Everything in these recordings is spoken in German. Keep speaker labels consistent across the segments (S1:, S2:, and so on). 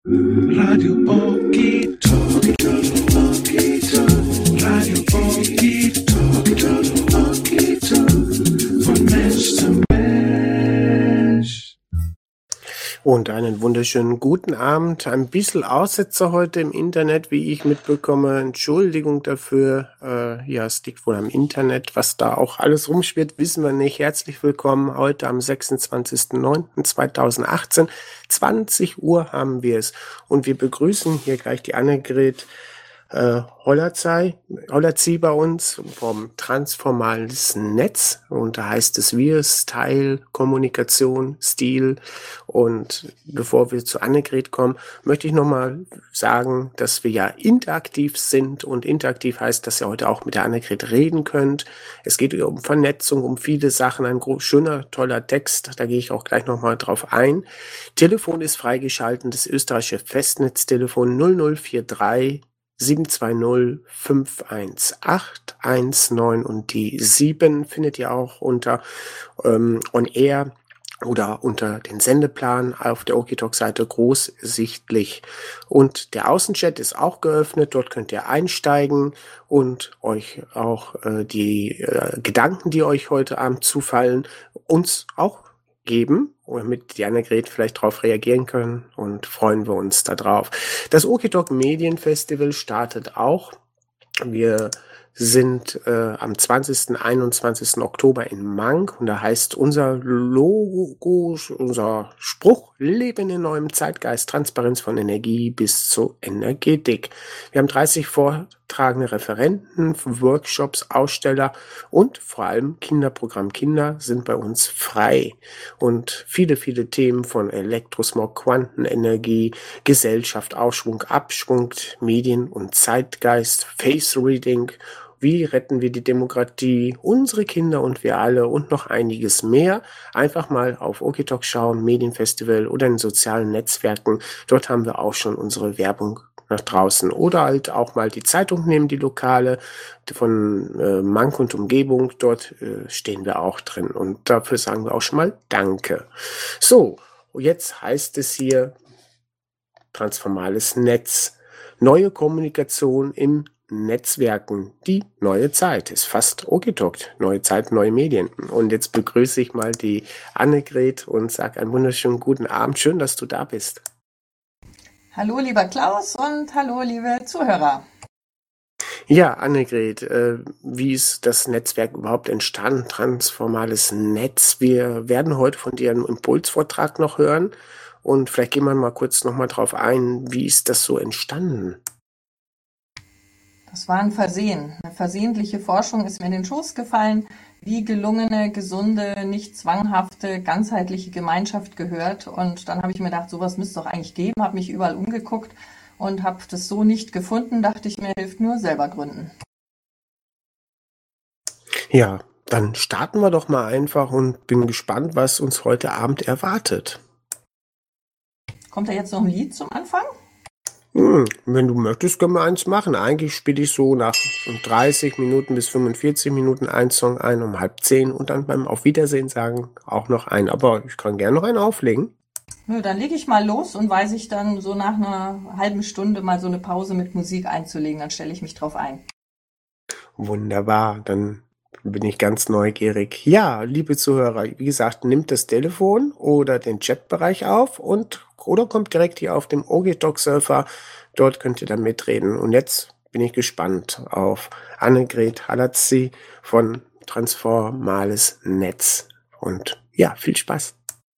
S1: Radio Okie Talk, Radio Okie Talk, von Mensch zu Mensch.
S2: Und einen wunderschönen guten Abend. Ein bisschen Aussetzer heute im Internet, wie ich mitbekomme. Entschuldigung dafür. Es liegt wohl am Internet. Was da auch alles rumschwirrt, wissen wir nicht. Herzlich willkommen heute am 26.09.2018. 20 Uhr haben wir es. Und wir begrüßen hier gleich die Annegret Hollerzi bei uns vom Transformales Netz, und da heißt es wir, Style, Kommunikation, Stil. Und bevor wir zu Annegret kommen, möchte ich nochmal sagen, dass wir ja interaktiv sind, und interaktiv heißt, dass ihr heute auch mit der Annegret reden könnt. Es geht um Vernetzung, um viele Sachen, ein schöner, toller Text, da gehe ich auch gleich nochmal drauf ein. Telefon ist freigeschaltet, das österreichische Festnetztelefon 0043 720 51819, und die 7 findet ihr auch unter On Air oder unter den Sendeplan auf der Okie-Talk-Seite groß sichtlich. Und der Außenchat ist auch geöffnet, dort könnt ihr einsteigen und euch auch die Gedanken, die euch heute Abend zufallen, uns auch geben, damit die Annegret vielleicht darauf reagieren können, und freuen wir uns darauf. Das Okie-Talk Medienfestival startet auch. Wir sind am 20. 21. Oktober in Mank, und da heißt unser Logo, unser Spruch: Leben in neuem Zeitgeist, Transparenz von Energie bis zur Energetik. Wir haben 30 vortragende Referenten, Workshops, Aussteller und vor allem Kinderprogramm. Kinder sind bei uns frei, und viele, viele Themen von Elektrosmog, Quantenenergie, Gesellschaft, Aufschwung, Abschwung, Medien und Zeitgeist, Face Reading. Wie retten wir die Demokratie, unsere Kinder und wir alle, und noch einiges mehr. Einfach mal auf Okie-Talk schauen, Medienfestival, oder in sozialen Netzwerken. Dort haben wir auch schon unsere Werbung nach draußen. Oder halt auch mal die Zeitung nehmen, die Lokale von Mank und Umgebung. Dort stehen wir auch drin, und dafür sagen wir auch schon mal Danke. So, jetzt heißt es hier Transformales Netz. Neue Kommunikation im Netzwerken, die neue Zeit. Ist fast Okie-Talk, neue Zeit, neue Medien. Und jetzt begrüße ich mal die Annegret und sage einen wunderschönen guten Abend. Schön, dass du da bist.
S3: Hallo lieber Klaus und hallo liebe Zuhörer.
S2: Ja, Annegret, wie ist das Netzwerk überhaupt entstanden? Transformales Netz. Wir werden heute von dir einen Impulsvortrag noch hören, und vielleicht gehen wir mal kurz nochmal drauf ein, wie ist das so entstanden?
S3: Das war ein Versehen. Eine versehentliche Forschung ist mir in den Schoß gefallen, wie gelungene, gesunde, nicht zwanghafte, ganzheitliche Gemeinschaft gehört. Und dann habe ich mir gedacht, sowas müsste es doch eigentlich geben, habe mich überall umgeguckt und habe das so nicht gefunden. Dachte ich mir, hilft nur selber gründen.
S2: Ja, dann starten wir doch mal einfach, und bin gespannt, was uns heute Abend erwartet.
S3: Kommt da jetzt noch ein Lied zum Anfang?
S2: Wenn du möchtest, können wir eins machen. Eigentlich spiele ich so nach 30 Minuten bis 45 Minuten einen Song ein, um 9:30, und dann beim Auf Wiedersehen sagen auch noch einen. Aber ich kann gerne noch einen auflegen.
S3: Nö, dann lege ich mal los und weiß ich dann so nach einer halben Stunde mal so eine Pause mit Musik einzulegen. Dann stelle ich mich drauf ein.
S2: Wunderbar, dann bin ich ganz neugierig. Ja, liebe Zuhörer, wie gesagt, nimmt das Telefon oder den Chatbereich auf oder kommt direkt hier auf dem Okie-Talk-Surfer. Dort könnt ihr dann mitreden. Und jetzt bin ich gespannt auf Annegret Hollerzi von Transformales Netz. Und ja, viel Spaß.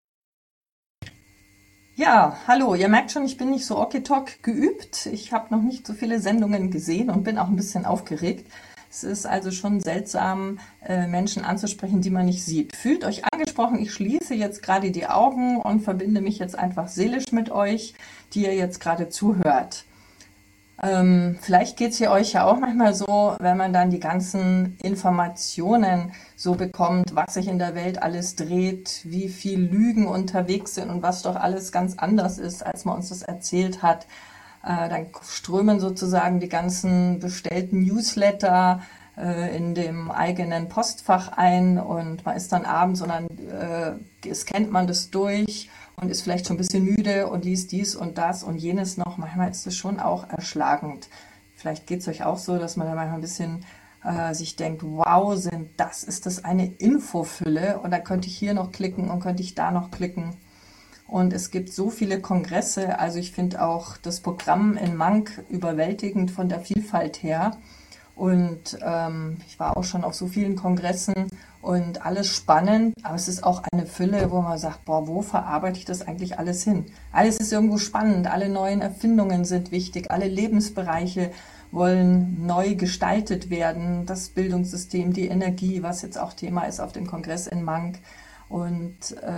S3: Ja, hallo, ihr merkt schon, ich bin nicht so Okie-Talk geübt. Ich habe noch nicht so viele Sendungen gesehen und bin auch ein bisschen aufgeregt. Es ist also schon seltsam, Menschen anzusprechen, die man nicht sieht. Fühlt euch angesprochen, ich schließe jetzt gerade die Augen und verbinde mich jetzt einfach seelisch mit euch, die ihr jetzt gerade zuhört. Vielleicht geht es hier euch ja auch manchmal so, wenn man dann die ganzen Informationen so bekommt, was sich in der Welt alles dreht, wie viel Lügen unterwegs sind und was doch alles ganz anders ist, als man uns das erzählt hat. Dann strömen sozusagen die ganzen bestellten Newsletter in dem eigenen Postfach ein, und man ist dann abends und dann scannt man das durch und ist vielleicht schon ein bisschen müde und liest dies und das und jenes noch. Manchmal ist es schon auch erschlagend. Vielleicht geht es euch auch so, dass man da manchmal ein bisschen sich denkt, wow, ist das eine Infofülle und da könnte ich hier noch klicken und könnte ich da noch klicken. Und es gibt so viele Kongresse, also ich finde auch das Programm in Mank überwältigend von der Vielfalt her. Und ich war auch schon auf so vielen Kongressen und alles spannend, aber es ist auch eine Fülle, wo man sagt, boah, wo verarbeite ich das eigentlich alles hin? Alles ist irgendwo spannend, alle neuen Erfindungen sind wichtig, alle Lebensbereiche wollen neu gestaltet werden, das Bildungssystem, die Energie, was jetzt auch Thema ist auf dem Kongress in Mank. Und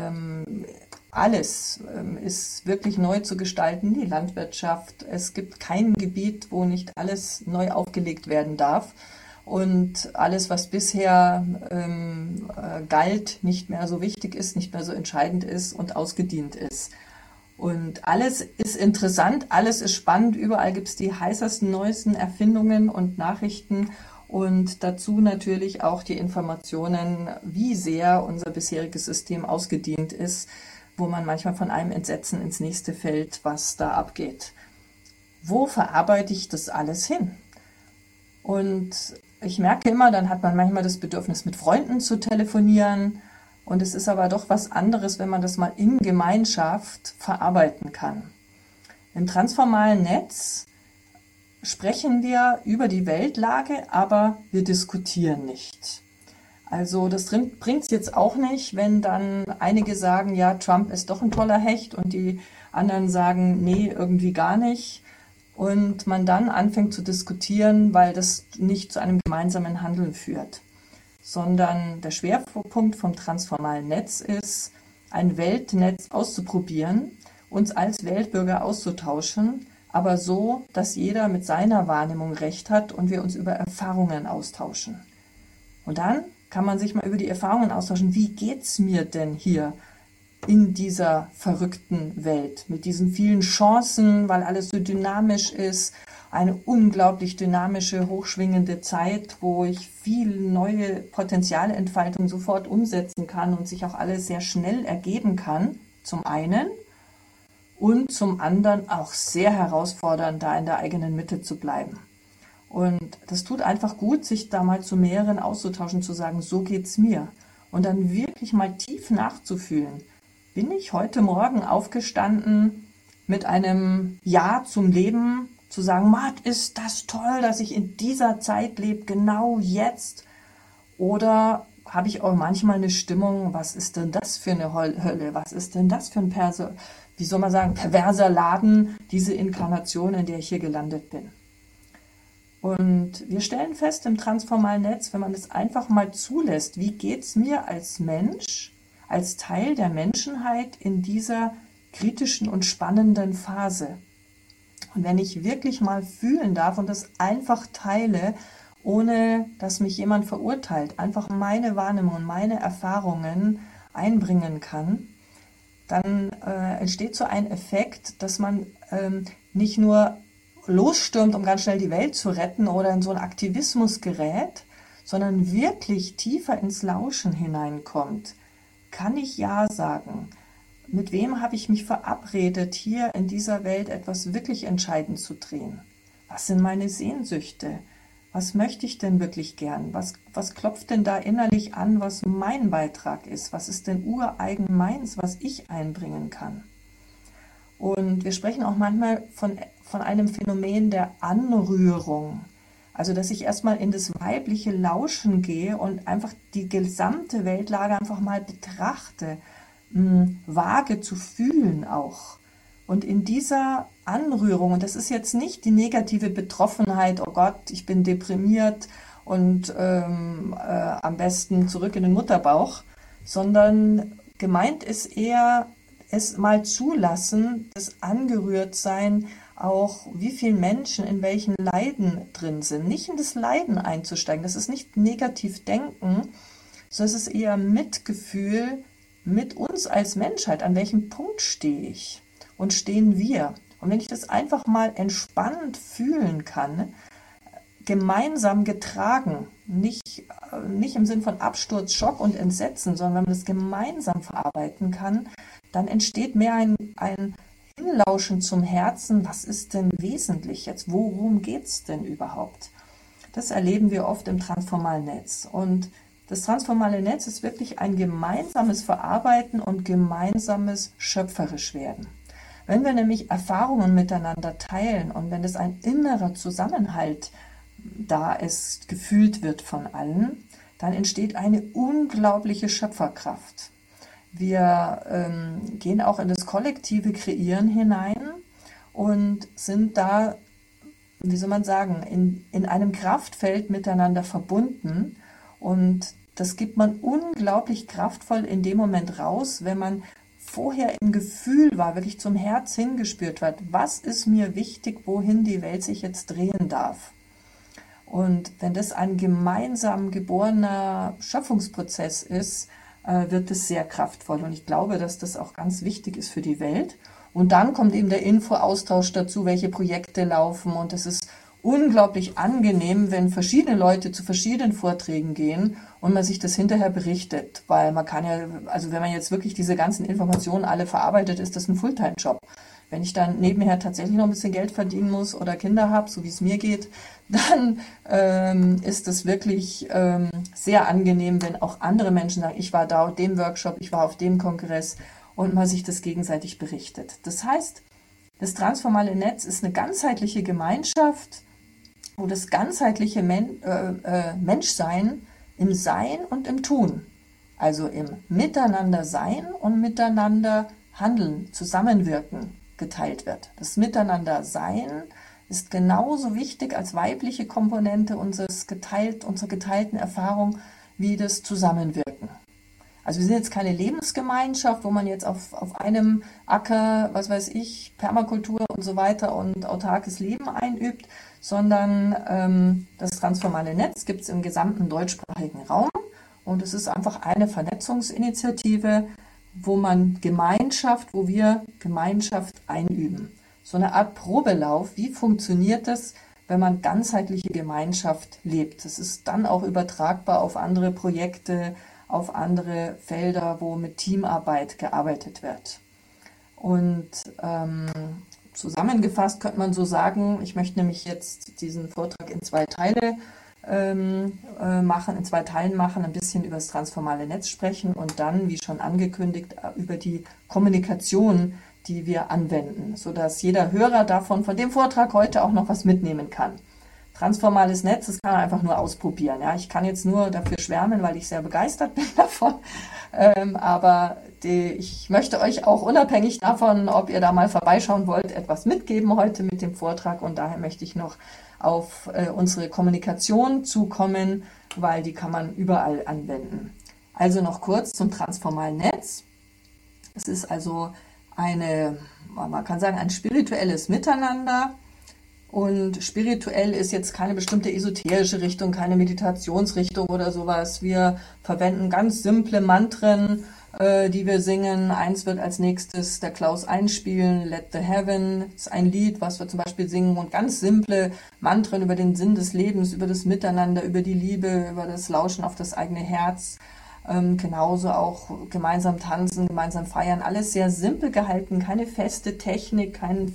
S3: alles ist wirklich neu zu gestalten, die Landwirtschaft. Es gibt kein Gebiet, wo nicht alles neu aufgelegt werden darf. Und alles, was bisher galt, nicht mehr so wichtig ist, nicht mehr so entscheidend ist und ausgedient ist. Und alles ist interessant, alles ist spannend, überall gibt es die heißesten, neuesten Erfindungen und Nachrichten und dazu natürlich auch die Informationen, wie sehr unser bisheriges System ausgedient ist, wo man manchmal von einem Entsetzen ins nächste fällt, was da abgeht. Wo verarbeite ich das alles hin? Und ich merke immer, dann hat man manchmal das Bedürfnis, mit Freunden zu telefonieren. Und es ist aber doch was anderes, wenn man das mal in Gemeinschaft verarbeiten kann. Im transformalen Netz sprechen wir über die Weltlage, aber wir diskutieren nicht. Also das bringt es jetzt auch nicht, wenn dann einige sagen, ja, Trump ist doch ein toller Hecht und die anderen sagen, nee, irgendwie gar nicht. Und man dann anfängt zu diskutieren, weil das nicht zu einem gemeinsamen Handeln führt. Sondern der Schwerpunkt vom transformalen Netz ist, ein Weltnetz auszuprobieren, uns als Weltbürger auszutauschen, aber so, dass jeder mit seiner Wahrnehmung recht hat und wir uns über Erfahrungen austauschen. Und dann kann man sich mal über die Erfahrungen austauschen, wie geht's mir denn hier in dieser verrückten Welt mit diesen vielen Chancen, weil alles so dynamisch ist, eine unglaublich dynamische, hochschwingende Zeit, wo ich viel neue Potenzialentfaltung sofort umsetzen kann und sich auch alles sehr schnell ergeben kann, zum einen, und zum anderen auch sehr herausfordernd, da in der eigenen Mitte zu bleiben. Und das tut einfach gut, sich da mal zu mehreren auszutauschen, zu sagen, so geht's mir. Und dann wirklich mal tief nachzufühlen. Bin ich heute Morgen aufgestanden mit einem Ja zum Leben, zu sagen, Mann, ist das toll, dass ich in dieser Zeit lebe, genau jetzt? Oder habe ich auch manchmal eine Stimmung, was ist denn das für eine Hölle? Was ist denn das für ein perverser Laden, diese Inkarnation, in der ich hier gelandet bin? Und wir stellen fest im transformalen Netz, wenn man es einfach mal zulässt, wie geht es mir als Mensch, als Teil der Menschheit in dieser kritischen und spannenden Phase? Und wenn ich wirklich mal fühlen darf und das einfach teile, ohne dass mich jemand verurteilt, einfach meine Wahrnehmung und meine Erfahrungen einbringen kann, dann entsteht so ein Effekt, dass man nicht nur losstürmt, um ganz schnell die Welt zu retten oder in so einen Aktivismus gerät, sondern wirklich tiefer ins Lauschen hineinkommt. Kann ich Ja sagen? Mit wem habe ich mich verabredet, hier in dieser Welt etwas wirklich entscheidend zu drehen? Was sind meine Sehnsüchte? Was möchte ich denn wirklich gern? Was klopft denn da innerlich an, was mein Beitrag ist? Was ist denn ureigen meins, was ich einbringen kann? Und wir sprechen auch manchmal von einem Phänomen der Anrührung. Also, dass ich erstmal in das weibliche Lauschen gehe und einfach die gesamte Weltlage einfach mal betrachte, wage zu fühlen auch. Und in dieser Anrührung, und das ist jetzt nicht die negative Betroffenheit, oh Gott, ich bin deprimiert und am besten zurück in den Mutterbauch, sondern gemeint ist eher, es mal zulassen, das Angerührtsein, auch wie viele Menschen in welchen Leiden drin sind. Nicht in das Leiden einzusteigen, das ist nicht negativ denken, sondern es ist eher Mitgefühl mit uns als Menschheit. An welchem Punkt stehe ich und stehen wir? Und wenn ich das einfach mal entspannt fühlen kann, gemeinsam getragen, nicht im Sinn von Absturz, Schock und Entsetzen, sondern wenn man das gemeinsam verarbeiten kann, dann entsteht mehr ein Hinlauschen zum Herzen. Was ist denn wesentlich jetzt? Worum geht es denn überhaupt? Das erleben wir oft im transformalen Netz. Und das transformale Netz ist wirklich ein gemeinsames Verarbeiten und gemeinsames schöpferisch werden. Wenn wir nämlich Erfahrungen miteinander teilen und wenn es ein innerer Zusammenhalt da ist, gefühlt wird von allen, dann entsteht eine unglaubliche Schöpferkraft. Wir gehen auch in das kollektive Kreieren hinein und sind da, wie soll man sagen, in einem Kraftfeld miteinander verbunden. Und das gibt man unglaublich kraftvoll in dem Moment raus, wenn man vorher im Gefühl war, wirklich zum Herz hingespürt hat, was ist mir wichtig, wohin die Welt sich jetzt drehen darf. Und wenn das ein gemeinsam geborener Schöpfungsprozess ist, wird es sehr kraftvoll. Und ich glaube, dass das auch ganz wichtig ist für die Welt. Und dann kommt eben der Infoaustausch dazu, welche Projekte laufen. Und es ist unglaublich angenehm, wenn verschiedene Leute zu verschiedenen Vorträgen gehen und man sich das hinterher berichtet. Weil man kann ja, also wenn man jetzt wirklich diese ganzen Informationen alle verarbeitet, ist das ein Fulltime-Job. Wenn ich dann nebenher tatsächlich noch ein bisschen Geld verdienen muss oder Kinder habe, so wie es mir geht, dann ist es wirklich sehr angenehm, wenn auch andere Menschen sagen, ich war da auf dem Workshop, ich war auf dem Kongress und man sich das gegenseitig berichtet. Das heißt, das transformale Netz ist eine ganzheitliche Gemeinschaft, wo das ganzheitliche Menschsein im Sein und im Tun, also im Miteinander sein und miteinander handeln, zusammenwirken, geteilt wird. Das Miteinander sein ist genauso wichtig als weibliche Komponente unserer geteilten Erfahrung wie das Zusammenwirken. Also wir sind jetzt keine Lebensgemeinschaft, wo man jetzt auf einem Acker, was weiß ich, Permakultur und so weiter und autarkes Leben einübt, sondern das transformale Netz gibt es im gesamten deutschsprachigen Raum und es ist einfach eine Vernetzungsinitiative, wo wir Gemeinschaft einüben. So eine Art Probelauf, wie funktioniert das, wenn man ganzheitliche Gemeinschaft lebt. Das ist dann auch übertragbar auf andere Projekte, auf andere Felder, wo mit Teamarbeit gearbeitet wird. Und zusammengefasst könnte man so sagen, ich möchte nämlich jetzt diesen Vortrag in zwei Teilen machen, ein bisschen über das transformale Netz sprechen und dann, wie schon angekündigt, über die Kommunikation, die wir anwenden, sodass jeder Hörer von dem Vortrag heute auch noch was mitnehmen kann. Transformales Netz, das kann man einfach nur ausprobieren. Ja? Ich kann jetzt nur dafür schwärmen, weil ich sehr begeistert bin davon. Aber ich möchte euch auch unabhängig davon, ob ihr da mal vorbeischauen wollt, etwas mitgeben heute mit dem Vortrag. Und daher möchte ich noch auf unsere Kommunikation zukommen, weil die kann man überall anwenden. Also noch kurz zum transformalen Netz. Es ist also man kann sagen, ein spirituelles Miteinander. Und spirituell ist jetzt keine bestimmte esoterische Richtung, keine Meditationsrichtung oder sowas. Wir verwenden ganz simple Mantren, die wir singen. Eins wird als nächstes der Klaus einspielen, Let the Heaven, ist ein Lied, was wir zum Beispiel singen. Und ganz simple Mantren über den Sinn des Lebens, über das Miteinander, über die Liebe, über das Lauschen auf das eigene Herz. Genauso auch gemeinsam tanzen, gemeinsam feiern. Alles sehr simpel gehalten, keine feste Technik, kein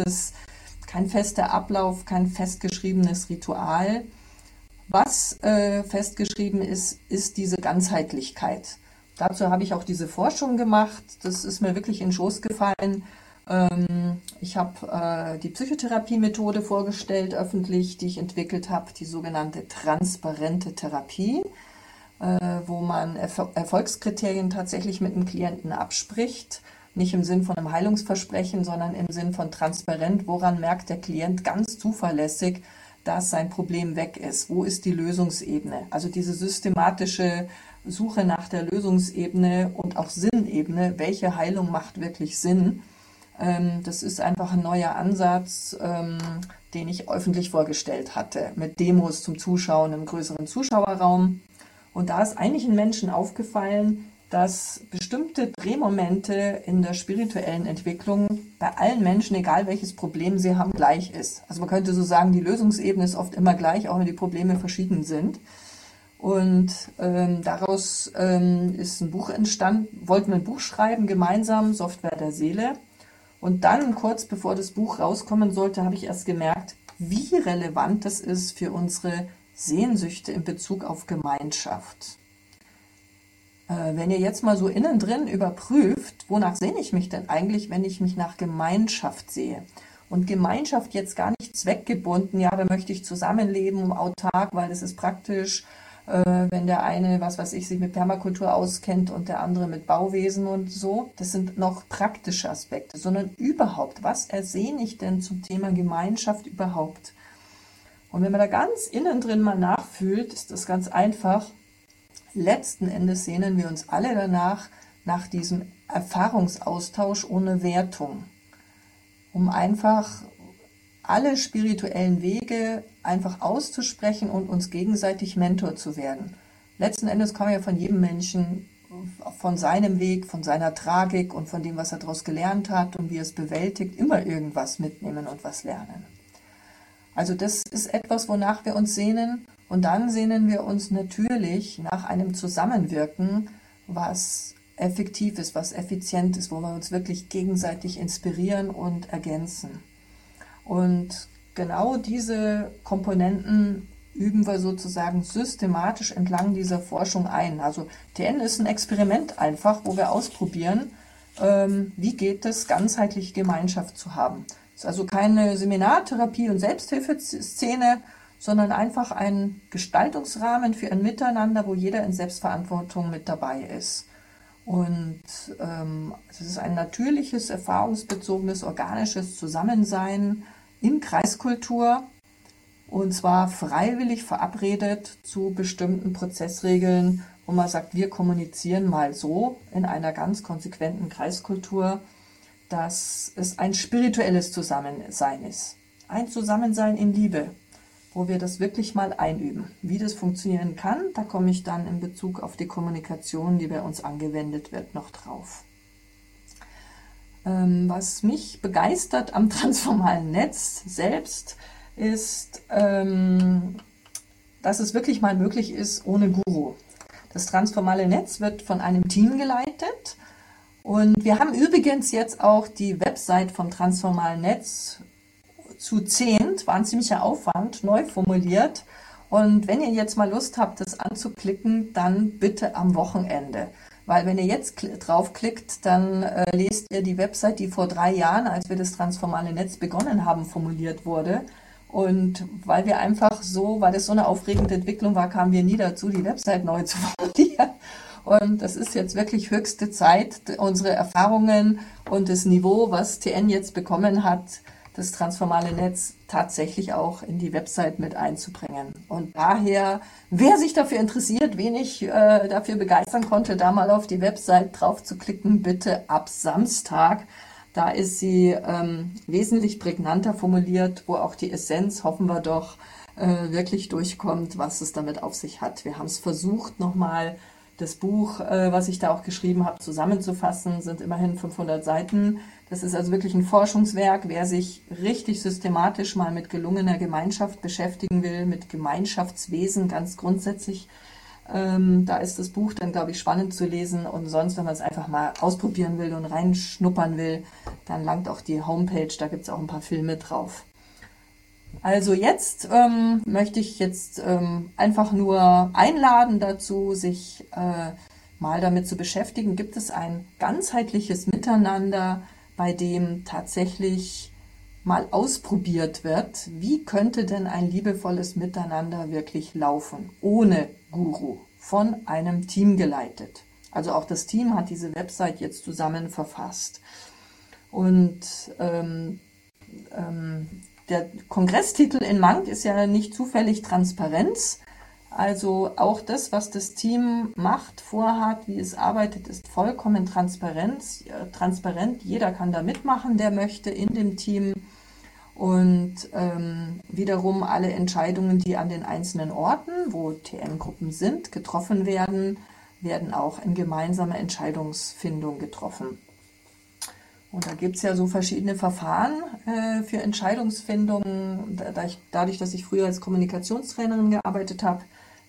S3: fester Ablauf, kein festgeschriebenes Ritual. Was festgeschrieben ist, ist diese Ganzheitlichkeit. Dazu habe ich auch diese Forschung gemacht. Das ist mir wirklich in den Schoß gefallen. Ich habe die Psychotherapie-Methode vorgestellt, öffentlich, die ich entwickelt habe, die sogenannte transparente Therapie, wo man Erfolgskriterien tatsächlich mit dem Klienten abspricht. Nicht im Sinn von einem Heilungsversprechen, sondern im Sinn von transparent. Woran merkt der Klient ganz zuverlässig, dass sein Problem weg ist? Wo ist die Lösungsebene? Also diese systematische Suche nach der Lösungsebene und auch Sinnebene. Welche Heilung macht wirklich Sinn? Das ist einfach ein neuer Ansatz, den ich öffentlich vorgestellt hatte, mit Demos zum Zuschauen im größeren Zuschauerraum. Und da ist eigentlich den Menschen aufgefallen, dass bestimmte Drehmomente in der spirituellen Entwicklung bei allen Menschen, egal welches Problem sie haben, gleich ist. Also man könnte so sagen, die Lösungsebene ist oft immer gleich, auch wenn die Probleme verschieden sind. Und daraus ist ein Buch entstanden, wollten wir ein Buch schreiben, gemeinsam, Software der Seele. Und dann, kurz bevor das Buch rauskommen sollte, habe ich erst gemerkt, wie relevant das ist für unsere Sehnsüchte in Bezug auf Gemeinschaft. Wenn ihr jetzt mal so innen drin überprüft, wonach sehne ich mich denn eigentlich, wenn ich mich nach Gemeinschaft sehe? Und Gemeinschaft jetzt gar nicht zweckgebunden, ja, da möchte ich zusammenleben, autark, weil das ist praktisch, wenn der eine, was weiß ich, sich mit Permakultur auskennt und der andere mit Bauwesen und so. Das sind noch praktische Aspekte, sondern überhaupt, was ersehne ich denn zum Thema Gemeinschaft überhaupt? Und wenn man da ganz innen drin mal nachfühlt, ist das ganz einfach. Letzten Endes sehnen wir uns alle danach, nach diesem Erfahrungsaustausch ohne Wertung, um einfach alle spirituellen Wege einfach auszusprechen und uns gegenseitig Mentor zu werden. Letzten Endes kann man ja von jedem Menschen, von seinem Weg, von seiner Tragik und von dem, was er daraus gelernt hat und wie er es bewältigt, immer irgendwas mitnehmen und was lernen. Also das ist etwas, wonach wir uns sehnen. Und dann sehnen wir uns natürlich nach einem Zusammenwirken, was effektiv ist, was effizient ist, wo wir uns wirklich gegenseitig inspirieren und ergänzen. Und genau diese Komponenten üben wir sozusagen systematisch entlang dieser Forschung ein. Also TN ist ein Experiment einfach, wo wir ausprobieren, wie geht es, ganzheitlich Gemeinschaft zu haben. Es ist also keine Seminartherapie und Selbsthilfeszene, sondern einfach ein Gestaltungsrahmen für ein Miteinander, wo jeder in Selbstverantwortung mit dabei ist. Und es ist ein natürliches, erfahrungsbezogenes, organisches Zusammensein in Kreiskultur, und zwar freiwillig verabredet zu bestimmten Prozessregeln, wo man sagt, wir kommunizieren mal so in einer ganz konsequenten Kreiskultur, dass es ein spirituelles Zusammensein ist. Ein Zusammensein in Liebe, wo wir das wirklich mal einüben. Wie das funktionieren kann, da komme ich dann in Bezug auf die Kommunikation, die bei uns angewendet wird, noch drauf. Was mich begeistert am transformalen Netz selbst ist, dass es wirklich mal möglich ist ohne Guru. Das transformale Netz wird von einem Team geleitet und wir haben übrigens jetzt auch die Website vom transformalen Netz zu 10, war ein ziemlicher Aufwand, neu formuliert. Und wenn ihr jetzt mal Lust habt, das anzuklicken, dann bitte am Wochenende. Weil wenn ihr jetzt draufklickt, dann lest ihr die Website, die vor 3 Jahren, als wir das transformale Netz begonnen haben, formuliert wurde. Und weil das so eine aufregende Entwicklung war, kamen wir nie dazu, die Website neu zu formulieren. Und das ist jetzt wirklich höchste Zeit, unsere Erfahrungen und das Niveau, was TN jetzt bekommen hat, das transformale Netz tatsächlich auch in die Website mit einzubringen. Und daher, wer sich dafür interessiert, wen ich dafür begeistern konnte, da mal auf die Website drauf zu klicken, bitte ab Samstag. Da ist sie wesentlich prägnanter formuliert, wo auch die Essenz, hoffen wir doch, wirklich durchkommt, was es damit auf sich hat. Wir haben es versucht, nochmal das Buch, was ich da auch geschrieben habe, zusammenzufassen, sind immerhin 500 Seiten. Das ist also wirklich ein Forschungswerk. Wer sich richtig systematisch mal mit gelungener Gemeinschaft beschäftigen will, mit Gemeinschaftswesen ganz grundsätzlich, da ist das Buch dann, glaube ich, spannend zu lesen. Und sonst, wenn man es einfach mal ausprobieren will und reinschnuppern will, dann langt auch die Homepage, da gibt es auch ein paar Filme drauf. Also jetzt möchte ich jetzt einfach nur einladen dazu, sich mal damit zu beschäftigen. Gibt es ein ganzheitliches Miteinander, bei dem tatsächlich mal ausprobiert wird, wie könnte denn ein liebevolles Miteinander wirklich laufen, ohne Guru, von einem Team geleitet. Also auch das Team hat diese Website jetzt zusammen verfasst. Und der Kongresstitel in Mank ist ja nicht zufällig Transparenz. Also auch das, was das Team macht, vorhat, wie es arbeitet, ist vollkommen transparent. Jeder kann da mitmachen, der möchte in dem Team. Und wiederum alle Entscheidungen, die an den einzelnen Orten, wo TN-Gruppen sind, getroffen werden, werden auch in gemeinsamer Entscheidungsfindung getroffen. Und da gibt es ja so verschiedene Verfahren für Entscheidungsfindung. Dadurch, dass ich früher als Kommunikationstrainerin gearbeitet habe,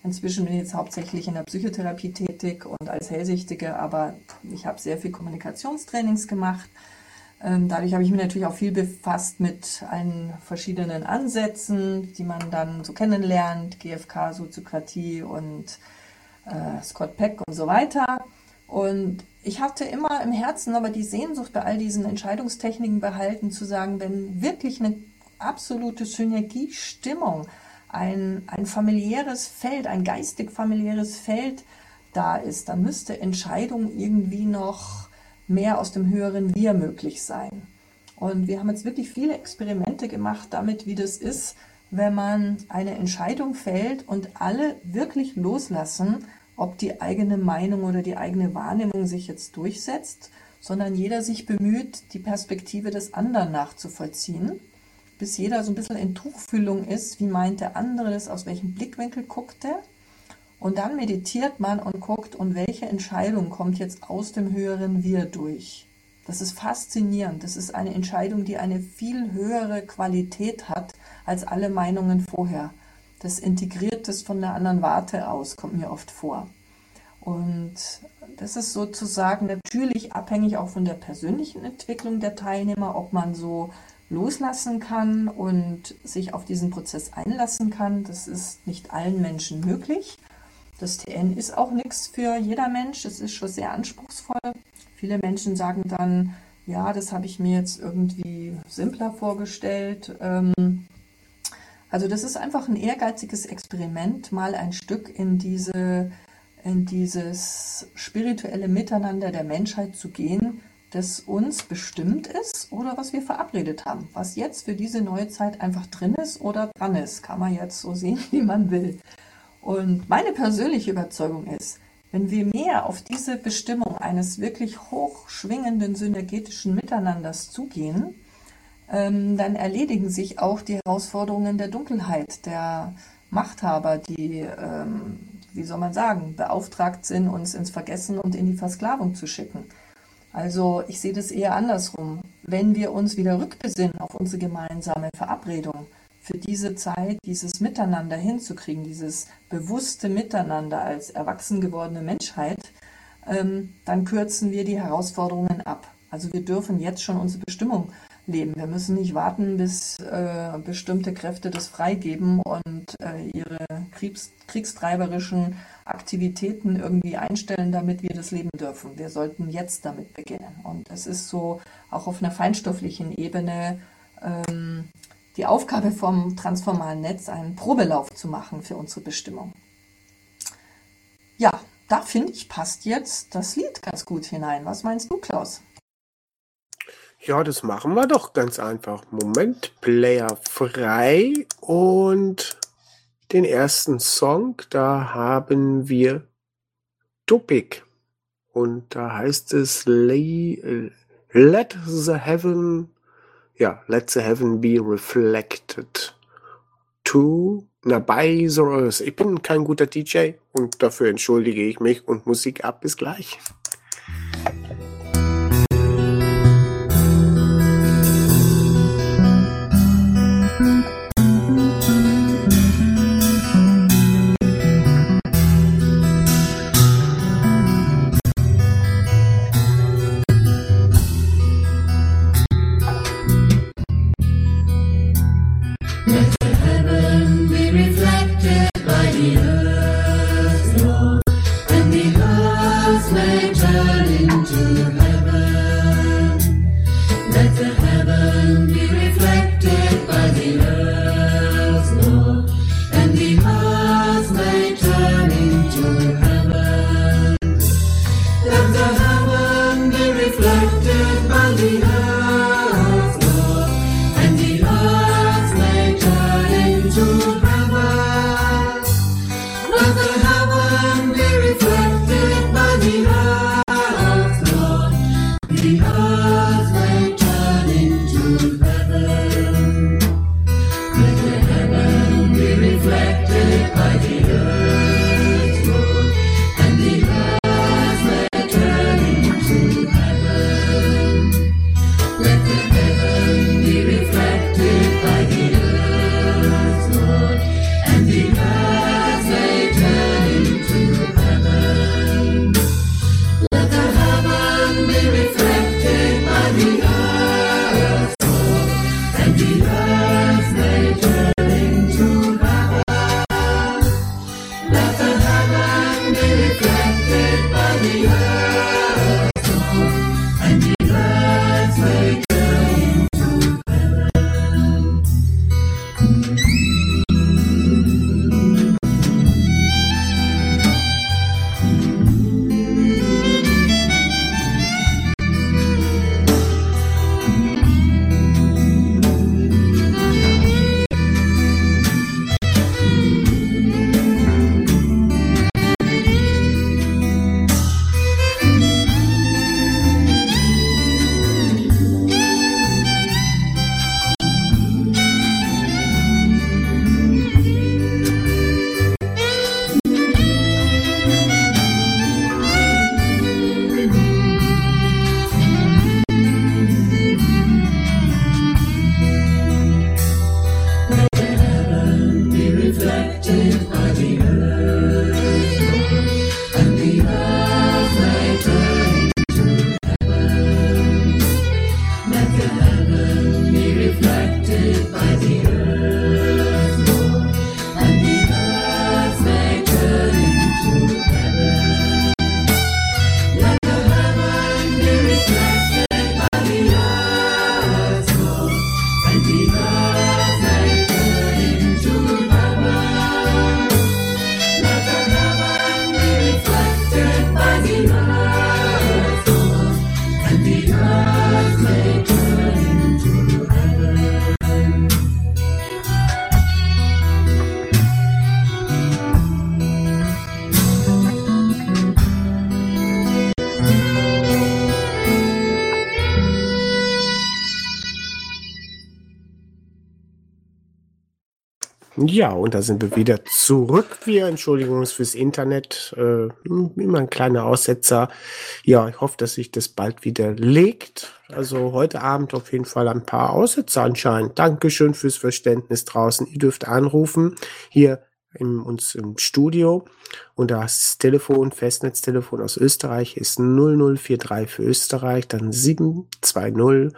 S3: Inzwischen bin ich jetzt hauptsächlich in der Psychotherapie tätig und als Hellsichtige, aber ich habe sehr viel Kommunikationstrainings gemacht. Dadurch habe ich mich natürlich auch viel befasst mit allen verschiedenen Ansätzen, die man dann so kennenlernt, GFK, Soziokratie und Scott Peck und so weiter. Und ich hatte immer im Herzen aber die Sehnsucht, bei all diesen Entscheidungstechniken behalten, zu sagen, wenn wirklich eine absolute Synergiestimmung, ein familiäres Feld, ein geistig-familiäres Feld da ist, dann müsste Entscheidung irgendwie noch mehr aus dem höheren Wir möglich sein. Und wir haben jetzt wirklich viele Experimente gemacht damit, wie das ist, wenn man eine Entscheidung fällt und alle wirklich loslassen, ob die eigene Meinung oder die eigene Wahrnehmung sich jetzt durchsetzt, sondern jeder sich bemüht, die Perspektive des anderen nachzuvollziehen, bis jeder so ein bisschen in Tuchfühlung ist, wie meint der andere das, aus welchem Blickwinkel guckt er. Und dann meditiert man und guckt, und welche Entscheidung kommt jetzt aus dem höheren Wir durch. Das ist faszinierend. Das ist eine Entscheidung, die eine viel höhere Qualität hat als alle Meinungen vorher. Das integriert das von der anderen Warte aus, kommt mir oft vor. Und das ist sozusagen natürlich abhängig auch von der persönlichen Entwicklung der Teilnehmer, ob man so loslassen kann und sich auf diesen Prozess einlassen kann. Das ist nicht allen Menschen möglich. Das TN ist auch nichts für jeder Mensch. Es ist schon sehr anspruchsvoll. Viele Menschen sagen dann, ja, das habe ich mir jetzt irgendwie simpler vorgestellt. Also das ist einfach ein ehrgeiziges Experiment, mal ein Stück in dieses spirituelle Miteinander der Menschheit zu gehen, das uns bestimmt ist oder was wir verabredet haben. Was jetzt für diese neue Zeit einfach drin ist oder dran ist, kann man jetzt so sehen, wie man will. Und meine persönliche Überzeugung ist, wenn wir mehr auf diese Bestimmung eines wirklich hochschwingenden synergetischen Miteinanders zugehen, dann erledigen sich auch die Herausforderungen der Dunkelheit, der Machthaber, die, wie soll man sagen, beauftragt sind, uns ins Vergessen und in die Versklavung zu schicken. Also ich sehe das eher andersrum. Wenn wir uns wieder rückbesinnen auf unsere gemeinsame Verabredung, für diese Zeit dieses Miteinander hinzukriegen, dieses bewusste Miteinander als erwachsen gewordene Menschheit, dann kürzen wir die Herausforderungen ab. Also wir dürfen jetzt schon unsere Bestimmung leben. Wir müssen nicht warten, bis bestimmte Kräfte das freigeben und ihre kriegstreiberischen Aktivitäten irgendwie einstellen, damit wir das leben dürfen. Wir sollten jetzt damit beginnen. Und es ist so auch auf einer feinstofflichen Ebene die Aufgabe vom transformalen Netz, einen Probelauf zu machen für unsere Bestimmung. Ja, da finde ich, passt jetzt das Lied ganz gut hinein. Was meinst du, Klaus?
S2: Ja, das machen wir doch ganz einfach. Moment, Player frei und den ersten Song, da haben wir Tupik und da heißt es Let the Heaven be reflected by the earth. Ich bin kein guter DJ und dafür entschuldige ich mich und Musik ab, bis gleich.
S4: Reflected by the earth, Lord, and the earth may
S2: Ja, und da sind wir wieder zurück. Wir entschuldigen uns fürs Internet. Immer ein kleiner Aussetzer. Ja, ich hoffe, dass sich das bald wieder legt. Also heute Abend auf jeden Fall ein paar Aussetzer anscheinend. Dankeschön fürs Verständnis draußen. Ihr dürft anrufen hier uns im Studio. Und das Telefon, Festnetztelefon aus Österreich ist 0043 für Österreich, dann 720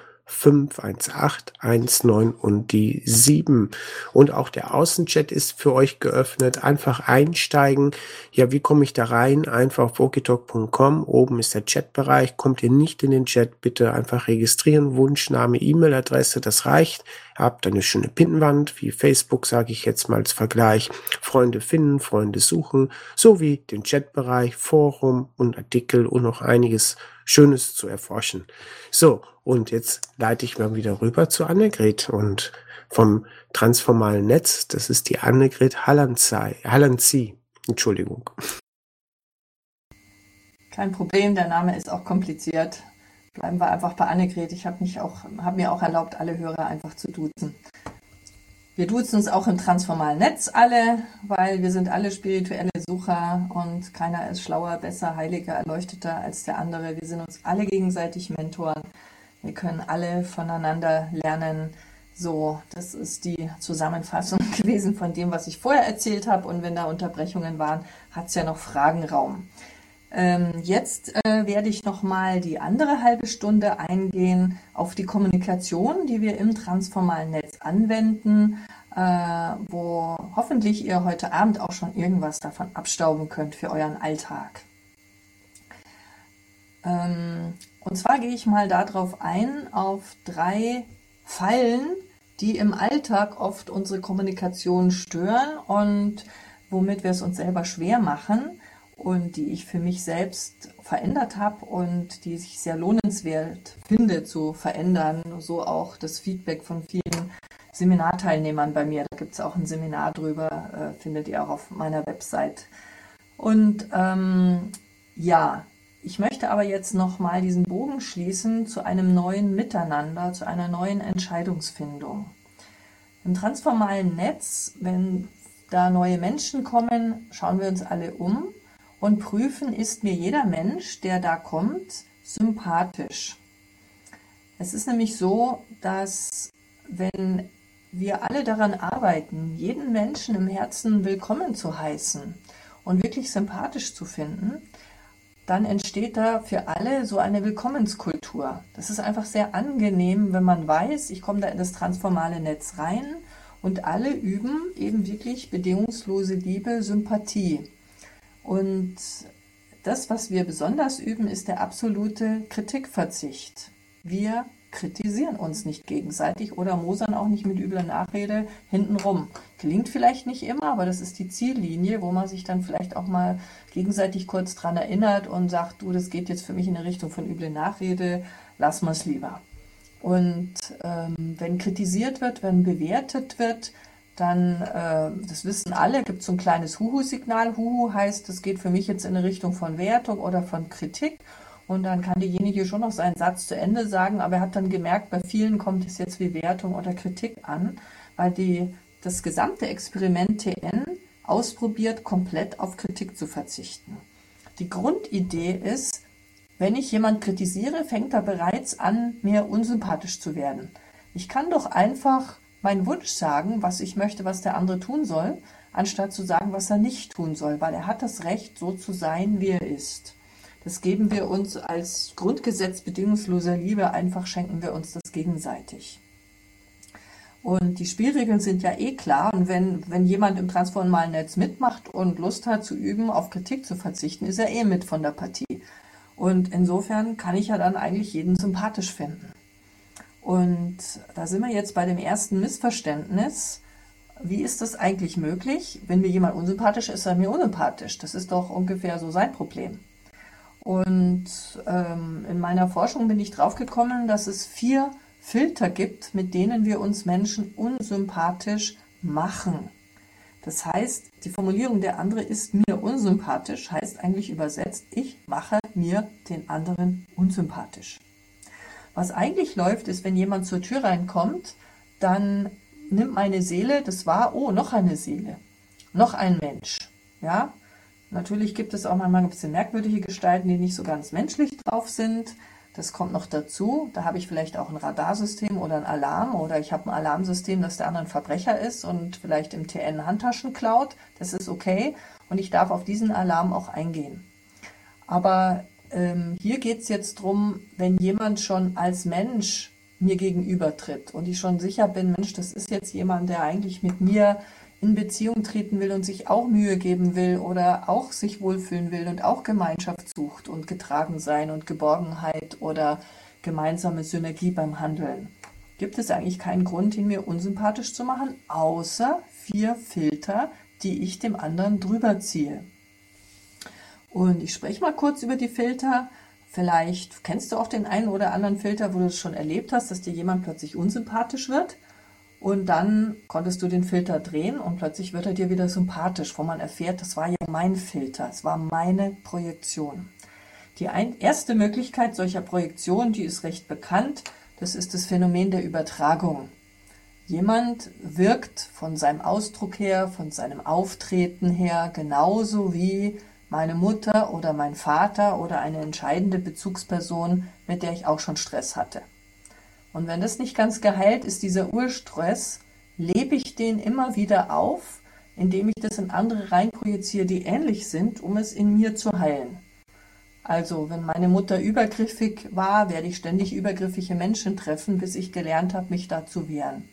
S2: 51819 und die 7. Und auch der Außenchat ist für euch geöffnet. Einfach einsteigen. Ja, wie komme ich da rein? Einfach auf okitalk.com. Oben ist der Chatbereich. Kommt ihr nicht in den Chat, bitte einfach registrieren. Wunschname, E-Mail-Adresse, das reicht. Habt eine schöne Pinnwand, wie Facebook, sage ich jetzt mal als Vergleich. Freunde finden, Freunde suchen, sowie den Chatbereich, Forum und Artikel und noch einiges Schönes zu erforschen. So, und jetzt leite ich mal wieder rüber zu Annegret und vom Transformalen Netz. Das ist die Annegret Hallanzi. Entschuldigung.
S3: Kein Problem, der Name ist auch kompliziert. Bleiben wir einfach bei Annegret. Ich habe mir auch erlaubt, alle Hörer einfach zu duzen. Wir duzen uns auch im Transformalen Netz alle, weil wir sind alle spirituelle Sucher und keiner ist schlauer, besser, heiliger, erleuchteter als der andere. Wir sind uns alle gegenseitig Mentoren. Wir können alle voneinander lernen. So, das ist die Zusammenfassung gewesen von dem, was ich vorher erzählt habe. Und wenn da Unterbrechungen waren, hat es ja noch Fragenraum. Jetzt werde ich nochmal die andere halbe Stunde eingehen auf die Kommunikation, die wir im transformalen Netz anwenden, wo hoffentlich ihr heute Abend auch schon irgendwas davon abstauben könnt für euren Alltag. Und zwar gehe ich mal darauf ein, auf 3 Fallen, die im Alltag oft unsere Kommunikation stören und womit wir es uns selber schwer machen. Und die ich für mich selbst verändert habe und die ich sehr lohnenswert finde zu verändern. So auch das Feedback von vielen Seminarteilnehmern bei mir. Da gibt es auch ein Seminar drüber, findet ihr auch auf meiner Website. Und ja, ich möchte aber jetzt nochmal diesen Bogen schließen zu einem neuen Miteinander, zu einer neuen Entscheidungsfindung. Im transformalen Netz, wenn da neue Menschen kommen, schauen wir uns alle um und prüfen, ist mir jeder Mensch, der da kommt, sympathisch. Es ist nämlich so, dass wenn wir alle daran arbeiten, jeden Menschen im Herzen willkommen zu heißen und wirklich sympathisch zu finden, dann entsteht da für alle so eine Willkommenskultur. Das ist einfach sehr angenehm, wenn man weiß, ich komme da in das transformale Netz rein und alle üben eben wirklich bedingungslose Liebe, Sympathie. Und das, was wir besonders üben, ist der absolute Kritikverzicht. Wir kritisieren uns nicht gegenseitig oder mosern auch nicht mit übler Nachrede hintenrum. Klingt vielleicht nicht immer, aber das ist die Ziellinie, wo man sich dann vielleicht auch mal gegenseitig kurz dran erinnert und sagt, du, das geht jetzt für mich in eine Richtung von üble Nachrede, lass mal es lieber. Und wenn kritisiert wird, wenn bewertet wird, dann, das wissen alle, gibt es so ein kleines Huhu-Signal. Huhu heißt, das geht für mich jetzt in eine Richtung von Wertung oder von Kritik. Und dann kann derjenige schon noch seinen Satz zu Ende sagen, aber er hat dann gemerkt, bei vielen kommt es jetzt wie Wertung oder Kritik an, weil das gesamte Experiment TN ausprobiert, komplett auf Kritik zu verzichten. Die Grundidee ist, wenn ich jemand kritisiere, fängt er bereits an, mir unsympathisch zu werden. Ich kann doch einfach meinen Wunsch sagen, was ich möchte, was der andere tun soll, anstatt zu sagen, was er nicht tun soll, weil er hat das Recht, so zu sein, wie er ist. Das geben wir uns als Grundgesetz bedingungsloser Liebe, einfach schenken wir uns das gegenseitig. Und die Spielregeln sind ja eh klar. Und wenn jemand im transformalen Netz mitmacht und Lust hat zu üben, auf Kritik zu verzichten, ist er eh mit von der Partie. Und insofern kann ich ja dann eigentlich jeden sympathisch finden. Und da sind wir jetzt bei dem ersten Missverständnis. Wie ist das eigentlich möglich? Wenn mir jemand unsympathisch ist, ist er mir unsympathisch. Das ist doch ungefähr so sein Problem. Und in meiner Forschung bin ich draufgekommen, dass es 4 Filter gibt, mit denen wir uns Menschen unsympathisch machen. Das heißt, die Formulierung der andere ist mir unsympathisch, heißt eigentlich übersetzt, ich mache mir den anderen unsympathisch. Was eigentlich läuft, ist, wenn jemand zur Tür reinkommt, dann nimmt meine Seele das wahr, oh, noch eine Seele, noch ein Mensch, ja. Natürlich gibt es auch manchmal ein bisschen merkwürdige Gestalten, die nicht so ganz menschlich drauf sind. Das kommt noch dazu. Da habe ich vielleicht auch ein Radarsystem oder ein Alarm oder ich habe ein Alarmsystem, dass der andere ein Verbrecher ist und vielleicht im TN Handtaschen klaut. Das ist okay und ich darf auf diesen Alarm auch eingehen. Aber hier geht es jetzt drum, wenn jemand schon als Mensch mir gegenübertritt und ich schon sicher bin, Mensch, das ist jetzt jemand, der eigentlich mit mir in Beziehung treten will und sich auch Mühe geben will oder auch sich wohlfühlen will und auch Gemeinschaft sucht und getragen sein und Geborgenheit oder gemeinsame Synergie beim Handeln. Gibt es eigentlich keinen Grund, ihn mir unsympathisch zu machen, außer 4 Filter, die ich dem anderen drüber ziehe. Und ich spreche mal kurz über die Filter. Vielleicht kennst du auch den einen oder anderen Filter, wo du es schon erlebt hast, dass dir jemand plötzlich unsympathisch wird. Und dann konntest du den Filter drehen und plötzlich wird er dir wieder sympathisch, wo man erfährt, das war ja mein Filter, es war meine Projektion. Die erste Möglichkeit solcher Projektion, die ist recht bekannt, das ist das Phänomen der Übertragung. Jemand wirkt von seinem Ausdruck her, von seinem Auftreten her, genauso wie meine Mutter oder mein Vater oder eine entscheidende Bezugsperson, mit der ich auch schon Stress hatte. Und wenn das nicht ganz geheilt ist, dieser Urstress, lebe ich den immer wieder auf, indem ich das in andere reinprojiziere, die ähnlich sind, um es in mir zu heilen. Also, wenn meine Mutter übergriffig war, werde ich ständig übergriffige Menschen treffen, bis ich gelernt habe, mich da zu wehren.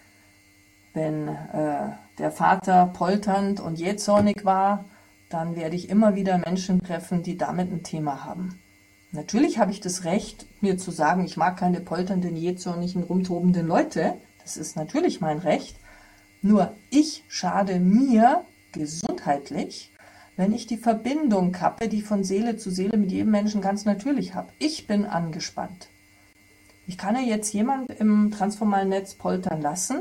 S3: Wenn der Vater polternd und jähzornig war, dann werde ich immer wieder Menschen treffen, die damit ein Thema haben. Natürlich habe ich das Recht, mir zu sagen, ich mag keine polternden, jähzornigen, rumtobenden Leute. Das ist natürlich mein Recht. Nur ich schade mir gesundheitlich, wenn ich die Verbindung kappe, die ich von Seele zu Seele mit jedem Menschen ganz natürlich habe. Ich bin angespannt. Ich kann ja jetzt jemand im transformalen Netz poltern lassen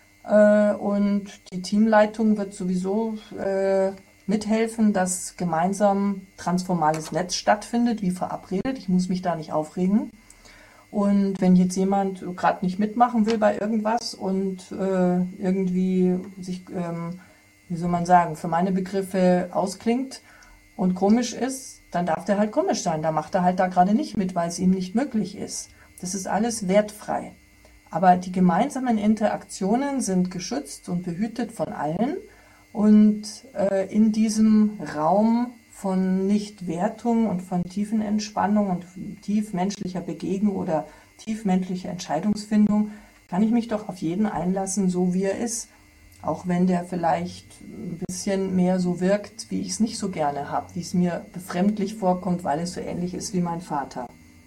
S3: und die Teamleitung wird sowieso mithelfen, dass gemeinsam transformales Netz stattfindet, wie verabredet. Ich muss mich da nicht aufregen. Und wenn jetzt jemand gerade nicht mitmachen will bei irgendwas und irgendwie sich, wie soll man sagen, für meine Begriffe ausklingt und komisch ist, dann darf der halt komisch sein. Da macht er halt da gerade nicht mit, weil es ihm nicht möglich ist. Das ist alles wertfrei. Aber die gemeinsamen Interaktionen sind geschützt und behütet von allen. Und in diesem Raum von Nichtwertung und von tiefen Entspannung und tief menschlicher Begegnung oder tief menschlicher Entscheidungsfindung kann ich mich doch auf jeden einlassen, so wie er ist. Auch wenn der vielleicht ein bisschen mehr so wirkt, wie ich es nicht so gerne habe, wie es mir befremdlich vorkommt, weil es so ähnlich ist wie mein Vater.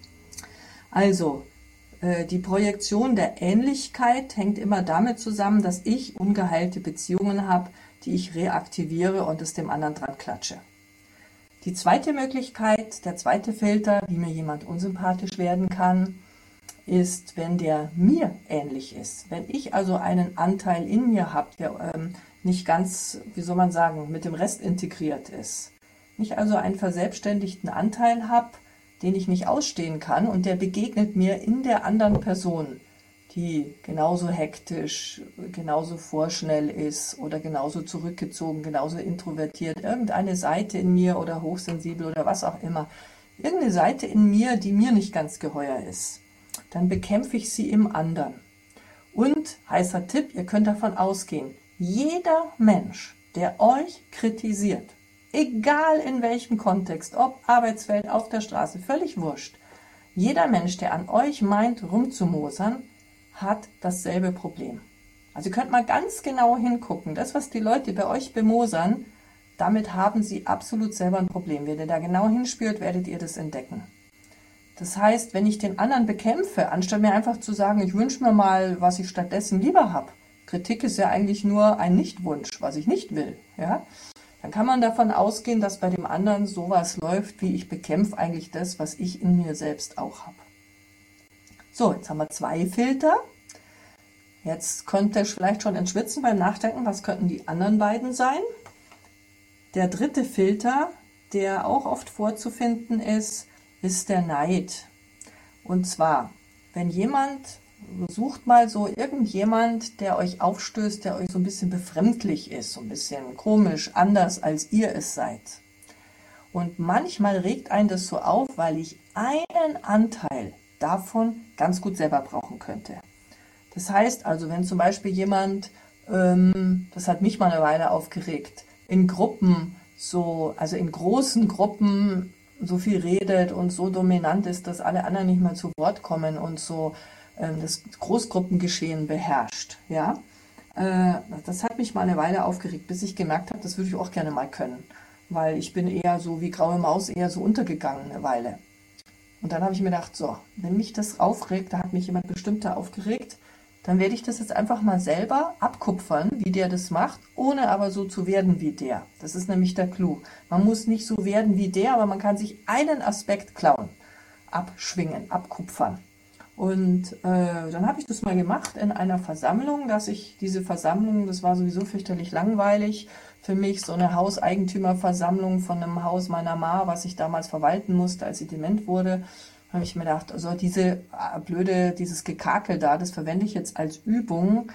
S3: Also, die Projektion der Ähnlichkeit hängt immer damit zusammen, dass ich ungeheilte Beziehungen habe, die ich reaktiviere und es dem anderen dran klatsche. Die zweite Möglichkeit, der zweite Filter, wie mir jemand unsympathisch werden kann, ist, wenn der mir ähnlich ist. Wenn ich also einen Anteil in mir habe, der nicht ganz, wie soll man sagen, mit dem Rest integriert ist. Ich also einen verselbstständigten Anteil habe, den ich nicht ausstehen kann und der begegnet mir in der anderen Person, die genauso hektisch, genauso vorschnell ist oder genauso zurückgezogen, genauso introvertiert, irgendeine Seite in mir oder hochsensibel oder was auch immer, irgendeine Seite in mir, die mir nicht ganz geheuer ist, dann bekämpfe ich sie im anderen. Und, heißer Tipp, ihr könnt davon ausgehen, jeder Mensch, der euch kritisiert, egal in welchem Kontext, ob Arbeitsfeld, auf der Straße, völlig wurscht, jeder Mensch, der an euch meint, rumzumosern, hat dasselbe Problem. Also ihr könnt mal ganz genau hingucken. Das, was die Leute bei euch bemosern, damit haben sie absolut selber ein Problem. Wenn ihr da genau hinspürt, werdet ihr das entdecken. Das heißt, wenn ich den anderen bekämpfe, anstatt mir einfach zu sagen, ich wünsche mir mal, was ich stattdessen lieber habe. Kritik ist ja eigentlich nur ein Nichtwunsch, was ich nicht will. Ja? Dann kann man davon ausgehen, dass bei dem anderen sowas läuft, wie ich bekämpfe eigentlich das, was ich in mir selbst auch habe. So, jetzt haben wir 2 Filter. Jetzt könnt ihr vielleicht schon ins Schwitzen beim Nachdenken, was könnten die anderen beiden sein. Der dritte Filter, der auch oft vorzufinden ist der Neid. Und zwar, wenn jemand sucht mal so irgendjemand, der euch aufstößt, der euch so ein bisschen befremdlich ist, so ein bisschen komisch, anders als ihr es seid. Und manchmal regt einen das so auf, weil ich einen Anteil davon ganz gut selber brauchen könnte. Das heißt also, wenn zum Beispiel jemand, das hat mich mal eine Weile aufgeregt, in Gruppen also in großen Gruppen so viel redet und so dominant ist, dass alle anderen nicht mehr zu Wort kommen und so das Großgruppengeschehen beherrscht, ja. Das hat mich mal eine Weile aufgeregt, bis ich gemerkt habe, das würde ich auch gerne mal können, weil ich bin eher so wie graue Maus, eher so untergegangen eine Weile. Und dann habe ich mir gedacht, so, wenn mich das aufregt, da hat mich jemand bestimmter aufgeregt, dann werde ich das jetzt einfach mal selber abkupfern, wie der das macht, ohne aber so zu werden wie der. Das ist nämlich der Clou. Man muss nicht so werden wie der, aber man kann sich einen Aspekt klauen, abschwingen, abkupfern. Und dann habe ich das mal gemacht in einer Versammlung, diese Versammlung, das war sowieso fürchterlich langweilig für mich, so eine Hauseigentümerversammlung von einem Haus meiner Ma, was ich damals verwalten musste, als sie dement wurde. Habe ich mir gedacht, also dieses Gekakel da, das verwende ich jetzt als Übung,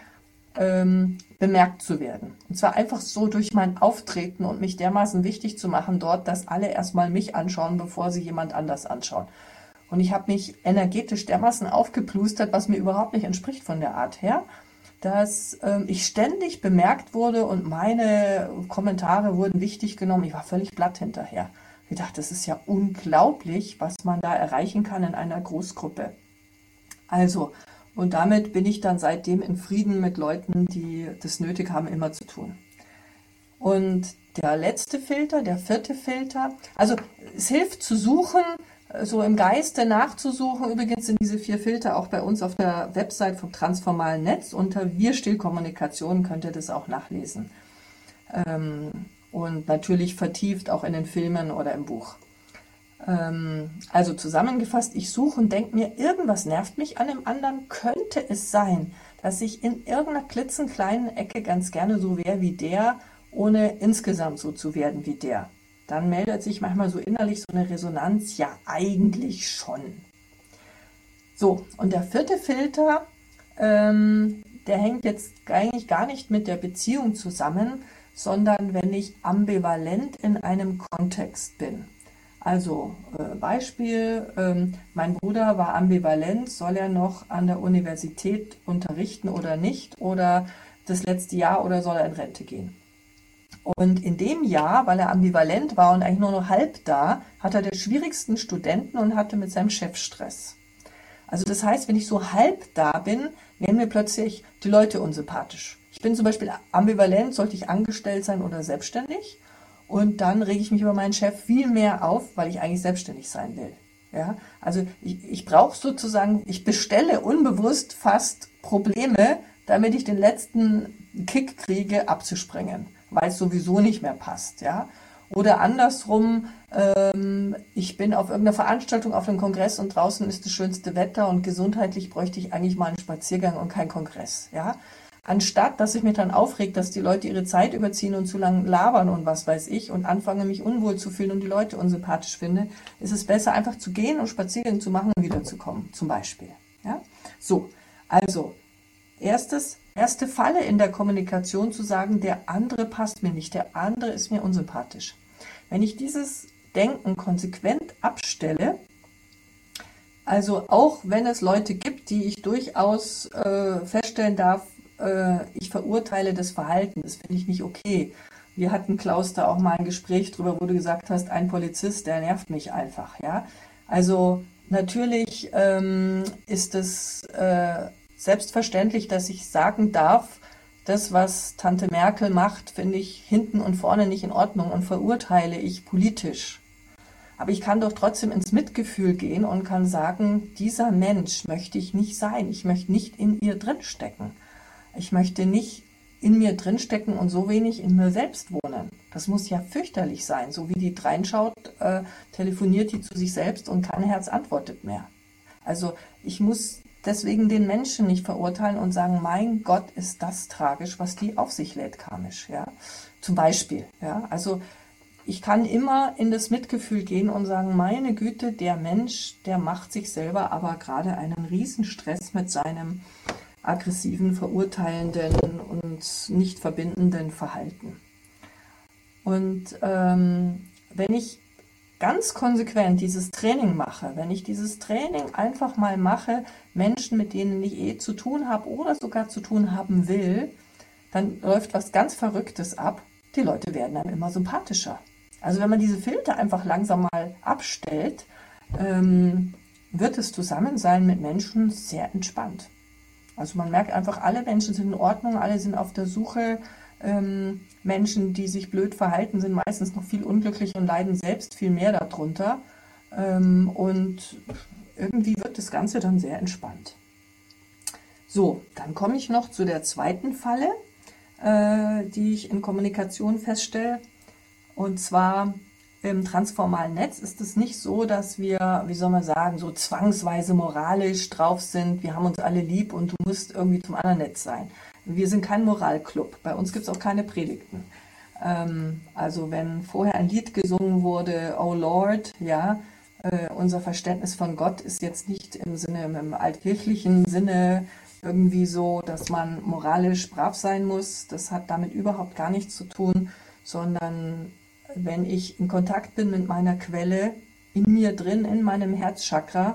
S3: bemerkt zu werden. Und zwar einfach so durch mein Auftreten und mich dermaßen wichtig zu machen dort, dass alle erstmal mich anschauen, bevor sie jemand anders anschauen. Und ich habe mich energetisch dermaßen aufgeplustert, was mir überhaupt nicht entspricht von der Art her, dass ich ständig bemerkt wurde und meine Kommentare wurden wichtig genommen. Ich war völlig platt hinterher. Ich dachte, das ist ja unglaublich, was man da erreichen kann in einer Großgruppe. Also, und damit bin ich dann seitdem in Frieden mit Leuten, die das nötig haben, immer zu tun. Und der letzte Filter, der vierte Filter, also es hilft zu suchen, so im Geiste nachzusuchen. Übrigens sind diese 4 Filter auch bei uns auf der Website vom Transformalen Netz. Unter Wir still Kommunikation könnt ihr das auch nachlesen. Und natürlich vertieft auch in den Filmen oder im Buch. Also zusammengefasst, ich suche und denke mir, irgendwas nervt mich an dem anderen. Könnte es sein, dass ich in irgendeiner klitzenkleinen Ecke ganz gerne so wäre wie der, ohne insgesamt so zu werden wie der? Dann meldet sich manchmal so innerlich so eine Resonanz, ja eigentlich schon. So, und der vierte Filter, der hängt jetzt eigentlich gar nicht mit der Beziehung zusammen, sondern wenn ich ambivalent in einem Kontext bin. Also Beispiel, mein Bruder war ambivalent, soll er noch an der Universität unterrichten oder nicht, oder das letzte Jahr, oder soll er in Rente gehen? Und in dem Jahr, weil er ambivalent war und eigentlich nur noch halb da, hat er den schwierigsten Studenten und hatte mit seinem Chef Stress. Also das heißt, wenn ich so halb da bin, werden mir plötzlich die Leute unsympathisch. Ich bin zum Beispiel ambivalent, sollte ich angestellt sein oder selbstständig? Und dann rege ich mich über meinen Chef viel mehr auf, weil ich eigentlich selbstständig sein will. Ja? Also ich brauche sozusagen, ich bestelle unbewusst fast Probleme, damit ich den letzten Kick kriege, abzuspringen, weil es sowieso nicht mehr passt. Ja? Oder andersrum, ich bin auf irgendeiner Veranstaltung, auf einem Kongress und draußen ist das schönste Wetter und gesundheitlich bräuchte ich eigentlich mal einen Spaziergang und keinen Kongress. Ja? Anstatt, dass ich mich dann aufregt, dass die Leute ihre Zeit überziehen und zu lang labern und was weiß ich und anfange, mich unwohl zu fühlen und die Leute unsympathisch finde, ist es besser, einfach zu gehen und Spaziergänge zu machen und wiederzukommen, zum Beispiel. Ja? So, also, erste Falle in der Kommunikation zu sagen, der andere passt mir nicht, der andere ist mir unsympathisch. Wenn ich dieses Denken konsequent abstelle, also auch wenn es Leute gibt, die ich durchaus feststellen darf, ich verurteile das Verhalten, das finde ich nicht okay. Wir hatten, Klaus, da auch mal ein Gespräch drüber, wo du gesagt hast, ein Polizist, der nervt mich einfach. Ja? Also natürlich ist es selbstverständlich, dass ich sagen darf, das, was Tante Merkel macht, finde ich hinten und vorne nicht in Ordnung und verurteile ich politisch. Aber ich kann doch trotzdem ins Mitgefühl gehen und kann sagen, dieser Mensch möchte ich nicht sein. Ich möchte nicht in ihr drinstecken. Ich möchte nicht in mir drinstecken und so wenig in mir selbst wohnen. Das muss ja fürchterlich sein. So wie die reinschaut, telefoniert die zu sich selbst und kein Herz antwortet mehr. Also ich muss deswegen den Menschen nicht verurteilen und sagen, mein Gott, ist das tragisch, was die auf sich lädt, karmisch. Ja? Zum Beispiel. Ja? Also ich kann immer in das Mitgefühl gehen und sagen, meine Güte, der Mensch, der macht sich selber aber gerade einen Riesenstress mit seinem aggressiven, verurteilenden und nicht verbindenden Verhalten. Und wenn ich ganz konsequent dieses Training mache, wenn ich dieses Training einfach mal mache, Menschen, mit denen ich zu tun habe oder sogar zu tun haben will, dann läuft was ganz Verrücktes ab. Die Leute werden einem immer sympathischer. Also wenn man diese Filter einfach langsam mal abstellt, wird das Zusammensein mit Menschen sehr entspannt. Also man merkt einfach, alle Menschen sind in Ordnung, alle sind auf der Suche. Menschen, die sich blöd verhalten, sind meistens noch viel unglücklicher und leiden selbst viel mehr darunter. Und irgendwie wird das Ganze dann sehr entspannt. So, dann komme ich noch zu der zweiten Falle, die ich in Kommunikation feststelle. Und zwar im transformalen Netz ist es nicht so, dass wir, wie soll man sagen, so zwangsweise moralisch drauf sind, wir haben uns alle lieb und du musst irgendwie zum anderen nett sein. Wir sind kein Moralclub, bei uns gibt es auch keine Predigten. Also wenn vorher ein Lied gesungen wurde, Oh Lord, ja, unser Verständnis von Gott ist jetzt nicht im altkirchlichen Sinne irgendwie so, dass man moralisch brav sein muss. Das hat damit überhaupt gar nichts zu tun, sondern wenn ich in Kontakt bin mit meiner Quelle in mir drin, in meinem Herzchakra,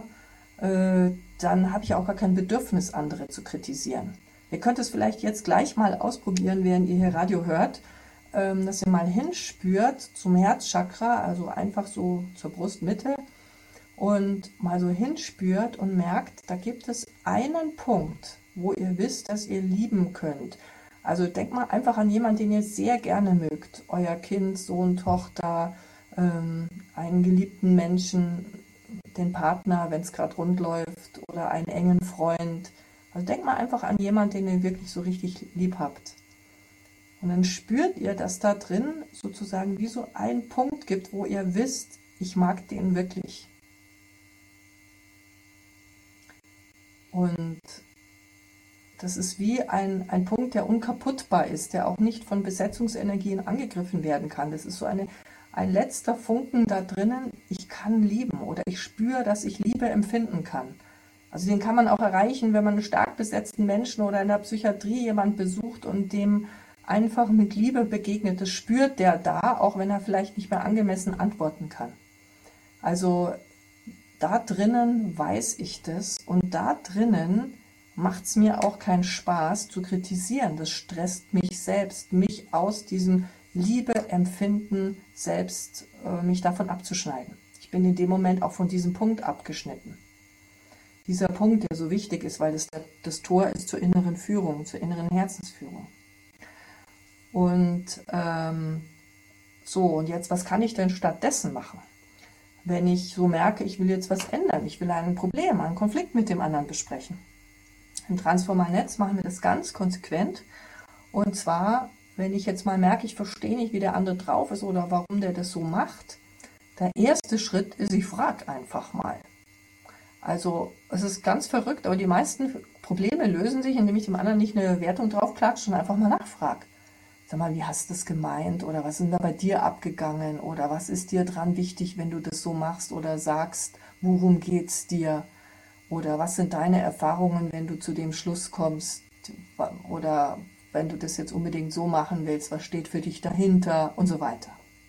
S3: dann habe ich auch gar kein Bedürfnis, andere zu kritisieren. Ihr könnt es vielleicht jetzt gleich mal ausprobieren, während ihr hier Radio hört, dass ihr mal hinspürt zum Herzchakra, also einfach so zur Brustmitte und mal so hinspürt und merkt, da gibt es einen Punkt, wo ihr wisst, dass ihr lieben könnt. Also denkt mal einfach an jemanden, den ihr sehr gerne mögt. Euer Kind, Sohn, Tochter, einen geliebten Menschen, den Partner, wenn es gerade rund läuft, oder einen engen Freund. Also denkt mal einfach an jemanden, den ihr wirklich so richtig lieb habt. Und dann spürt ihr, dass da drin sozusagen wie so ein Punkt gibt, wo ihr wisst, ich mag den wirklich. Und das ist wie ein Punkt, der unkaputtbar ist, der auch nicht von Besetzungsenergien angegriffen werden kann. Das ist so ein letzter Funken da drinnen, ich kann lieben oder ich spüre, dass ich Liebe empfinden kann. Also den kann man auch erreichen, wenn man einen stark besetzten Menschen oder in der Psychiatrie jemand besucht und dem einfach mit Liebe begegnet. Das spürt der da, auch wenn er vielleicht nicht mehr angemessen antworten kann. Also da drinnen weiß ich das und da drinnen macht es mir auch keinen Spaß zu kritisieren. Das stresst mich selbst, mich aus diesem Liebeempfinden selbst, mich davon abzuschneiden. Ich bin in dem Moment auch von diesem Punkt abgeschnitten. Dieser Punkt, der so wichtig ist, weil das Tor ist zur inneren Führung, zur inneren Herzensführung. Und und jetzt, was kann ich denn stattdessen machen? Wenn ich so merke, ich will jetzt was ändern, ich will ein Problem, einen Konflikt mit dem anderen besprechen. Im transformalen Netz machen wir das ganz konsequent. Und zwar, wenn ich jetzt mal merke, ich verstehe nicht, wie der andere drauf ist oder warum der das so macht. Der erste Schritt ist, ich frage einfach mal. Also es ist ganz verrückt, aber die meisten Probleme lösen sich, indem ich dem anderen nicht eine Wertung draufklatsche, sondern einfach mal nachfrage. Sag mal, wie hast du das gemeint? Oder was ist da bei dir abgegangen? Oder was ist dir dran wichtig, wenn du das so machst oder sagst? Worum geht's dir? Oder was sind deine Erfahrungen, wenn du zu dem Schluss kommst? Oder wenn du das jetzt unbedingt so machen willst, was steht für dich dahinter? Und so weiter.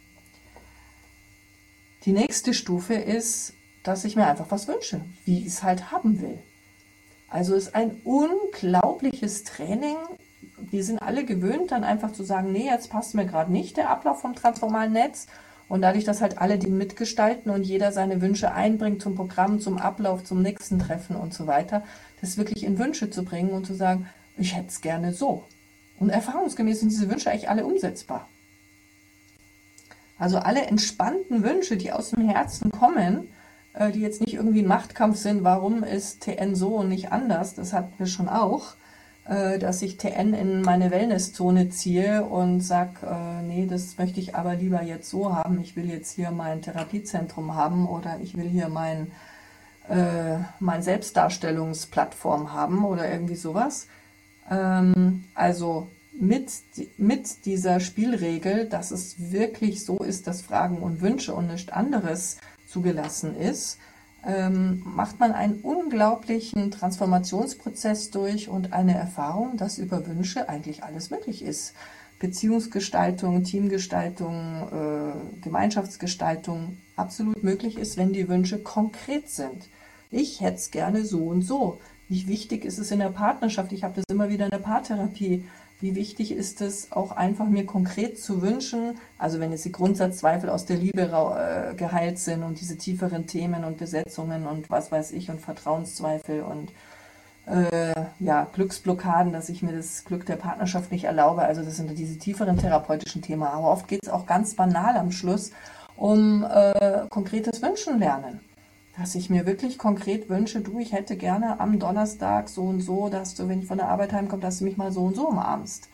S3: Die nächste Stufe ist, dass ich mir einfach was wünsche, wie ich es halt haben will. Also es ist ein unglaubliches Training. Wir sind alle gewöhnt, dann einfach zu sagen, nee, jetzt passt mir gerade nicht der Ablauf vom transformalen Netz. Und dadurch, dass halt alle den mitgestalten und jeder seine Wünsche einbringt zum Programm, zum Ablauf, zum nächsten Treffen und so weiter, das wirklich in Wünsche zu bringen und zu sagen, ich hätte es gerne so. Und erfahrungsgemäß sind diese Wünsche eigentlich alle umsetzbar. Also alle entspannten Wünsche, die aus dem Herzen kommen, die jetzt nicht irgendwie ein Machtkampf sind, warum ist TN so und nicht anders, das hatten wir schon auch, dass ich TN in meine Wellnesszone ziehe und sage, nee, das möchte ich aber lieber jetzt so haben, ich will jetzt hier mein Therapiezentrum haben oder ich will hier mein Selbstdarstellungsplattform haben oder irgendwie sowas. Also mit dieser Spielregel, dass es wirklich so ist, dass Fragen und Wünsche und nichts anderes zugelassen ist, macht man einen unglaublichen Transformationsprozess durch und eine Erfahrung, dass über Wünsche eigentlich alles möglich ist. Beziehungsgestaltung, Teamgestaltung, Gemeinschaftsgestaltung absolut möglich ist, wenn die Wünsche konkret sind. Ich hätte es gerne so und so. Wie wichtig ist es in der Partnerschaft? Ich habe das immer wieder in der Paartherapie. Wie wichtig ist es auch einfach mir konkret zu wünschen, also wenn jetzt die Grundsatzzweifel aus der Liebe geheilt sind und diese tieferen Themen und Besetzungen und was weiß ich und Vertrauenszweifel und Glücksblockaden, dass ich mir das Glück der Partnerschaft nicht erlaube, also das sind diese tieferen therapeutischen Themen, aber oft geht es auch ganz banal am Schluss um konkretes Wünschen lernen. Dass ich mir wirklich konkret wünsche, du, ich hätte gerne am Donnerstag so und so, dass du, wenn ich von der Arbeit heimkomme, dass du mich mal so und so umarmst.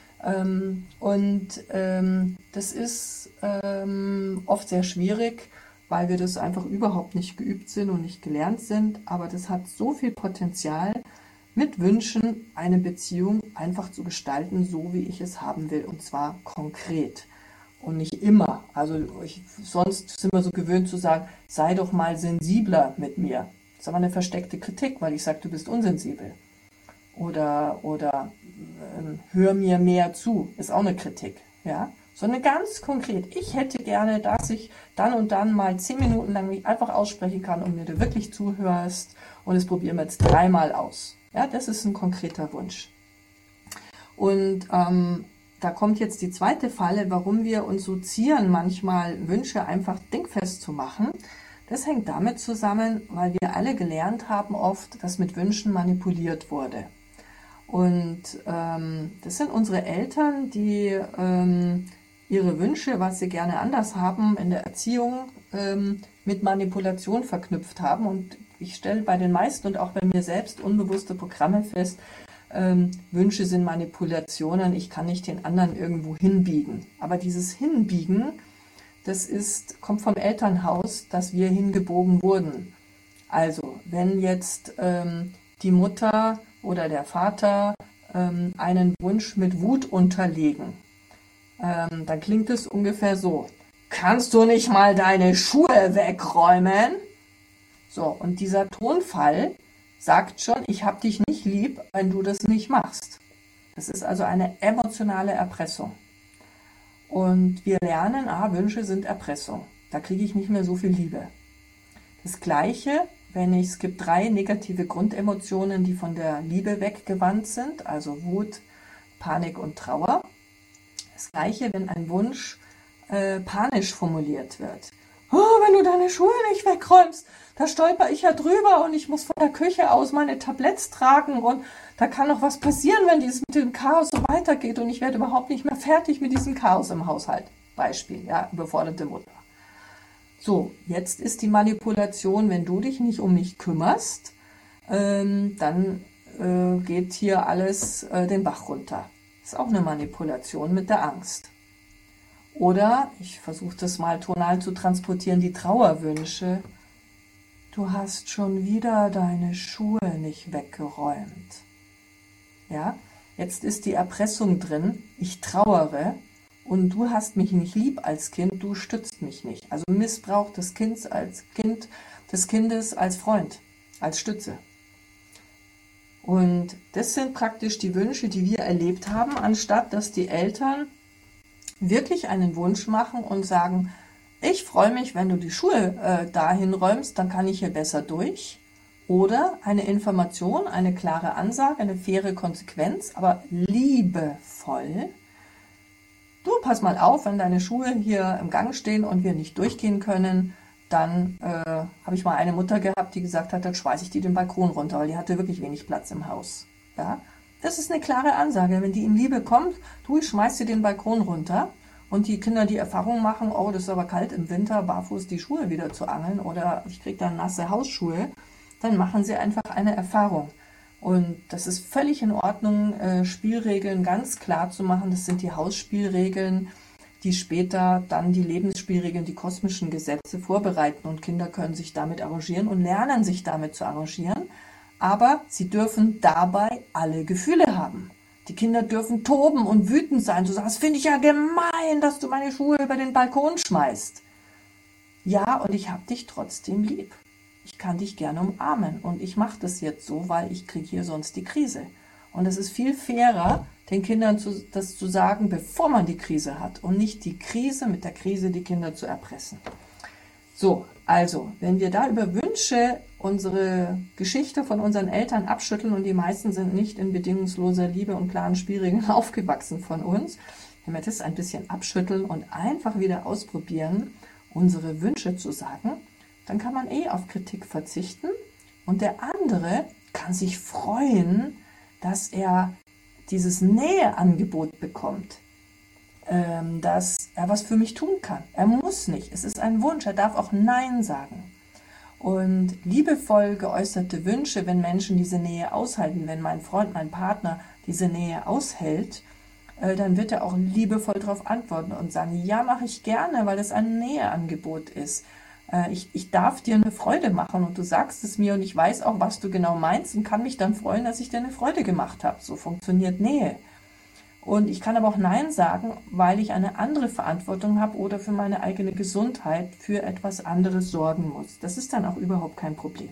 S3: Das ist oft sehr schwierig, weil wir das einfach überhaupt nicht geübt sind und nicht gelernt sind. Aber das hat so viel Potenzial, mit Wünschen eine Beziehung einfach zu gestalten, so wie ich es haben will, und zwar konkret. Und nicht immer. Also sonst sind wir so gewöhnt zu sagen, sei doch mal sensibler mit mir. Das ist aber eine versteckte Kritik, weil ich sage, du bist unsensibel. Oder hör mir mehr zu, ist auch eine Kritik. Ja? Sondern ganz konkret, ich hätte gerne, dass ich dann und dann mal 10 Minuten lang mich einfach aussprechen kann und mir du wirklich zuhörst. Und das probieren wir jetzt 3-mal aus. Ja, das ist ein konkreter Wunsch. Und da kommt jetzt die zweite Falle, warum wir uns so zieren, manchmal Wünsche einfach dingfest zu machen. Das hängt damit zusammen, weil wir alle gelernt haben oft, dass mit Wünschen manipuliert wurde. Und das sind unsere Eltern, die ihre Wünsche, was sie gerne anders haben, in der Erziehung mit Manipulation verknüpft haben. Und ich stelle bei den meisten und auch bei mir selbst unbewusste Programme fest, Wünsche sind Manipulationen, ich kann nicht den anderen irgendwo hinbiegen. Aber dieses Hinbiegen, das kommt vom Elternhaus, dass wir hingebogen wurden. Also, wenn jetzt die Mutter oder der Vater einen Wunsch mit Wut unterlegen, dann klingt es ungefähr so: Kannst du nicht mal deine Schuhe wegräumen? So, und dieser Tonfall sagt schon, ich habe dich nicht lieb, wenn du das nicht machst. Das ist also eine emotionale Erpressung. Und wir lernen, Wünsche sind Erpressung. Da kriege ich nicht mehr so viel Liebe. Das Gleiche, es gibt 3 negative Grundemotionen, die von der Liebe weggewandt sind, also Wut, Panik und Trauer. Das Gleiche, wenn ein Wunsch panisch formuliert wird. Oh, wenn du deine Schuhe nicht wegräumst, da stolper ich ja drüber und ich muss von der Küche aus meine Tabletts tragen und da kann noch was passieren, wenn dies mit dem Chaos so weitergeht und ich werde überhaupt nicht mehr fertig mit diesem Chaos im Haushalt. Beispiel, ja, überforderte Mutter. So, jetzt ist die Manipulation, wenn du dich nicht um mich kümmerst, dann geht hier alles den Bach runter. Das ist auch eine Manipulation mit der Angst. Oder, ich versuche das mal tonal zu transportieren, die Trauerwünsche. Du hast schon wieder deine Schuhe nicht weggeräumt. Ja, jetzt ist die Erpressung drin, ich trauere und du hast mich nicht lieb als Kind, du stützt mich nicht. Also Missbrauch des Kindes als Freund, als Stütze. Und das sind praktisch die Wünsche, die wir erlebt haben, anstatt dass die Eltern wirklich einen Wunsch machen und sagen, ich freue mich, wenn du die Schuhe dahin räumst, dann kann ich hier besser durch. Oder eine Information, eine klare Ansage, eine faire Konsequenz, aber liebevoll. Du, pass mal auf, wenn deine Schuhe hier im Gang stehen und wir nicht durchgehen können, dann habe ich mal eine Mutter gehabt, die gesagt hat, dann schmeiße ich die den Balkon runter, weil die hatte wirklich wenig Platz im Haus. Ja? Das ist eine klare Ansage. Wenn die in Liebe kommt, du, ich schmeiß dir den Balkon runter und die Kinder die Erfahrung machen, oh, das ist aber kalt im Winter, barfuß die Schuhe wieder zu angeln oder ich kriege dann nasse Hausschuhe, dann machen sie einfach eine Erfahrung. Und das ist völlig in Ordnung, Spielregeln ganz klar zu machen. Das sind die Hausspielregeln, die später dann die Lebensspielregeln, die kosmischen Gesetze vorbereiten. Und Kinder können sich damit arrangieren und lernen sich damit zu arrangieren. Aber sie dürfen dabei alle Gefühle haben. Die die Kinder dürfen toben und wütend sein. Du sagst, finde ich ja gemein, dass du meine Schuhe über den Balkon schmeißt. Ja, und ich habe dich trotzdem lieb. Ich kann dich gerne umarmen und ich mache das jetzt so, weil ich kriege hier sonst die Krise. Und es ist viel fairer, den Kindern das zu sagen, bevor man die Krise hat und nicht die Krise mit der Krise die Kinder zu erpressen. So, also, wenn wir da über Wünsche unsere Geschichte von unseren Eltern abschütteln und die meisten sind nicht in bedingungsloser Liebe und klaren Spielregeln aufgewachsen von uns, wenn wir das ein bisschen abschütteln und einfach wieder ausprobieren, unsere Wünsche zu sagen, dann kann man auf Kritik verzichten und der andere kann sich freuen, dass er dieses Näheangebot bekommt, dass er was für mich tun kann. Er muss nicht, es ist ein Wunsch, er darf auch Nein sagen. Und liebevoll geäußerte Wünsche, wenn Menschen diese Nähe aushalten, wenn mein Freund, mein Partner diese Nähe aushält, dann wird er auch liebevoll darauf antworten und sagen, ja, mache ich gerne, weil es ein Näheangebot ist. Ich darf dir eine Freude machen und du sagst es mir und ich weiß auch, was du genau meinst und kann mich dann freuen, dass ich dir eine Freude gemacht habe. So funktioniert Nähe. Und ich kann aber auch Nein sagen, weil ich eine andere Verantwortung habe oder für meine eigene Gesundheit für etwas anderes sorgen muss. Das ist dann auch überhaupt kein Problem.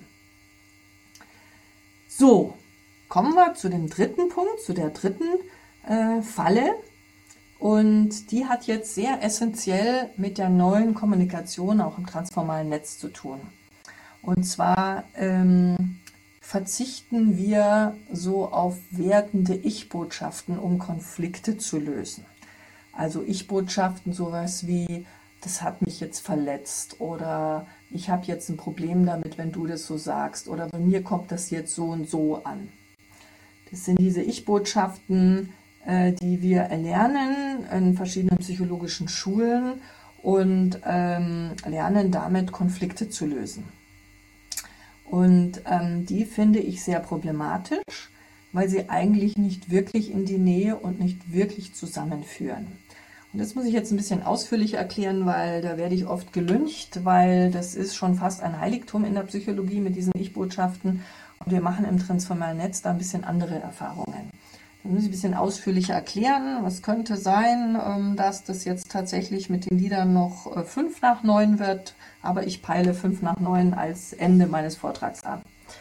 S3: So, kommen wir zu dem dritten Punkt, zu der dritten Falle. Und die hat jetzt sehr essentiell mit der neuen Kommunikation auch im transformalen Netz zu tun. Und zwar verzichten wir so auf wertende Ich-Botschaften, um Konflikte zu lösen. Also Ich-Botschaften, sowas wie, das hat mich jetzt verletzt oder ich habe jetzt ein Problem damit, wenn du das so sagst oder bei mir kommt das jetzt so und so an. Das sind diese Ich-Botschaften, die wir erlernen in verschiedenen psychologischen Schulen und lernen damit Konflikte zu lösen. Und die finde ich sehr problematisch, weil sie eigentlich nicht wirklich in die Nähe und nicht wirklich zusammenführen. Und das muss ich jetzt ein bisschen ausführlicher erklären, weil da werde ich oft gelyncht, weil das ist schon fast ein Heiligtum in der Psychologie mit diesen Ich-Botschaften. Und wir machen im transformalen Netz da ein bisschen andere Erfahrungen. Da muss ich ein bisschen ausführlicher erklären. Was könnte sein, dass das jetzt tatsächlich mit den Liedern noch 5 nach 9 wird, aber ich peile 5 nach 9 als Ende meines Vortrags an.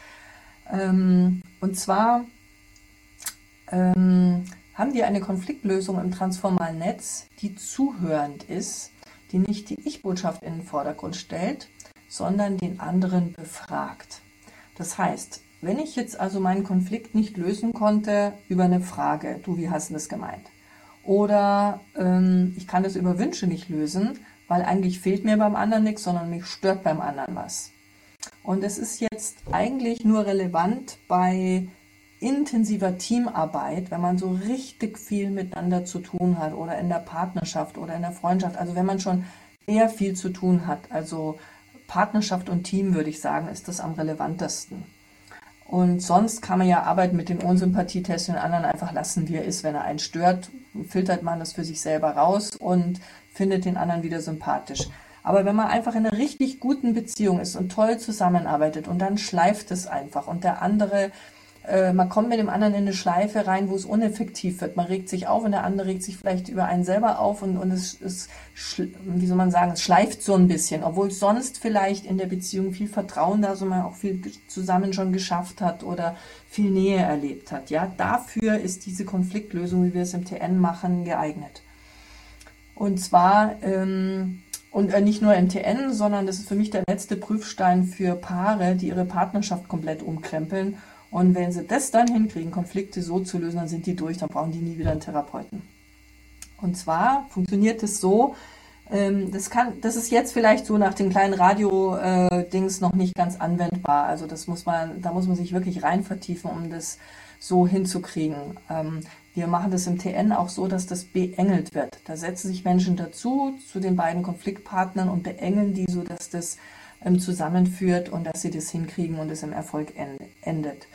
S3: Und zwar haben wir eine Konfliktlösung im transformalen Netz, die zuhörend ist, die nicht die Ich-Botschaft in den Vordergrund stellt, sondern den anderen befragt. Das heißt, wenn ich jetzt also meinen Konflikt nicht lösen konnte über eine Frage, du, wie hast du das gemeint? Oder ich kann das über Wünsche nicht lösen, weil eigentlich fehlt mir beim anderen nichts, sondern mich stört beim anderen was. Und es ist jetzt eigentlich nur relevant bei intensiver Teamarbeit, wenn man so richtig viel miteinander zu tun hat oder in der Partnerschaft oder in der Freundschaft, also wenn man schon sehr viel zu tun hat, also Partnerschaft und Team, würde ich sagen, ist das am relevantesten. Und sonst kann man ja arbeiten mit dem Unsympathietest den anderen einfach lassen, wie er ist. Wenn er einen stört, filtert man das für sich selber raus und findet den anderen wieder sympathisch. Aber wenn man einfach in einer richtig guten Beziehung ist und toll zusammenarbeitet und dann schleift es einfach und der andere, man kommt mit dem anderen in eine Schleife rein, wo es uneffektiv wird. Man regt sich auf und der andere regt sich vielleicht über einen selber auf und es wie soll man sagen, es schleift so ein bisschen, obwohl sonst vielleicht in der Beziehung viel Vertrauen da, so man auch viel zusammen schon geschafft hat oder viel Nähe erlebt hat. Ja, dafür ist diese Konfliktlösung, wie wir es im TN machen, geeignet. Und zwar und nicht nur im TN, sondern das ist für mich der letzte Prüfstein für Paare, die ihre Partnerschaft komplett umkrempeln. Und wenn sie das dann hinkriegen, Konflikte so zu lösen, dann sind die durch, dann brauchen die nie wieder einen Therapeuten. Und zwar funktioniert es so, das ist jetzt vielleicht so nach den kleinen Radio-Dings noch nicht ganz anwendbar. Also da muss man sich wirklich rein vertiefen, um das so hinzukriegen. Wir machen das im TN auch so, dass das beengelt wird. Da setzen sich Menschen dazu, zu den beiden Konfliktpartnern und beengeln die, sodass das zusammenführt und dass sie das hinkriegen und es im Erfolg endet.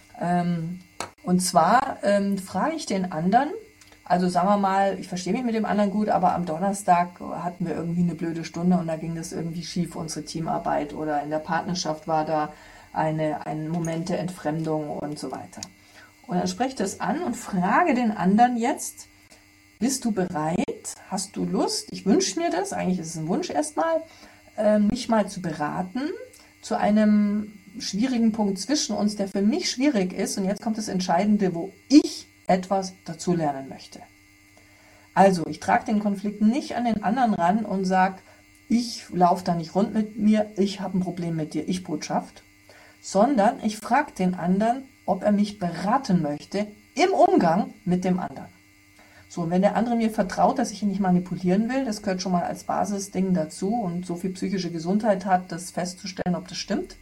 S3: Und zwar frage ich den anderen, also sagen wir mal, ich verstehe mich mit dem anderen gut, aber am Donnerstag hatten wir irgendwie eine blöde Stunde und da ging das irgendwie schief, unsere Teamarbeit, oder in der Partnerschaft war da ein Moment der Entfremdung und so weiter. Und dann spreche ich das an und frage den anderen jetzt, bist du bereit? Hast du Lust? Ich wünsche mir das, eigentlich ist es ein Wunsch erstmal, mich mal zu beraten zu einem schwierigen Punkt zwischen uns, der für mich schwierig ist. Und jetzt kommt das Entscheidende, wo ich etwas dazu lernen möchte. Also, ich trage den Konflikt nicht an den anderen ran und sage, ich laufe da nicht rund mit mir, ich habe ein Problem mit dir, Ich-Botschaft, sondern ich frage den anderen, ob er mich beraten möchte im Umgang mit dem anderen. So, und wenn der andere mir vertraut, dass ich ihn nicht manipulieren will, das gehört schon mal als Basisding dazu und so viel psychische Gesundheit hat, das festzustellen, ob das stimmt,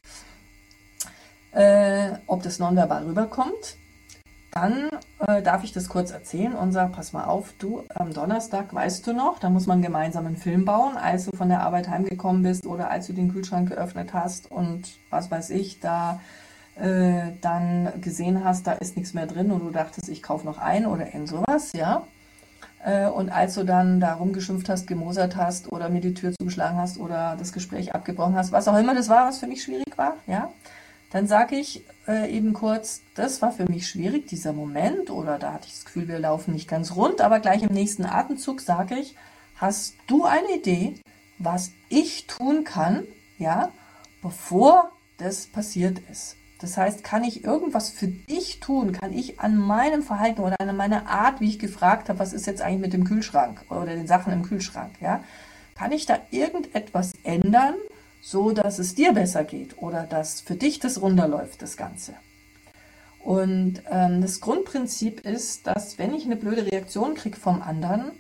S3: ob das nonverbal rüberkommt, dann darf ich das kurz erzählen und sage, pass mal auf, du, am Donnerstag, weißt du noch, da muss man gemeinsam einen Film bauen, als du von der Arbeit heimgekommen bist oder als du den Kühlschrank geöffnet hast und was weiß ich, da dann gesehen hast, da ist nichts mehr drin und du dachtest, ich kaufe noch ein oder irgend sowas, ja. Und als du dann da rumgeschimpft hast, gemosert hast oder mir die Tür zugeschlagen hast oder das Gespräch abgebrochen hast, was auch immer das war, was für mich schwierig war, ja, dann sage ich eben kurz, das war für mich schwierig, dieser Moment, oder da hatte ich das Gefühl, wir laufen nicht ganz rund, aber gleich im nächsten Atemzug sage ich, hast du eine Idee, was ich tun kann, ja, bevor das passiert ist? Das heißt, kann ich irgendwas für dich tun? Kann ich an meinem Verhalten oder an meiner Art, wie ich gefragt habe, was ist jetzt eigentlich mit dem Kühlschrank oder den Sachen im Kühlschrank, ja? Kann ich da irgendetwas ändern, so dass es dir besser geht oder dass für dich das runterläuft, das Ganze? Und das Grundprinzip ist, dass wenn ich eine blöde Reaktion kriege vom anderen,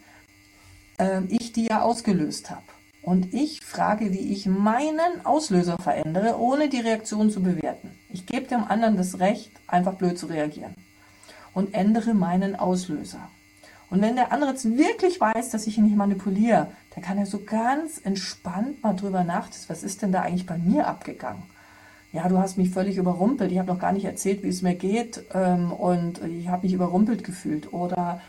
S3: ich die ja ausgelöst habe. Und ich frage, wie ich meinen Auslöser verändere, ohne die Reaktion zu bewerten. Ich gebe dem anderen das Recht, einfach blöd zu reagieren und ändere meinen Auslöser. Und wenn der andere jetzt wirklich weiß, dass ich ihn nicht manipuliere, dann kann er so ganz entspannt mal drüber nachdenken, was ist denn da eigentlich bei mir abgegangen? Ja, du hast mich völlig überrumpelt, ich habe noch gar nicht erzählt, wie es mir geht und ich habe mich überrumpelt gefühlt. Oder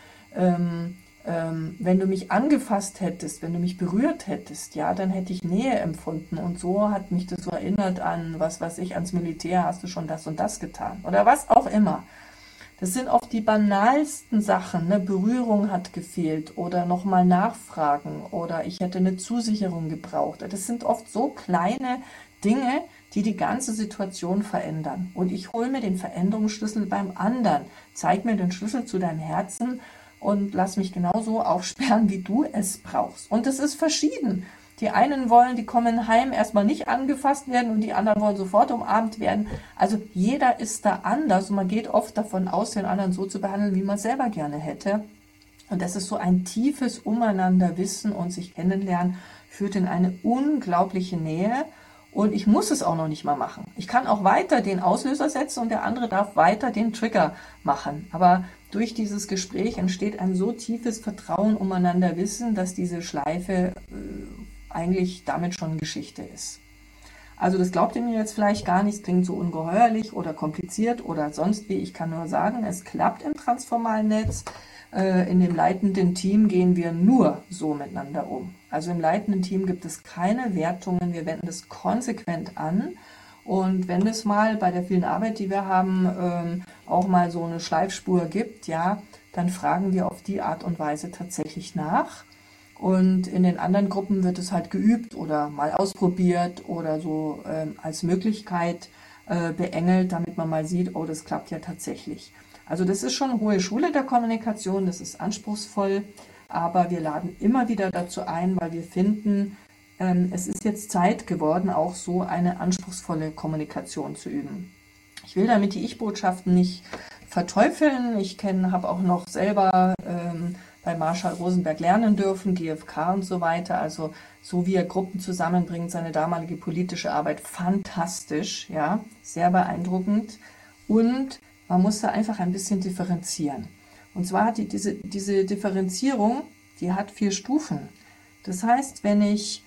S3: wenn du mich angefasst hättest, wenn du mich berührt hättest, ja, dann hätte ich Nähe empfunden. Und so hat mich das so erinnert an, was weiß ich, ans Militär, hast du schon das und das getan. Oder was auch immer. Das sind oft die banalsten Sachen, ne? Berührung hat gefehlt oder nochmal nachfragen oder ich hätte eine Zusicherung gebraucht. Das sind oft so kleine Dinge, die die ganze Situation verändern. Und ich hole mir den Veränderungsschlüssel beim anderen. Zeig mir den Schlüssel zu deinem Herzen und lass mich genauso aufsperren, wie du es brauchst. Und das ist verschieden. Die einen wollen, die kommen heim, erstmal nicht angefasst werden und die anderen wollen sofort umarmt werden. Also jeder ist da anders und man geht oft davon aus, den anderen so zu behandeln, wie man es selber gerne hätte. Und das ist so ein tiefes Umeinander-Wissen und sich kennenlernen, führt in eine unglaubliche Nähe. Und ich muss es auch noch nicht mal machen. Ich kann auch weiter den Auslöser setzen und der andere darf weiter den Trigger machen. Aber durch dieses Gespräch entsteht ein so tiefes Vertrauen umeinander Wissen, dass diese Schleife eigentlich damit schon Geschichte ist. Also das glaubt ihr mir jetzt vielleicht gar nicht, es klingt so ungeheuerlich oder kompliziert oder sonst wie. Ich kann nur sagen, es klappt im transformalen Netz. In dem leitenden Team gehen wir nur so miteinander um. Also im leitenden Team gibt es keine Wertungen, wir wenden das konsequent an. Und wenn es mal bei der vielen Arbeit, die wir haben, auch mal so eine Schleifspur gibt, ja, dann fragen wir auf die Art und Weise tatsächlich nach. Und in den anderen Gruppen wird es halt geübt oder mal ausprobiert oder so als Möglichkeit beengelt, damit man mal sieht, oh, das klappt ja tatsächlich. Also das ist schon eine hohe Schule der Kommunikation, das ist anspruchsvoll, aber wir laden immer wieder dazu ein, weil wir finden, es ist jetzt Zeit geworden, auch so eine anspruchsvolle Kommunikation zu üben. Ich will damit die Ich-Botschaften nicht verteufeln. Ich habe auch noch selber bei Marshall Rosenberg lernen dürfen, GfK und so weiter. Also so wie er Gruppen zusammenbringt, seine damalige politische Arbeit, fantastisch, ja, sehr beeindruckend. Und man muss da einfach ein bisschen differenzieren. Und zwar hat diese Differenzierung, die hat 4 Stufen. Das heißt, wenn ich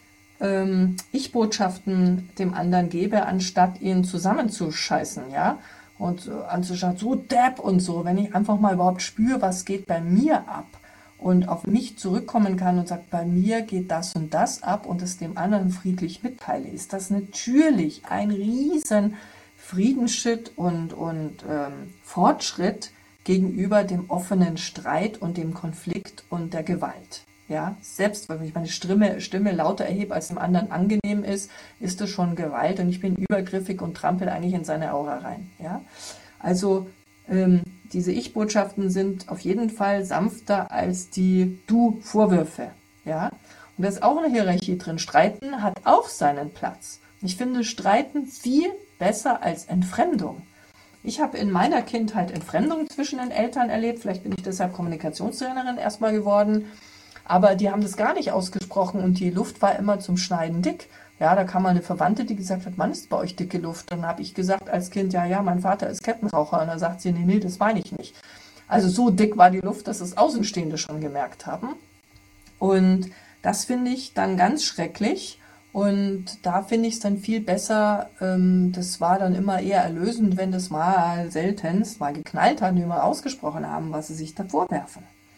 S3: Ich-Botschaften dem anderen gebe, anstatt ihn zusammenzuscheißen, ja, und anzuschauen, so Depp und so, wenn ich einfach mal überhaupt spüre, was geht bei mir ab und auf mich zurückkommen kann und sagt, bei mir geht das und das ab und es dem anderen friedlich mitteile, ist das natürlich ein riesen Friedensschritt und Fortschritt gegenüber dem offenen Streit und dem Konflikt und der Gewalt. Ja, selbst wenn ich meine Stimme lauter erhebe, als dem anderen angenehm ist, ist das schon Gewalt und ich bin übergriffig und trampel eigentlich in seine Aura rein. Ja, also diese Ich-Botschaften sind auf jeden Fall sanfter als die Du-Vorwürfe. Ja, und da ist auch eine Hierarchie drin. Streiten hat auch seinen Platz. Ich finde Streiten viel besser als Entfremdung. Ich habe in meiner Kindheit Entfremdung zwischen den Eltern erlebt. Vielleicht bin ich deshalb Kommunikationstrainerin erstmal geworden. Aber die haben das gar nicht ausgesprochen und die Luft war immer zum Schneiden dick. Ja, da kam mal eine Verwandte, die gesagt hat, Mann, ist bei euch dicke Luft. Dann habe ich gesagt als Kind, ja, mein Vater ist Kettenraucher. Und dann sagt sie, nee, das meine ich nicht. Also so dick war die Luft, dass das Außenstehende schon gemerkt haben. Und das finde ich dann ganz schrecklich. Und da finde ich es dann viel besser, das war dann immer eher erlösend, wenn das mal seltenst mal geknallt hat und die mal ausgesprochen haben, was sie sich da vorwerfen.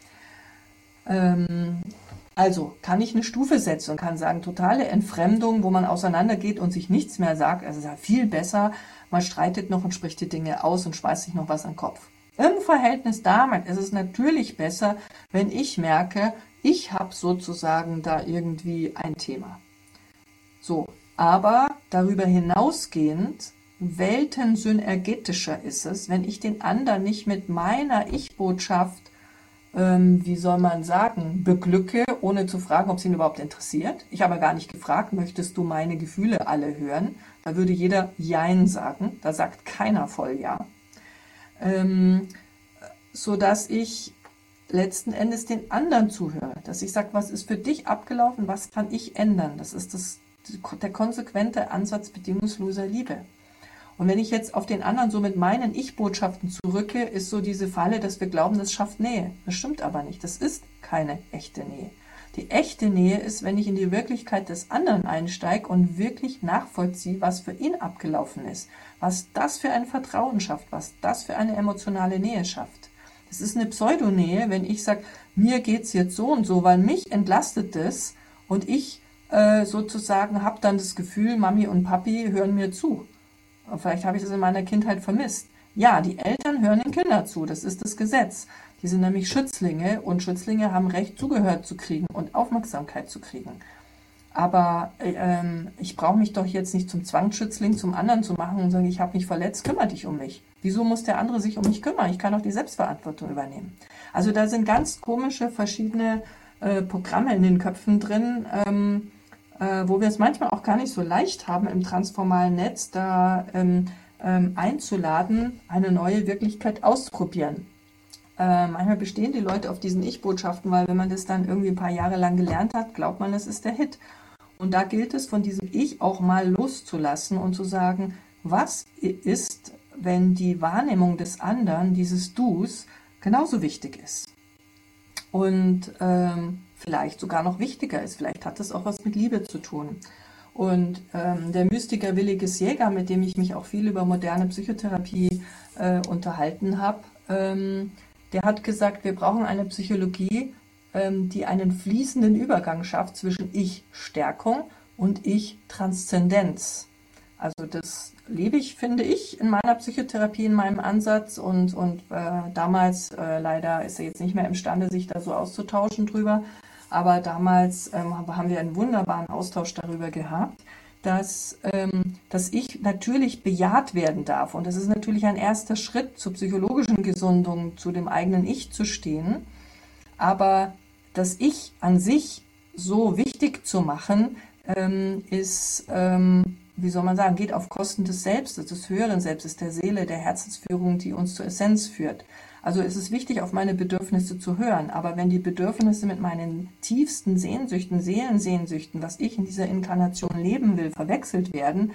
S3: Also kann ich eine Stufe setzen und kann sagen, totale Entfremdung, wo man auseinandergeht und sich nichts mehr sagt. Also es ist ja viel besser, man streitet noch und spricht die Dinge aus und schmeißt sich noch was an den Kopf. Im Verhältnis damit ist es natürlich besser, wenn ich merke, ich habe sozusagen da irgendwie ein Thema. So, aber darüber hinausgehend, weltensynergetischer ist es, wenn ich den anderen nicht mit meiner Ich-Botschaft wie soll man sagen, beglücke, ohne zu fragen, ob es ihn überhaupt interessiert. Ich habe gar nicht gefragt, möchtest du meine Gefühle alle hören? Da würde jeder Jein sagen, da sagt keiner voll Ja. Sodass ich letzten Endes den anderen zuhöre, dass ich sage, was ist für dich abgelaufen, was kann ich ändern? Das ist der konsequente Ansatz bedingungsloser Liebe. Und wenn ich jetzt auf den anderen so mit meinen Ich-Botschaften zurücke, ist so diese Falle, dass wir glauben, das schafft Nähe. Das stimmt aber nicht. Das ist keine echte Nähe. Die echte Nähe ist, wenn ich in die Wirklichkeit des anderen einsteige und wirklich nachvollziehe, was für ihn abgelaufen ist, was das für ein Vertrauen schafft, was das für eine emotionale Nähe schafft. Das ist eine Pseudonähe, wenn ich sage, mir geht's jetzt so und so, weil mich entlastet es und ich sozusagen habe dann das Gefühl, Mami und Papi hören mir zu. Vielleicht habe ich das in meiner Kindheit vermisst. Ja, die Eltern hören den Kindern zu, das ist das Gesetz. Die sind nämlich Schützlinge und Schützlinge haben Recht, zugehört zu kriegen und Aufmerksamkeit zu kriegen. Aber ich brauche mich doch jetzt nicht zum Zwangsschützling zum anderen zu machen und sagen, ich habe mich verletzt, kümmere dich um mich. Wieso muss der andere sich um mich kümmern? Ich kann auch die Selbstverantwortung übernehmen. Also da sind ganz komische verschiedene Programme in den Köpfen drin, wo wir es manchmal auch gar nicht so leicht haben, im transformalen Netz da einzuladen, eine neue Wirklichkeit auszuprobieren. Manchmal bestehen die Leute auf diesen Ich-Botschaften, weil wenn man das dann irgendwie ein paar Jahre lang gelernt hat, glaubt man, das ist der Hit. Und da gilt es, von diesem Ich auch mal loszulassen und zu sagen, was ist, wenn die Wahrnehmung des anderen, dieses Dus, genauso wichtig ist. Und vielleicht sogar noch wichtiger ist. Vielleicht hat das auch was mit Liebe zu tun. Und der Mystiker Willi Gesjäger, mit dem ich mich auch viel über moderne Psychotherapie unterhalten habe, der hat gesagt, wir brauchen eine Psychologie, die einen fließenden Übergang schafft zwischen Ich-Stärkung und Ich-Transzendenz. Also das lebe ich, finde ich, in meiner Psychotherapie, in meinem Ansatz und damals, leider ist er jetzt nicht mehr imstande, sich da so auszutauschen drüber, aber damals haben wir einen wunderbaren Austausch darüber gehabt, dass ich natürlich bejaht werden darf und das ist natürlich ein erster Schritt zur psychologischen Gesundung, zu dem eigenen Ich zu stehen, aber das Ich an sich so wichtig zu machen, ist wie soll man sagen, geht auf Kosten des Selbstes, des höheren Selbstes, der Seele, der Herzensführung, die uns zur Essenz führt. Also es ist wichtig, auf meine Bedürfnisse zu hören, aber wenn die Bedürfnisse mit meinen tiefsten Sehnsüchten, Seelensehnsüchten, was ich in dieser Inkarnation leben will, verwechselt werden,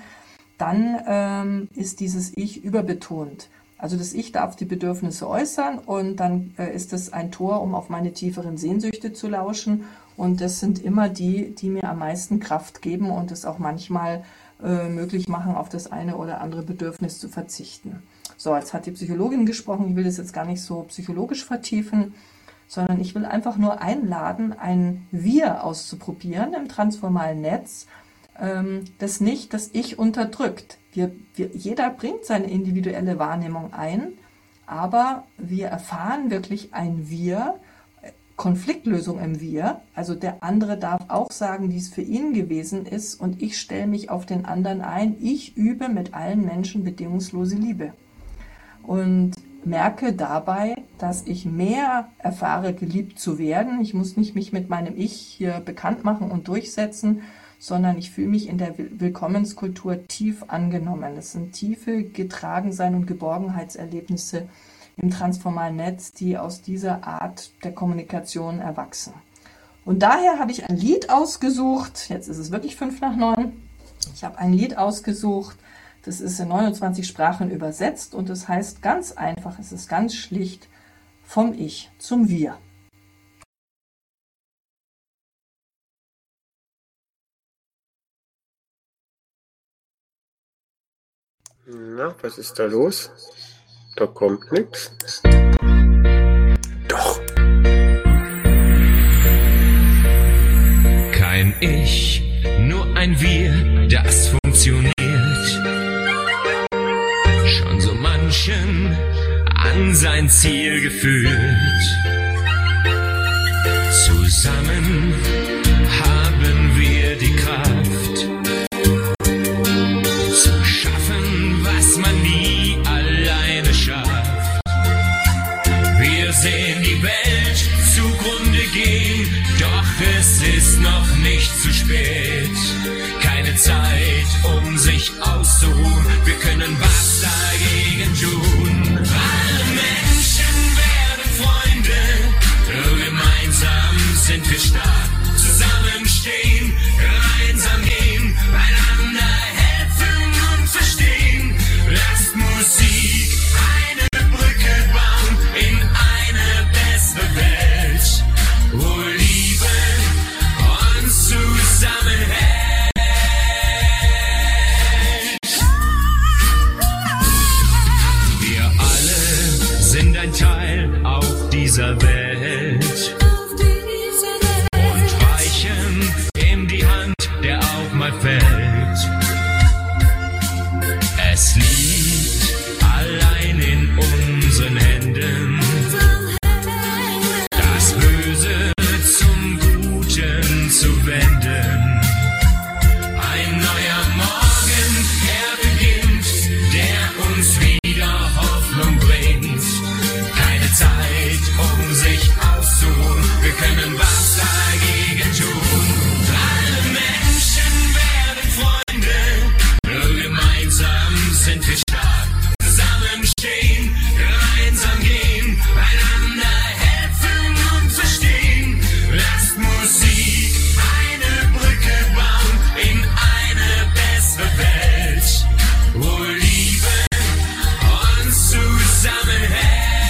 S3: dann ist dieses Ich überbetont. Also das Ich darf die Bedürfnisse äußern und dann ist es ein Tor, um auf meine tieferen Sehnsüchte zu lauschen und das sind immer die, die mir am meisten Kraft geben und es auch manchmal möglich machen, auf das eine oder andere Bedürfnis zu verzichten. So, jetzt hat die Psychologin gesprochen, ich will das jetzt gar nicht so psychologisch vertiefen, sondern ich will einfach nur einladen, ein Wir auszuprobieren im transformalen Netz, das nicht das Ich unterdrückt. Jeder bringt seine individuelle Wahrnehmung ein, aber wir erfahren wirklich ein Wir, Konfliktlösung im Wir. Also der andere darf auch sagen, wie es für ihn gewesen ist und ich stelle mich auf den anderen ein. Ich übe mit allen Menschen bedingungslose Liebe und merke dabei, dass ich mehr erfahre, geliebt zu werden. Ich muss nicht mich mit meinem Ich hier bekannt machen und durchsetzen, sondern ich fühle mich in der Willkommenskultur tief angenommen. Es sind tiefe Getragensein- und Geborgenheitserlebnisse im transformalen Netz, die aus dieser Art der Kommunikation erwachsen. Und daher habe ich ein Lied ausgesucht, jetzt ist es wirklich 8:55, ich habe ein Lied ausgesucht, das ist in 29 Sprachen übersetzt und es heißt ganz einfach, es ist ganz schlicht, vom Ich zum Wir.
S2: Na, was ist da los? Da kommt nichts. Doch.
S4: Kein Ich, nur ein Wir, das funktioniert. Schon so manchen an sein Ziel geführt. Zusammen haben wir die Kraft zu schaffen, was man nie alleine schafft. Wir sehen die Welt zugrunde gehen, doch es ist noch nicht zu spät. Keine Zeit, um sich auszuruhen, wir können was dagegen tun. Alle Menschen werden Freunde, nur gemeinsam sind wir stark. Zusammenstehen, gemeinsam gehen, einander helfen und verstehen. Lasst Musik eine Brücke bauen in eine bessere Welt, wo Liebe uns zusammenhält. Wir alle sind ein Teil auf dieser Welt und reichen ihm die Hand, der auch mal fällt. Es liegt allein in unseren Händen, das Böse zum Guten zu wenden. Ein neuer Morgen, er beginnt, der uns wieder Hoffnung bringt. Keine Zeit, um sich auszuruhen, wir können was dagegen tun. Alle Menschen werden Freunde, nur gemeinsam sind wir stark. Zusammenstehen, gemeinsam gehen, einander helfen und verstehen. Lasst Musik eine Brücke bauen in eine bessere Welt, wo Liebe uns zusammenhält.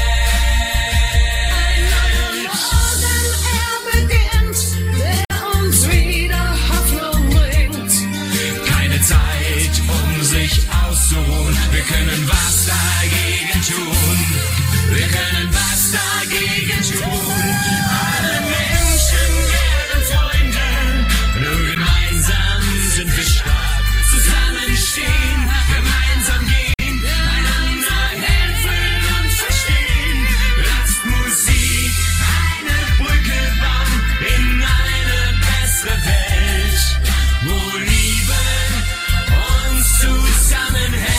S5: Er beginnt, der uns wieder Hoffnung bringt.
S4: Keine Zeit, um sich auszuruhen, wir können was dagegen tun. Wir können was dagegen tun. Alle Menschen werden Freunde, nur gemeinsam sind wir stark. Zusammenstehen, gemeinsam gehen, einander helfen und verstehen. Lasst Musik eine Brücke bauen in eine bessere Welt, wo Liebe uns zusammenhält.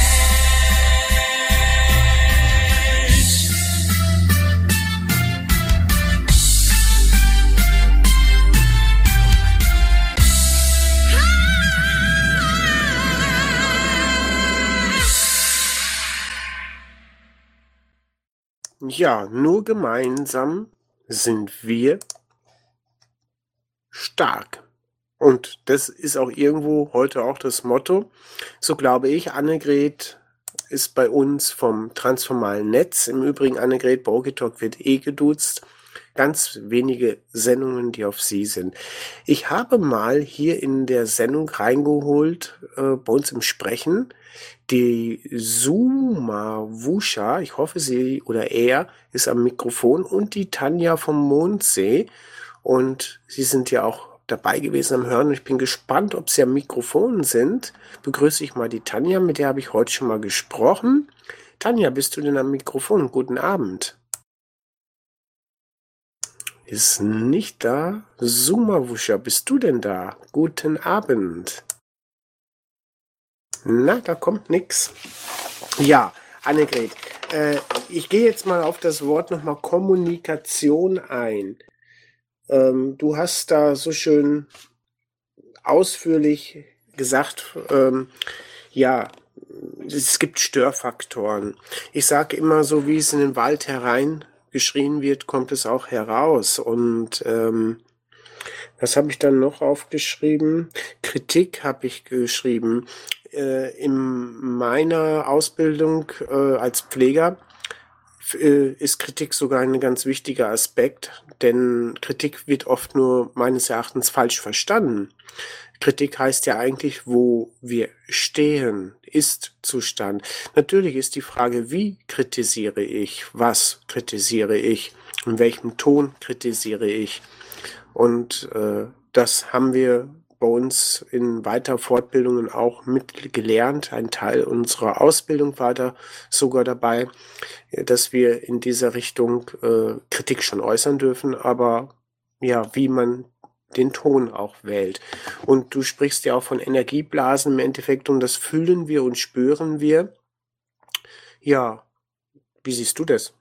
S2: Ja, nur gemeinsam sind wir stark. Und das ist auch irgendwo heute auch das Motto. So glaube ich, Annegret ist bei uns vom transformalen Netz. Im Übrigen, Annegret, bei OKTalk wird geduzt. Ganz wenige Sendungen, die auf sie sind. Ich habe mal hier in der Sendung reingeholt, bei uns im Sprechen, die Suma Wusha, ich hoffe sie oder er ist am Mikrofon, und die Tanja vom Mondsee. Und sie sind ja auch dabei gewesen am Hören. Ich bin gespannt, ob Sie am Mikrofon sind. Begrüße ich mal die Tanja, mit der habe ich heute schon mal gesprochen. Tanja, bist du denn am Mikrofon? Guten Abend. Ist nicht da. Sumawuscher, bist du denn da? Guten Abend. Na, da kommt nix. Ja, Annegret, ich gehe jetzt mal auf das Wort nochmal Kommunikation ein. Du hast da so schön ausführlich gesagt, ja, es gibt Störfaktoren. Ich sage immer, so wie es in den Wald hereingeschrien wird, kommt es auch heraus. Und was habe ich dann noch aufgeschrieben? Kritik habe ich geschrieben. In meiner Ausbildung als Pfleger ist Kritik sogar ein ganz wichtiger Aspekt, denn Kritik wird oft nur meines Erachtens falsch verstanden. Kritik heißt ja eigentlich, wo wir stehen, Ist-Zustand. Natürlich ist die Frage, wie kritisiere ich, was kritisiere ich, in welchem Ton kritisiere ich. Und das haben wir bei uns in weiter Fortbildungen auch mitgelernt. Ein Teil unserer Ausbildung war da sogar dabei, dass wir in dieser Richtung Kritik schon äußern dürfen, aber ja, wie man den Ton auch wählt. Und du sprichst ja auch von Energieblasen im Endeffekt und das fühlen wir und spüren wir. Ja, wie siehst du das?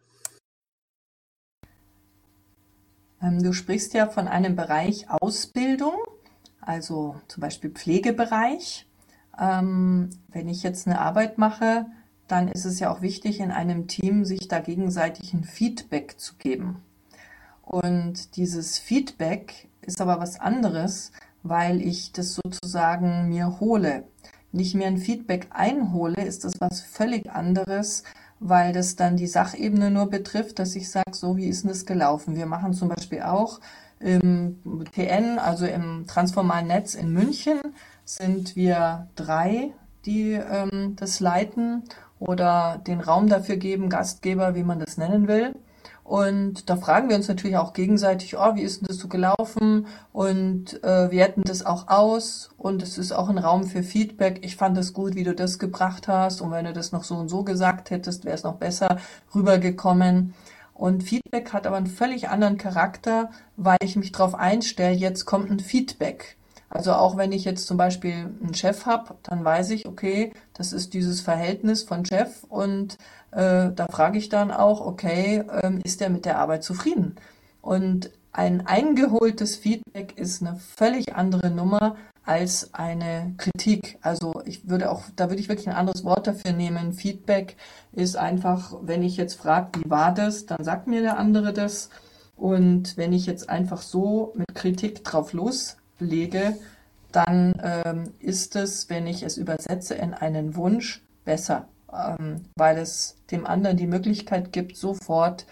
S3: Du sprichst ja von einem Bereich Ausbildung, also zum Beispiel Pflegebereich. Wenn ich jetzt eine Arbeit mache, dann ist es ja auch wichtig, in einem Team sich da gegenseitig ein Feedback zu geben. Und dieses Feedback ist aber was anderes, weil ich das sozusagen mir hole. Wenn ich mir ein Feedback einhole, ist das was völlig anderes, weil das dann die Sachebene nur betrifft, dass ich sage, so wie ist denn das gelaufen? Wir machen zum Beispiel auch im TN, also im transformalen Netz in München, sind wir 3, die das leiten oder den Raum dafür geben, Gastgeber, wie man das nennen will. Und da fragen wir uns natürlich auch gegenseitig, oh, wie ist denn das so gelaufen? Und wir werten das auch aus. Und es ist auch ein Raum für Feedback. Ich fand es gut, wie du das gebracht hast. Und wenn du das noch so und so gesagt hättest, wäre es noch besser rübergekommen. Und Feedback hat aber einen völlig anderen Charakter, weil ich mich darauf einstelle, jetzt kommt ein Feedback. Also auch wenn ich jetzt zum Beispiel einen Chef habe, dann weiß ich, okay, das ist dieses Verhältnis von Chef und da frage ich dann auch, okay, ist der mit der Arbeit zufrieden? Und ein eingeholtes Feedback ist eine völlig andere Nummer als eine Kritik. Also da würde ich wirklich ein anderes Wort dafür nehmen. Feedback ist einfach, wenn ich jetzt frage, wie war das, dann sagt mir der andere das. Und wenn ich jetzt einfach so mit Kritik drauf loslege, dann ist es, wenn ich es übersetze in einen Wunsch, besser, weil es dem anderen die Möglichkeit gibt, sofort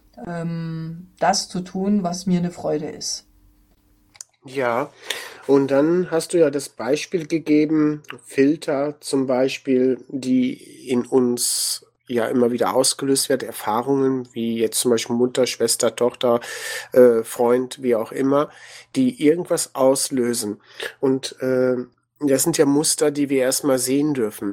S3: das zu tun, was mir eine Freude ist.
S2: Ja, und dann hast du ja das Beispiel gegeben, Filter zum Beispiel, die in uns ja immer wieder ausgelöst werden, Erfahrungen wie jetzt zum Beispiel Mutter, Schwester, Tochter, Freund, wie auch immer, die irgendwas auslösen. Und das sind ja Muster, die wir erstmal sehen dürfen.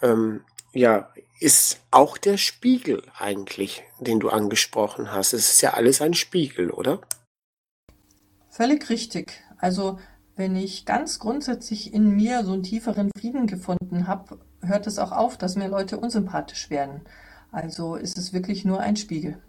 S2: Ja, ist auch der Spiegel eigentlich, den du angesprochen hast. Es ist ja alles ein Spiegel, oder?
S3: Völlig richtig. Also wenn ich ganz grundsätzlich in mir so einen tieferen Frieden gefunden habe, hört es auch auf, dass mir Leute unsympathisch werden. Also ist es wirklich nur ein Spiegel.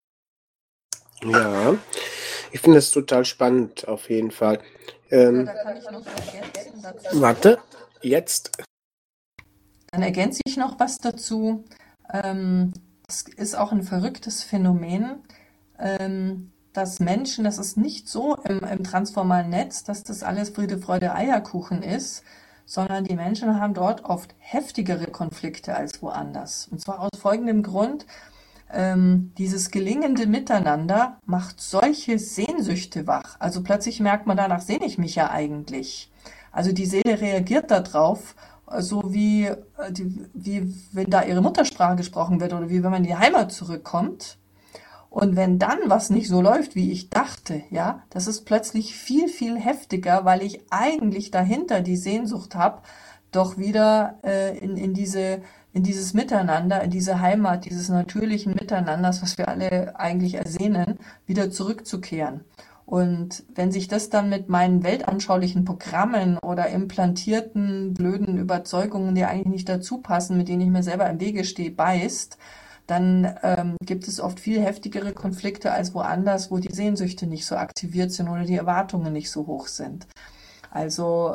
S2: Ja, ich finde das total spannend, auf jeden Fall.
S3: Da kann ich noch ergänzen dazu.
S2: Warte, jetzt.
S3: Dann ergänze ich noch was dazu. Es ist auch ein verrücktes Phänomen, dass Menschen, das ist nicht so im transformalen Netz, dass das alles Friede, Freude, Eierkuchen ist, sondern die Menschen haben dort oft heftigere Konflikte als woanders. Und zwar aus folgendem Grund: dieses gelingende Miteinander macht solche Sehnsüchte wach. Also plötzlich merkt man, danach sehne ich mich ja eigentlich. Also die Seele reagiert darauf, so wie wenn da ihre Muttersprache gesprochen wird oder wie wenn man in die Heimat zurückkommt. Und wenn dann was nicht so läuft, wie ich dachte, ja, das ist plötzlich viel, viel heftiger, weil ich eigentlich dahinter die Sehnsucht habe, doch wieder in dieses Miteinander, in diese Heimat, dieses natürlichen Miteinanders, was wir alle eigentlich ersehnen, wieder zurückzukehren. Und wenn sich das dann mit meinen weltanschaulichen Programmen oder implantierten blöden Überzeugungen, die eigentlich nicht dazu passen, mit denen ich mir selber im Wege stehe, beißt, dann gibt es oft viel heftigere Konflikte als woanders, wo die Sehnsüchte nicht so aktiviert sind oder die Erwartungen nicht so hoch sind. Also,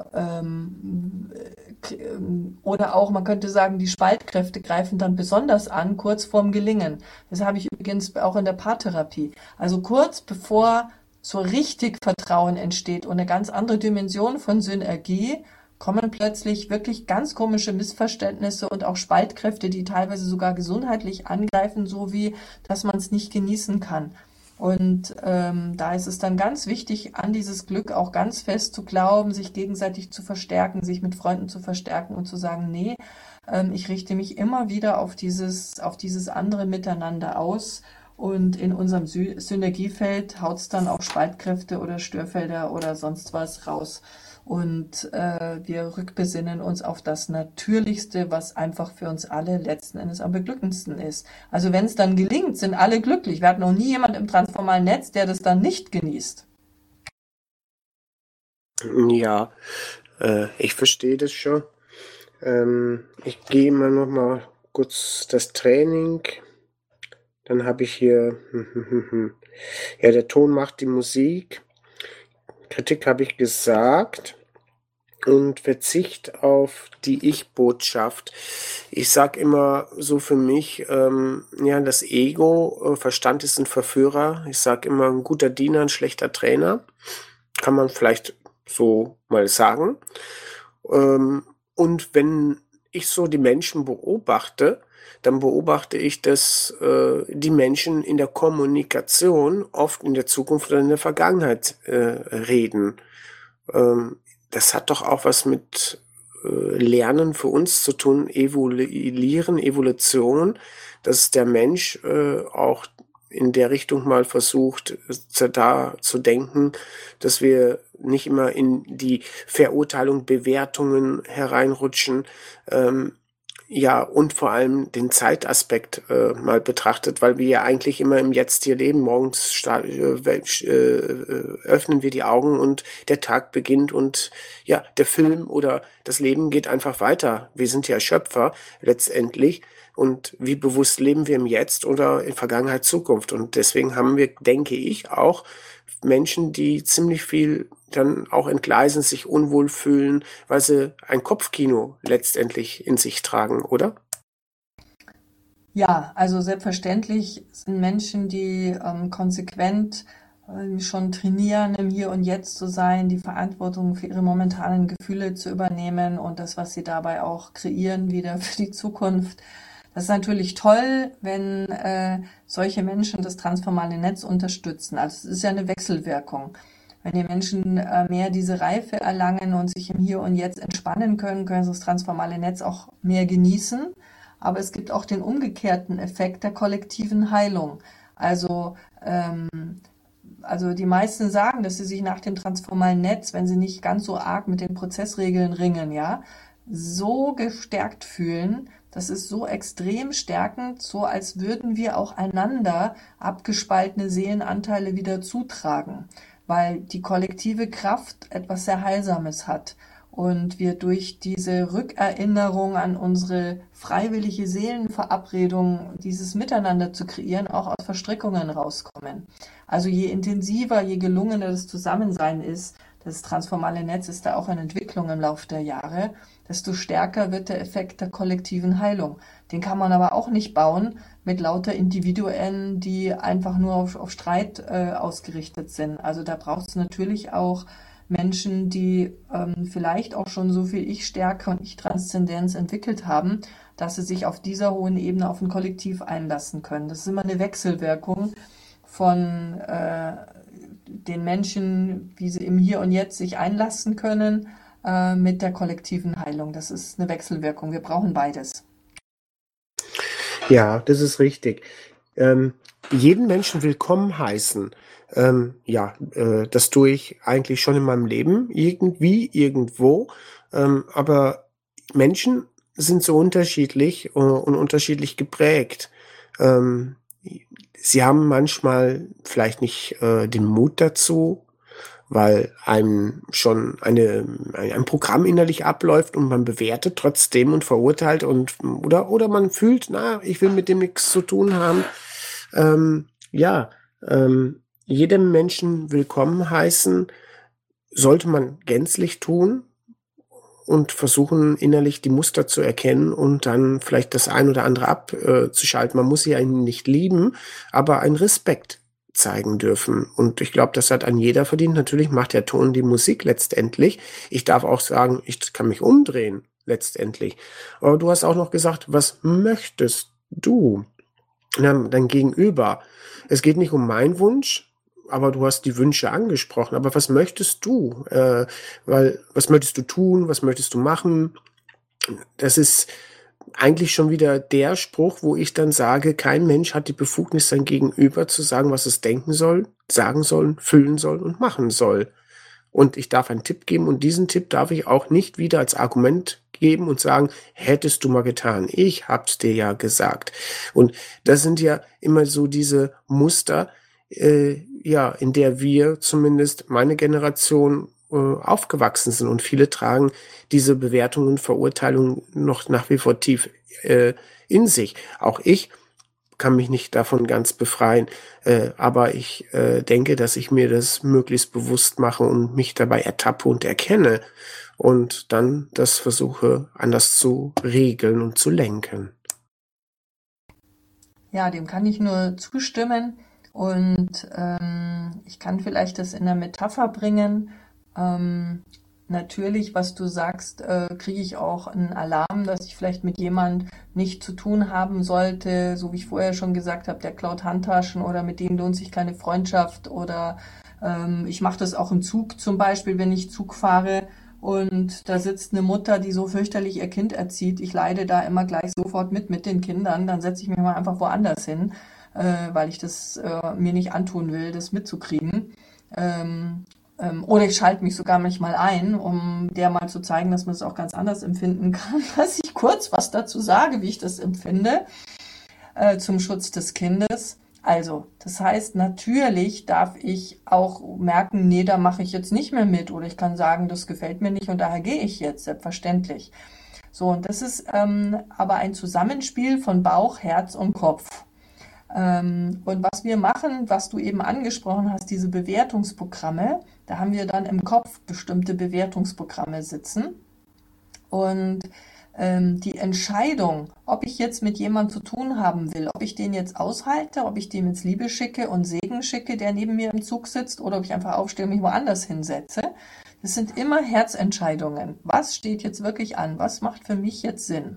S3: oder auch, man könnte sagen, die Spaltkräfte greifen dann besonders an, kurz vorm Gelingen. Das habe ich übrigens auch in der Paartherapie. Also kurz bevor so richtig Vertrauen entsteht und eine ganz andere Dimension von Synergie, kommen plötzlich wirklich ganz komische Missverständnisse und auch Spaltkräfte, die teilweise sogar gesundheitlich angreifen, so wie, dass man es nicht genießen kann. Und da ist es dann ganz wichtig, an dieses Glück auch ganz fest zu glauben, sich gegenseitig zu verstärken, sich mit Freunden zu verstärken und zu sagen, nee, ich richte mich immer wieder auf dieses andere Miteinander aus. Und in unserem Synergiefeld haut es dann auch Spaltkräfte oder Störfelder oder sonst was raus. Und wir rückbesinnen uns auf das Natürlichste, was einfach für uns alle letzten Endes am beglückendsten ist. Also wenn es dann gelingt, sind alle glücklich. Wir hatten noch nie jemand im transformalen Netz, der das dann nicht genießt.
S2: Ja, ich verstehe das schon. Ich gehe mal noch mal kurz das Training. Dann habe ich hier, ja, der Ton macht die Musik. Kritik habe ich gesagt. Und Verzicht auf die Ich-Botschaft. Ich sage immer so für mich, ja, das Ego, Verstand ist ein Verführer. Ich sage immer, ein guter Diener, ein schlechter Trainer. Kann man vielleicht so mal sagen. Und wenn ich so die Menschen beobachte, dann beobachte ich, dass die Menschen in der Kommunikation oft in der Zukunft oder in der Vergangenheit reden. Das hat doch auch was mit Lernen für uns zu tun, Evolution, dass der Mensch auch in der Richtung mal versucht, da zu denken, dass wir nicht immer in die Verurteilung, Bewertungen hereinrutschen, ja, und vor allem den Zeitaspekt mal betrachtet, weil wir ja eigentlich immer im Jetzt hier leben. Morgens öffnen wir die Augen und der Tag beginnt und ja, der Film oder das Leben geht einfach weiter. Wir sind ja Schöpfer letztendlich. Und wie bewusst leben wir im Jetzt oder in Vergangenheit, Zukunft? Und deswegen haben wir, denke ich, auch Menschen, die ziemlich viel dann auch entgleisen, sich unwohl fühlen, weil sie ein Kopfkino letztendlich in sich tragen, oder?
S3: Ja, also selbstverständlich sind Menschen, die konsequent schon trainieren, im Hier und Jetzt zu sein, die Verantwortung für ihre momentanen Gefühle zu übernehmen und das, was sie dabei auch kreieren, wieder für die Zukunft. Das ist natürlich toll, wenn solche Menschen das transformale Netz unterstützen. Also es ist ja eine Wechselwirkung. Wenn die Menschen mehr diese Reife erlangen und sich im Hier und Jetzt entspannen können, können sie das transformale Netz auch mehr genießen. Aber es gibt auch den umgekehrten Effekt der kollektiven Heilung. Also die meisten sagen, dass sie sich nach dem transformalen Netz, wenn sie nicht ganz so arg mit den Prozessregeln ringen, ja, so gestärkt fühlen. Das ist so extrem stärkend, so als würden wir auch einander abgespaltene Seelenanteile wieder zutragen, weil die kollektive Kraft etwas sehr Heilsames hat und wir durch diese Rückerinnerung an unsere freiwillige Seelenverabredung, dieses Miteinander zu kreieren, auch aus Verstrickungen rauskommen. Also je intensiver, je gelungener das Zusammensein ist, das transformale Netz ist da auch eine Entwicklung im Laufe der Jahre, desto stärker wird der Effekt der kollektiven Heilung. Den kann man aber auch nicht bauen mit lauter Individuen, die einfach nur auf Streit ausgerichtet sind. Also da braucht es natürlich auch Menschen, die vielleicht auch schon so viel Ich-Stärke und Ich-Transzendenz entwickelt haben, dass sie sich auf dieser hohen Ebene auf ein Kollektiv einlassen können. Das ist immer eine Wechselwirkung von den Menschen, wie sie im Hier und Jetzt sich einlassen können, mit der kollektiven Heilung. Das ist eine Wechselwirkung. Wir brauchen beides.
S2: Ja, das ist richtig. jeden Menschen willkommen heißen. Das tue ich eigentlich schon in meinem Leben, irgendwie, irgendwo. Aber Menschen sind so unterschiedlich und unterschiedlich geprägt. Ähm, Sie haben manchmal vielleicht nicht den Mut dazu, weil einem schon ein Programm innerlich abläuft und man bewertet trotzdem und verurteilt oder man fühlt, na, ich will mit dem nichts zu tun haben. Ähm, ja, jedem Menschen willkommen heißen, sollte man gänzlich tun und versuchen, innerlich die Muster zu erkennen und dann vielleicht das ein oder andere abzuschalten. Man muss sie ja nicht lieben, aber einen Respekt zeigen dürfen. Und ich glaube, das hat an jeder verdient. Natürlich macht der Ton die Musik letztendlich. Ich darf auch sagen, ich kann mich umdrehen letztendlich. Aber du hast auch noch gesagt, was möchtest du? Dein Gegenüber. Es geht nicht um meinen Wunsch, aber du hast die Wünsche angesprochen. Aber was möchtest du? Was möchtest du tun? Was möchtest du machen? Das ist eigentlich schon wieder der Spruch, wo ich dann sage, kein Mensch hat die Befugnis, sein Gegenüber zu sagen, was es denken soll, sagen soll, fühlen soll und machen soll. Und ich darf einen Tipp geben und diesen Tipp darf ich auch nicht wieder als Argument geben und sagen, hättest du mal getan. Ich hab's dir ja gesagt. Und das sind ja immer so diese Muster, in der wir, zumindest meine Generation, aufgewachsen sind. Und viele tragen diese Bewertungen und Verurteilungen noch nach wie vor tief in sich. Auch ich kann mich nicht davon ganz befreien, aber ich denke, dass ich mir das möglichst bewusst mache und mich dabei ertappe und erkenne und dann das versuche anders zu regeln und zu lenken.
S3: Ja, dem kann ich nur zustimmen und ich kann vielleicht das in der Metapher bringen. Natürlich, was du sagst, kriege ich auch einen Alarm, dass ich vielleicht mit jemand nicht zu tun haben sollte, so wie ich vorher schon gesagt habe, der klaut Handtaschen oder mit dem lohnt sich keine Freundschaft oder ich mache das auch im Zug zum Beispiel, wenn ich Zug fahre und da sitzt eine Mutter, die so fürchterlich ihr Kind erzieht. Ich leide da immer gleich sofort mit den Kindern, dann setze ich mich mal einfach woanders hin, weil ich das mir nicht antun will, das mitzukriegen. Oder ich schalte mich sogar manchmal ein, um der mal zu zeigen, dass man es auch ganz anders empfinden kann, dass ich kurz was dazu sage, wie ich das empfinde, zum Schutz des Kindes. Also, das heißt, natürlich darf ich auch merken, nee, da mache ich jetzt nicht mehr mit. Oder ich kann sagen, das gefällt mir nicht und daher gehe ich jetzt, selbstverständlich. So, und das ist aber ein Zusammenspiel von Bauch, Herz und Kopf. Und was wir machen, was du eben angesprochen hast, diese Bewertungsprogramme, da haben wir dann im Kopf bestimmte Bewertungsprogramme sitzen. Und die Entscheidung, ob ich jetzt mit jemandem zu tun haben will, ob ich den jetzt aushalte, ob ich dem jetzt Liebe schicke und Segen schicke, der neben mir im Zug sitzt, oder ob ich einfach aufstehe und mich woanders hinsetze, das sind immer Herzentscheidungen. Was steht jetzt wirklich an? Was macht für mich jetzt Sinn?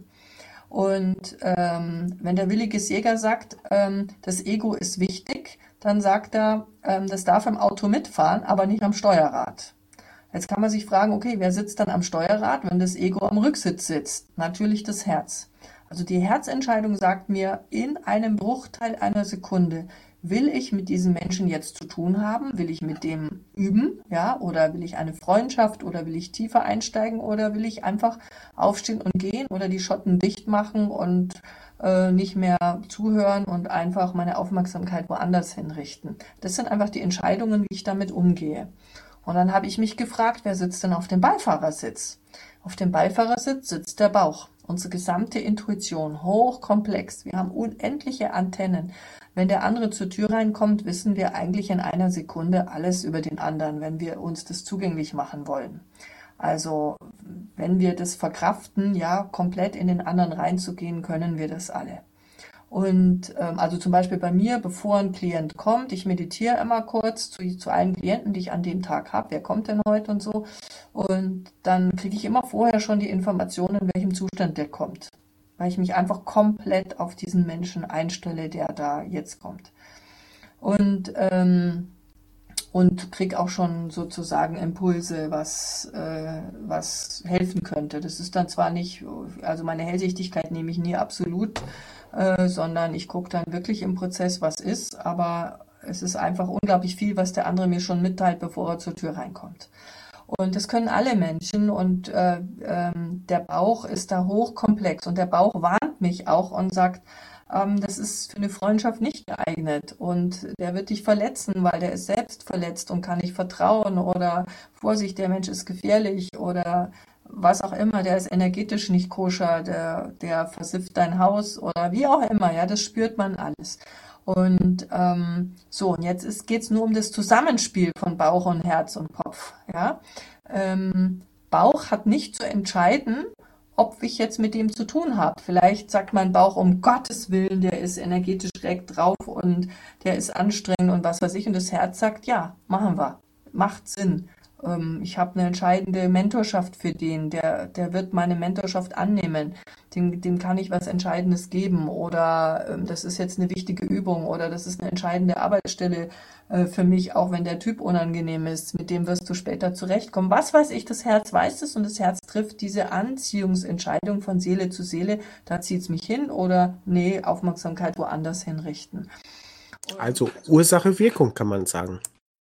S3: Und wenn der Willi Jäger sagt, das Ego ist wichtig, dann sagt er, das darf im Auto mitfahren, aber nicht am Steuerrad. Jetzt kann man sich fragen, okay, wer sitzt dann am Steuerrad, wenn das Ego am Rücksitz sitzt? Natürlich das Herz. Also die Herzentscheidung sagt mir in einem Bruchteil einer Sekunde, will ich mit diesem Menschen jetzt zu tun haben? Will ich mit dem üben? Ja, oder will ich eine Freundschaft oder will ich tiefer einsteigen oder will ich einfach aufstehen und gehen oder die Schotten dicht machen und nicht mehr zuhören und einfach meine Aufmerksamkeit woanders hinrichten? Das sind einfach die Entscheidungen, wie ich damit umgehe. Und dann habe ich mich gefragt, wer sitzt denn auf dem Beifahrersitz? Auf dem Beifahrersitz sitzt der Bauch. Unsere gesamte Intuition, hochkomplex. Wir haben unendliche Antennen. Wenn der andere zur Tür reinkommt, wissen wir eigentlich in einer Sekunde alles über den anderen, wenn wir uns das zugänglich machen wollen. Also wenn wir das verkraften, ja, komplett in den anderen reinzugehen, können wir das alle. Und also zum Beispiel bei mir, bevor ein Klient kommt, ich meditiere immer kurz zu allen Klienten, die ich an dem Tag habe, wer kommt denn heute und so. Und dann kriege ich immer vorher schon die Informationen, in welchem Zustand der kommt. Weil ich mich einfach komplett auf diesen Menschen einstelle, der da jetzt kommt. Und und kriege auch schon sozusagen Impulse, was helfen könnte. Das ist dann zwar nicht, also meine Hellsichtigkeit nehme ich nie absolut, sondern ich gucke dann wirklich im Prozess, was ist, aber es ist einfach unglaublich viel, was der andere mir schon mitteilt, bevor er zur Tür reinkommt. Und das können alle Menschen und der Bauch ist da hochkomplex und der Bauch warnt mich auch und sagt, das ist für eine Freundschaft nicht geeignet und der wird dich verletzen, weil der ist selbst verletzt und kann nicht vertrauen oder Vorsicht, der Mensch ist gefährlich oder was auch immer, der ist energetisch nicht koscher, der versifft dein Haus oder wie auch immer, ja, das spürt man alles. Und und jetzt geht's nur um das Zusammenspiel von Bauch und Herz und Kopf. Ja? Bauch hat nicht zu entscheiden, ob ich jetzt mit dem zu tun habe. Vielleicht sagt mein Bauch, um Gottes Willen, der ist energetisch direkt drauf und der ist anstrengend und was weiß ich. Und das Herz sagt, ja, machen wir. Macht Sinn. Ich habe eine entscheidende Mentorschaft für den. Der wird meine Mentorschaft annehmen. Dem kann ich was Entscheidendes geben. Oder das ist jetzt eine wichtige Übung. Oder das ist eine entscheidende Arbeitsstelle für mich, auch wenn der Typ unangenehm ist. Mit dem wirst du später zurechtkommen. Was weiß ich, das Herz weiß es und das Herz trifft diese Anziehungsentscheidung von Seele zu Seele. Da zieht es mich hin oder nee, Aufmerksamkeit woanders hinrichten.
S2: Also Ursache, Wirkung kann man sagen.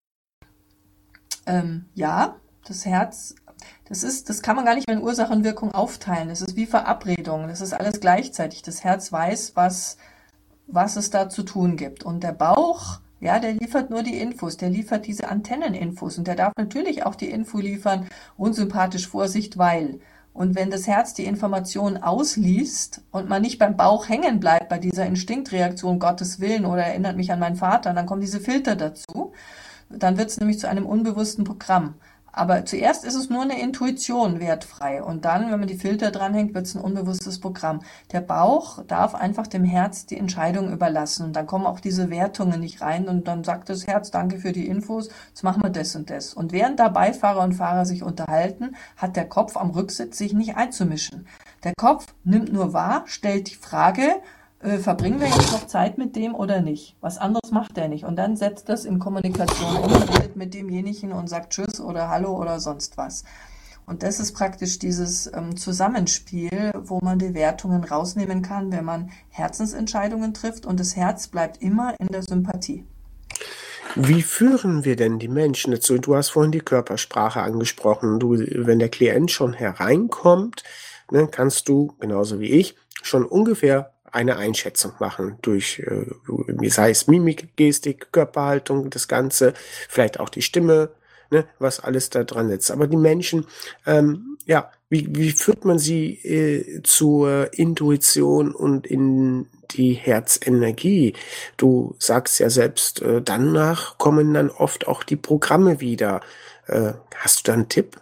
S3: Ja, das Herz, das kann man gar nicht mehr in Ursache und Wirkung aufteilen. Das ist wie Verabredung. Das ist alles gleichzeitig. Das Herz weiß, was es da zu tun gibt. Und der Bauch, ja, der liefert nur die Infos. Der liefert diese Antenneninfos. Und der darf natürlich auch die Info liefern, unsympathisch, Vorsicht, weil. Und wenn das Herz die Information ausliest und man nicht beim Bauch hängen bleibt bei dieser Instinktreaktion, Gottes Willen oder erinnert mich an meinen Vater, dann kommen diese Filter dazu. Dann wird es nämlich zu einem unbewussten Programm. Aber zuerst ist es nur eine Intuition wertfrei. Und dann, wenn man die Filter dranhängt, wird es ein unbewusstes Programm. Der Bauch darf einfach dem Herz die Entscheidung überlassen. Und dann kommen auch diese Wertungen nicht rein. Und dann sagt das Herz, danke für die Infos, jetzt machen wir das und das. Und während da Beifahrer und Fahrer sich unterhalten, hat der Kopf am Rücksitz sich nicht einzumischen. Der Kopf nimmt nur wahr, stellt die Frage, verbringen wir jetzt noch Zeit mit dem oder nicht? Was anderes macht er nicht. Und dann setzt das in Kommunikation um, redet mit demjenigen und sagt Tschüss oder Hallo oder sonst was. Und das ist praktisch dieses Zusammenspiel, wo man die Wertungen rausnehmen kann, wenn man Herzensentscheidungen trifft. Und das Herz bleibt immer in der Sympathie.
S2: Wie führen wir denn die Menschen dazu? Du hast vorhin die Körpersprache angesprochen. Wenn der Klient schon hereinkommt, ne, kannst du, genauso wie ich, schon ungefähr eine Einschätzung machen durch, sei es Mimik, Gestik, Körperhaltung, das Ganze, vielleicht auch die Stimme, ne, was alles da dran sitzt. Aber die Menschen, wie führt man sie zur Intuition und in die Herzenergie? Du sagst ja selbst, danach kommen dann oft auch die Programme wieder. Hast du da einen Tipp?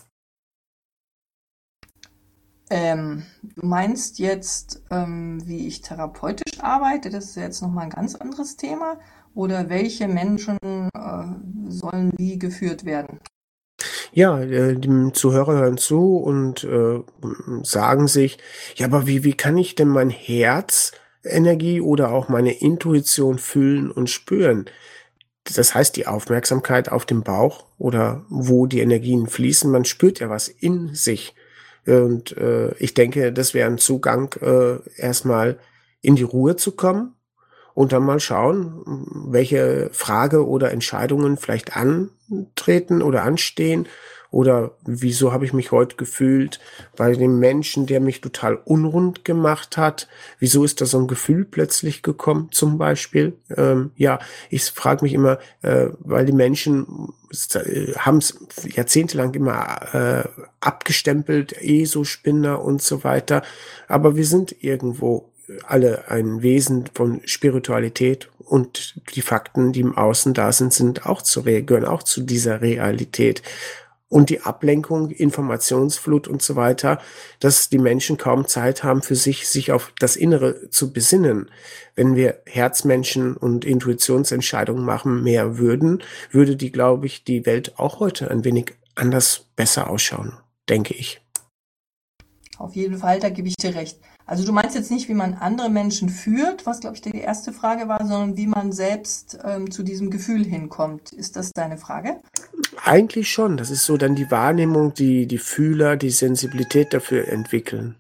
S3: Du meinst jetzt, wie ich therapeutisch arbeite? Das ist jetzt nochmal ein ganz anderes Thema. Oder welche Menschen sollen wie geführt werden?
S2: Ja, die Zuhörer hören zu und sagen sich, ja, aber wie kann ich denn mein Herzenergie oder auch meine Intuition fühlen und spüren? Das heißt, die Aufmerksamkeit auf dem Bauch oder wo die Energien fließen, man spürt ja was in sich. Und ich denke, das wäre ein Zugang, erstmal in die Ruhe zu kommen und dann mal schauen, welche Frage oder Entscheidungen vielleicht antreten oder anstehen. Oder wieso habe ich mich heute gefühlt bei dem Menschen, der mich total unrund gemacht hat? Wieso ist da so ein Gefühl plötzlich gekommen, zum Beispiel? Ich frage mich immer, weil die Menschen haben es jahrzehntelang immer abgestempelt, ESO-Spinner und so weiter. Aber wir sind irgendwo alle ein Wesen von Spiritualität und die Fakten, die im Außen da sind, gehören auch zu dieser Realität. Und die Ablenkung, Informationsflut und so weiter, dass die Menschen kaum Zeit haben, für sich auf das Innere zu besinnen. Wenn wir Herzmenschen und Intuitionsentscheidungen machen mehr würde die, glaube ich, die Welt auch heute ein wenig anders besser ausschauen, denke ich.
S3: Auf jeden Fall, da gebe ich dir recht. Also du meinst jetzt nicht, wie man andere Menschen führt, was glaube ich die erste Frage war, sondern wie man selbst zu diesem Gefühl hinkommt. Ist das deine Frage?
S2: Eigentlich schon. Das ist so dann die Wahrnehmung, die Fühler, die Sensibilität dafür entwickeln.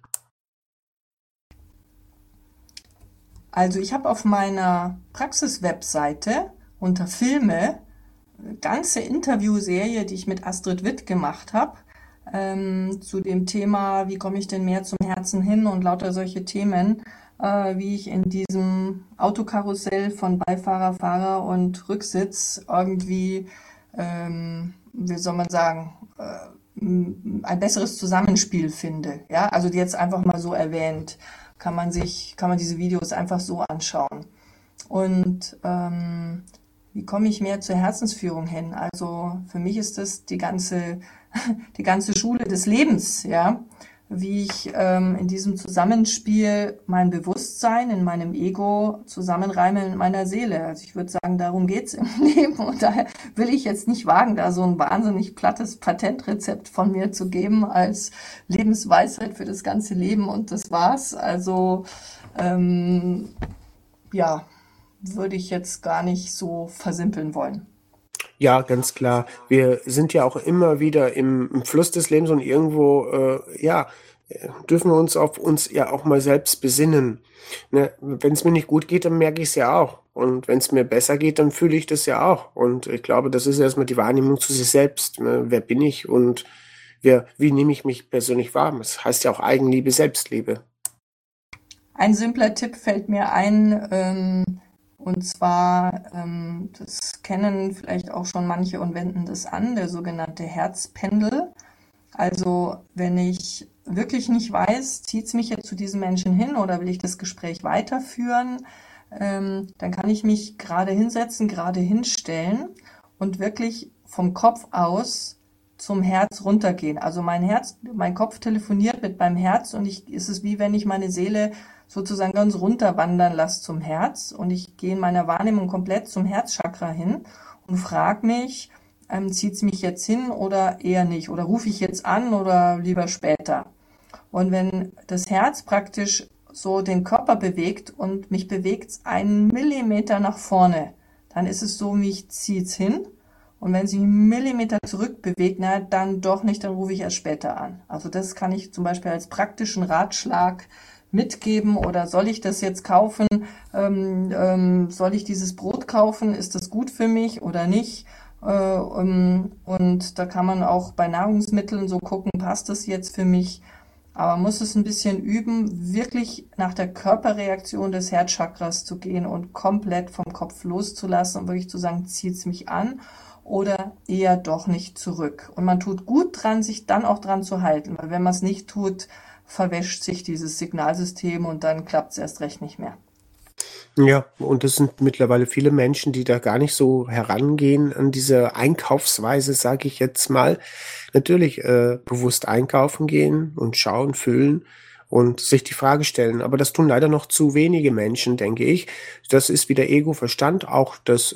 S3: Also ich habe auf meiner Praxis-Webseite unter Filme eine ganze Interviewserie, die ich mit Astrid Witt gemacht habe, zu dem Thema, wie komme ich denn mehr zum Herzen hin und lauter solche Themen, wie ich in diesem Autokarussell von Beifahrer, Fahrer und Rücksitz irgendwie, wie soll man sagen, ein besseres Zusammenspiel finde. Ja, also jetzt einfach mal so erwähnt, kann man diese Videos einfach so anschauen. Und wie komme ich mehr zur Herzensführung hin? Also für mich ist das die ganze Schule des Lebens, ja, wie ich in diesem Zusammenspiel mein Bewusstsein in meinem Ego zusammenreime in meiner Seele. Also ich würde sagen, darum geht's im Leben und daher will ich jetzt nicht wagen, da so ein wahnsinnig plattes Patentrezept von mir zu geben als Lebensweisheit für das ganze Leben und das war's. Also ja, würde ich jetzt gar nicht so versimpeln wollen.
S2: Ja, ganz klar. Wir sind ja auch immer wieder im Fluss des Lebens und irgendwo, dürfen wir uns auf uns ja auch mal selbst besinnen. Ne? Wenn es mir nicht gut geht, dann merke ich es ja auch. Und wenn es mir besser geht, dann fühle ich das ja auch. Und ich glaube, das ist erstmal die Wahrnehmung zu sich selbst. Ne? Wer bin ich und wie nehme ich mich persönlich wahr? Das heißt ja auch Eigenliebe, Selbstliebe.
S3: Ein simpler Tipp fällt mir ein, und zwar, das kennen vielleicht auch schon manche und wenden das an, der sogenannte Herzpendel. Also wenn ich wirklich nicht weiß, zieht es mich jetzt zu diesem Menschen hin oder will ich das Gespräch weiterführen, dann kann ich mich gerade hinsetzen, gerade hinstellen und wirklich vom Kopf aus zum Herz runtergehen. Also mein Kopf telefoniert mit meinem Herz und es ist wie wenn ich meine Seele sozusagen ganz runter wandern lasse zum Herz und ich gehe in meiner Wahrnehmung komplett zum Herzchakra hin und frage mich, zieht es mich jetzt hin oder eher nicht? Oder rufe ich jetzt an oder lieber später? Und wenn das Herz praktisch so den Körper bewegt und mich bewegt es einen Millimeter nach vorne, dann ist es so, mich zieht es hin. Und wenn sie einen Millimeter zurück bewegt, na, dann doch nicht, dann rufe ich erst später an. Also das kann ich zum Beispiel als praktischen Ratschlag mitgeben oder soll ich das jetzt kaufen? Soll ich dieses Brot kaufen? Ist das gut für mich oder nicht? Und da kann man auch bei Nahrungsmitteln so gucken, passt das jetzt für mich? Aber man muss es ein bisschen üben, wirklich nach der Körperreaktion des Herzchakras zu gehen und komplett vom Kopf loszulassen und wirklich zu sagen, zieht es mich an oder eher doch nicht zurück. Und man tut gut dran, sich dann auch dran zu halten, weil wenn man es nicht tut, verwäscht sich dieses Signalsystem und dann klappt es erst recht nicht mehr.
S2: Ja, und es sind mittlerweile viele Menschen, die da gar nicht so herangehen an diese Einkaufsweise, sage ich jetzt mal. Natürlich bewusst einkaufen gehen und schauen, füllen und sich die Frage stellen. Aber das tun leider noch zu wenige Menschen, denke ich. Das ist wieder Ego-Verstand, auch das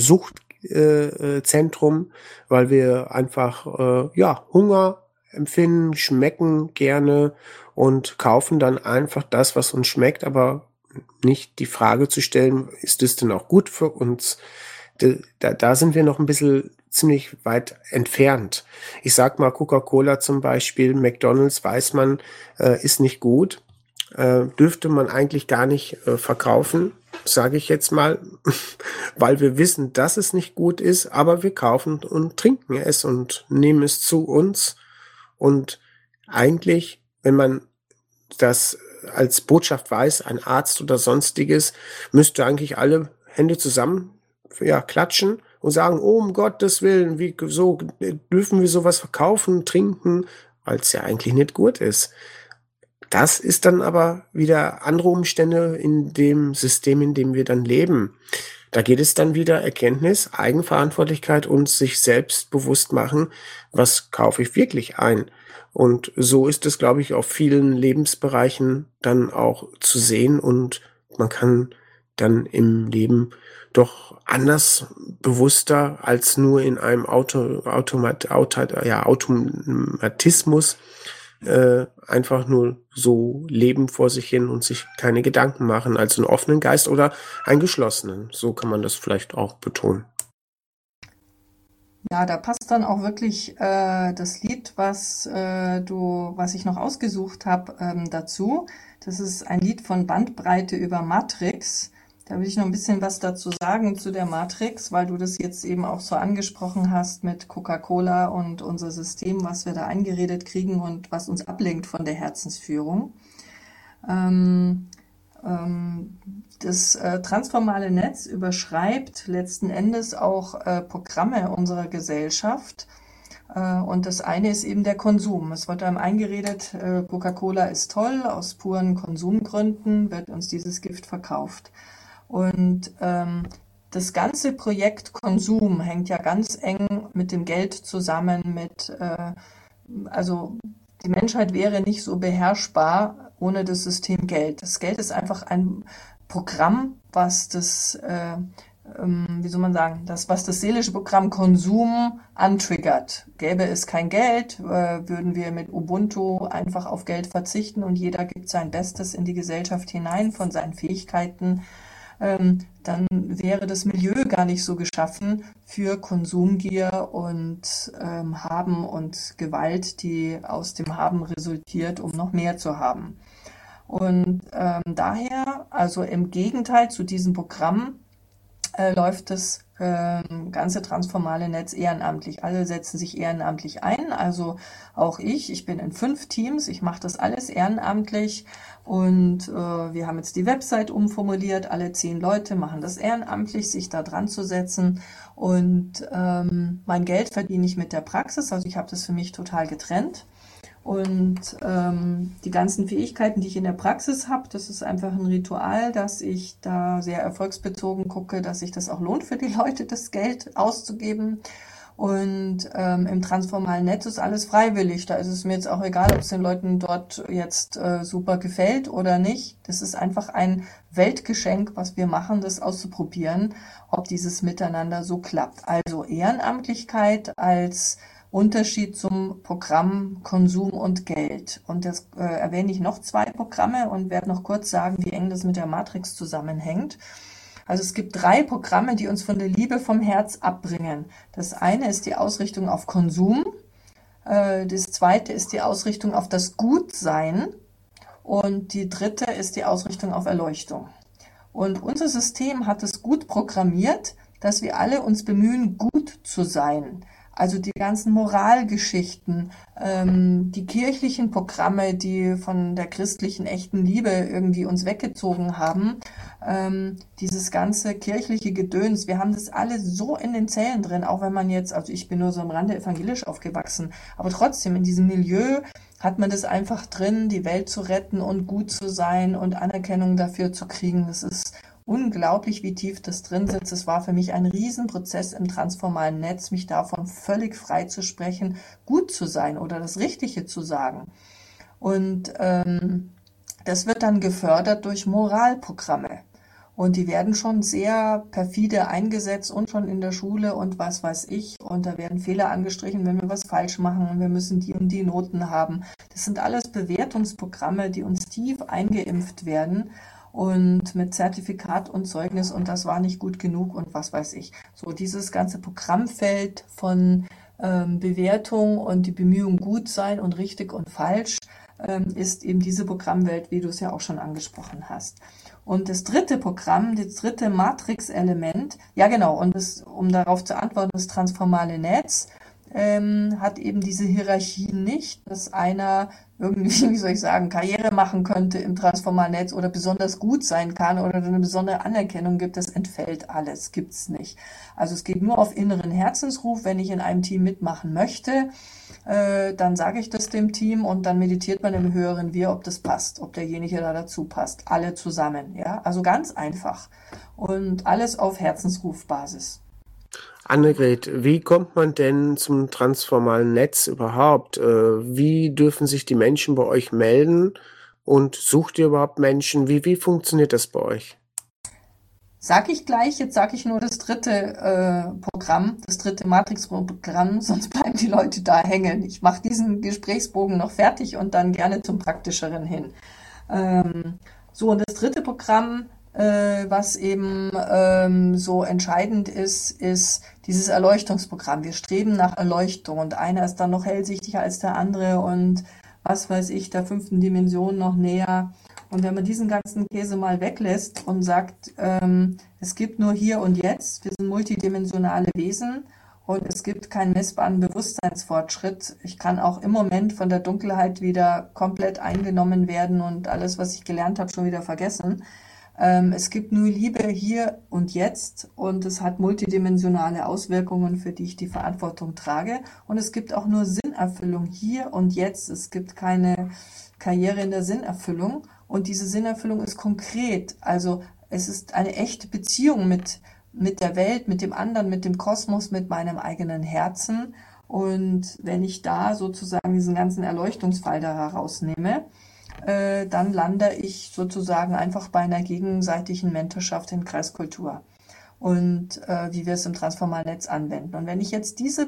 S2: Suchtzentrum, weil wir einfach Hunger empfinden, schmecken gerne und kaufen dann einfach das, was uns schmeckt, aber nicht die Frage zu stellen, ist es denn auch gut für uns? Da sind wir noch ein bisschen ziemlich weit entfernt. Ich sag mal, Coca-Cola zum Beispiel, McDonald's weiß man, ist nicht gut. Dürfte man eigentlich gar nicht verkaufen, sage ich jetzt mal, weil wir wissen, dass es nicht gut ist, aber wir kaufen und trinken es und nehmen es zu uns. Und eigentlich, wenn man das als Botschaft weiß, ein Arzt oder sonstiges, müsste eigentlich alle Hände zusammen klatschen und sagen, oh, um Gottes Willen, wieso dürfen wir sowas verkaufen, trinken, weil es ja eigentlich nicht gut ist. Das ist dann aber wieder andere Umstände in dem System, in dem wir dann leben. Da geht es dann wieder Erkenntnis, Eigenverantwortlichkeit und sich selbst bewusst machen, was kaufe ich wirklich ein. Und so ist es, glaube ich, auf vielen Lebensbereichen dann auch zu sehen und man kann dann im Leben doch anders, bewusster als nur in einem Automatismus einfach nur so leben vor sich hin und sich keine Gedanken machen, also einen offenen Geist oder einen geschlossenen. So kann man das vielleicht auch betonen.
S3: Ja, da passt dann auch wirklich das Lied, was ich noch ausgesucht habe, dazu. Das ist ein Lied von Bandbreite über Matrix. Da will ich noch ein bisschen was dazu sagen zu der Matrix, weil du das jetzt eben auch so angesprochen hast mit Coca-Cola und unser System, was wir da eingeredet kriegen und was uns ablenkt von der Herzensführung. Ähm, Das transformale Netz überschreibt letzten Endes auch Programme unserer Gesellschaft. Und das eine ist eben der Konsum. Es wird einem eingeredet, Coca-Cola ist toll, aus puren Konsumgründen wird uns dieses Gift verkauft. Und das ganze Projekt Konsum hängt ja ganz eng mit dem Geld zusammen, also die Menschheit wäre nicht so beherrschbar ohne das System Geld. Das Geld ist einfach ein Programm, was wie soll man sagen, was das seelische Programm Konsum antriggert. Gäbe es kein Geld, würden wir mit Ubuntu einfach auf Geld verzichten und jeder gibt sein Bestes in die Gesellschaft hinein von seinen Fähigkeiten. Dann wäre das Milieu gar nicht so geschaffen für Konsumgier und Haben und Gewalt, die aus dem Haben resultiert, um noch mehr zu haben. Und daher, also im Gegenteil zu diesem Programm, läuft das ganze transformale Netz ehrenamtlich. Alle setzen sich ehrenamtlich ein, also auch ich bin in 5 Teams, ich mache das alles ehrenamtlich und wir haben jetzt die Website umformuliert, alle 10 Leute machen das ehrenamtlich, sich da dran zu setzen und mein Geld verdiene ich mit der Praxis, also ich habe das für mich total getrennt. Und die ganzen Fähigkeiten, die ich in der Praxis habe, das ist einfach ein Ritual, dass ich da sehr erfolgsbezogen gucke, dass sich das auch lohnt für die Leute, das Geld auszugeben. Und im transformalen Netz ist alles freiwillig. Da ist es mir jetzt auch egal, ob es den Leuten dort jetzt super gefällt oder nicht. Das ist einfach ein Weltgeschenk, was wir machen, das auszuprobieren, ob dieses Miteinander so klappt. Also Ehrenamtlichkeit als Unterschied zum Programm Konsum und Geld. Und das erwähne ich noch 2 Programme und werde noch kurz sagen, wie eng das mit der Matrix zusammenhängt. Also es gibt 3 Programme, die uns von der Liebe vom Herz abbringen. Das eine ist die Ausrichtung auf Konsum. Das zweite ist die Ausrichtung auf das Gutsein. Und die dritte ist die Ausrichtung auf Erleuchtung. Und unser System hat es gut programmiert, dass wir alle uns bemühen, gut zu sein. Also die ganzen Moralgeschichten, die kirchlichen Programme, die von der christlichen echten Liebe irgendwie uns weggezogen haben, dieses ganze kirchliche Gedöns, wir haben das alle so in den Zellen drin, auch wenn man jetzt, also ich bin nur so am Rande evangelisch aufgewachsen, aber trotzdem in diesem Milieu hat man das einfach drin, die Welt zu retten und gut zu sein und Anerkennung dafür zu kriegen. Das ist unglaublich, wie tief das drin sitzt. Es war für mich ein Riesenprozess im transformalen Netz, mich davon völlig frei zu sprechen, gut zu sein oder das Richtige zu sagen. Und das wird dann gefördert durch Moralprogramme. Und die werden schon sehr perfide eingesetzt und schon in der Schule und was weiß ich. Und da werden Fehler angestrichen, wenn wir was falsch machen und wir müssen die und die Noten haben. Das sind alles Bewertungsprogramme, die uns tief eingeimpft werden. Und mit Zertifikat und Zeugnis und das war nicht gut genug und was weiß ich. So dieses ganze Programmfeld von Bewertung und die Bemühung gut sein und richtig und falsch ist eben diese Programmwelt, wie du es ja auch schon angesprochen hast. Und das dritte Programm, das dritte Matrix-Element, ja genau, und um darauf zu antworten, das transformale Netz hat eben diese Hierarchien nicht, dass einer irgendwie, wie soll ich sagen, Karriere machen könnte im transformalen Netz oder besonders gut sein kann oder eine besondere Anerkennung gibt, das entfällt alles, gibt's nicht. Also es geht nur auf inneren Herzensruf, wenn ich in einem Team mitmachen möchte, dann sage ich das dem Team und dann meditiert man im höheren Wir, ob das passt, ob derjenige da dazu passt, alle zusammen, ja, also ganz einfach und alles auf Herzensrufbasis.
S2: Annegret, wie kommt man denn zum transformalen Netz überhaupt? Wie dürfen sich die Menschen bei euch melden? Und sucht ihr überhaupt Menschen? Wie funktioniert das bei euch?
S3: Sag ich gleich, jetzt sage ich nur das dritte Programm, das dritte Matrix-Programm, sonst bleiben die Leute da hängen. Ich mache diesen Gesprächsbogen noch fertig und dann gerne zum Praktischeren hin. So, und das dritte Programm, was eben so entscheidend ist dieses Erleuchtungsprogramm. Wir streben nach Erleuchtung und einer ist dann noch hellsichtiger als der andere und was weiß ich, der 5. Dimension noch näher. Und wenn man diesen ganzen Käse mal weglässt und sagt, es gibt nur hier und jetzt, wir sind multidimensionale Wesen und es gibt keinen messbaren Bewusstseinsfortschritt. Ich kann auch im Moment von der Dunkelheit wieder komplett eingenommen werden und alles, was ich gelernt habe, schon wieder vergessen. Es gibt nur Liebe hier und jetzt und es hat multidimensionale Auswirkungen, für die ich die Verantwortung trage. Und es gibt auch nur Sinnerfüllung hier und jetzt. Es gibt keine Karriere in der Sinnerfüllung. Und diese Sinnerfüllung ist konkret. Also es ist eine echte Beziehung mit der Welt, mit dem anderen, mit dem Kosmos, mit meinem eigenen Herzen. Und wenn ich da sozusagen diesen ganzen Erleuchtungsfall da herausnehme, dann lande ich sozusagen einfach bei einer gegenseitigen Mentorschaft in Kreiskultur und wie wir es im Transformalnetz anwenden. Und wenn ich jetzt diese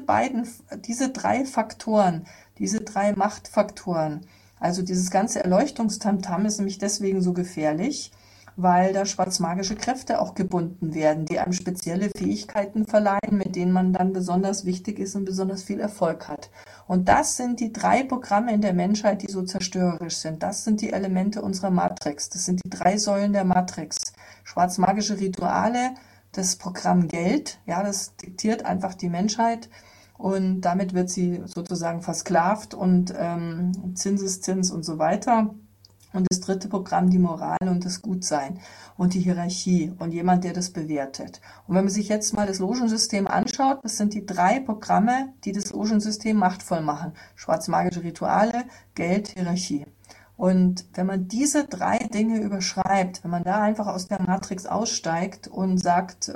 S3: drei Faktoren, diese drei Machtfaktoren, also dieses ganze Erleuchtungstamtam ist nämlich deswegen so gefährlich, weil da schwarzmagische Kräfte auch gebunden werden, die einem spezielle Fähigkeiten verleihen, mit denen man dann besonders wichtig ist und besonders viel Erfolg hat. Und das sind die drei Programme in der Menschheit, die so zerstörerisch sind. Das sind die Elemente unserer Matrix. Das sind die 3 Säulen der Matrix. Schwarzmagische Rituale, das Programm Geld, ja, das diktiert einfach die Menschheit. Und damit wird sie sozusagen versklavt und Zinseszins und so weiter. Und das dritte Programm, die Moral und das Gutsein und die Hierarchie und jemand, der das bewertet. Und wenn man sich jetzt mal das Logensystem anschaut, das sind die 3 Programme, die das Logensystem machtvoll machen. Schwarzmagische Rituale, Geld, Hierarchie. Und wenn man diese 3 Dinge überschreibt, wenn man da einfach aus der Matrix aussteigt und sagt,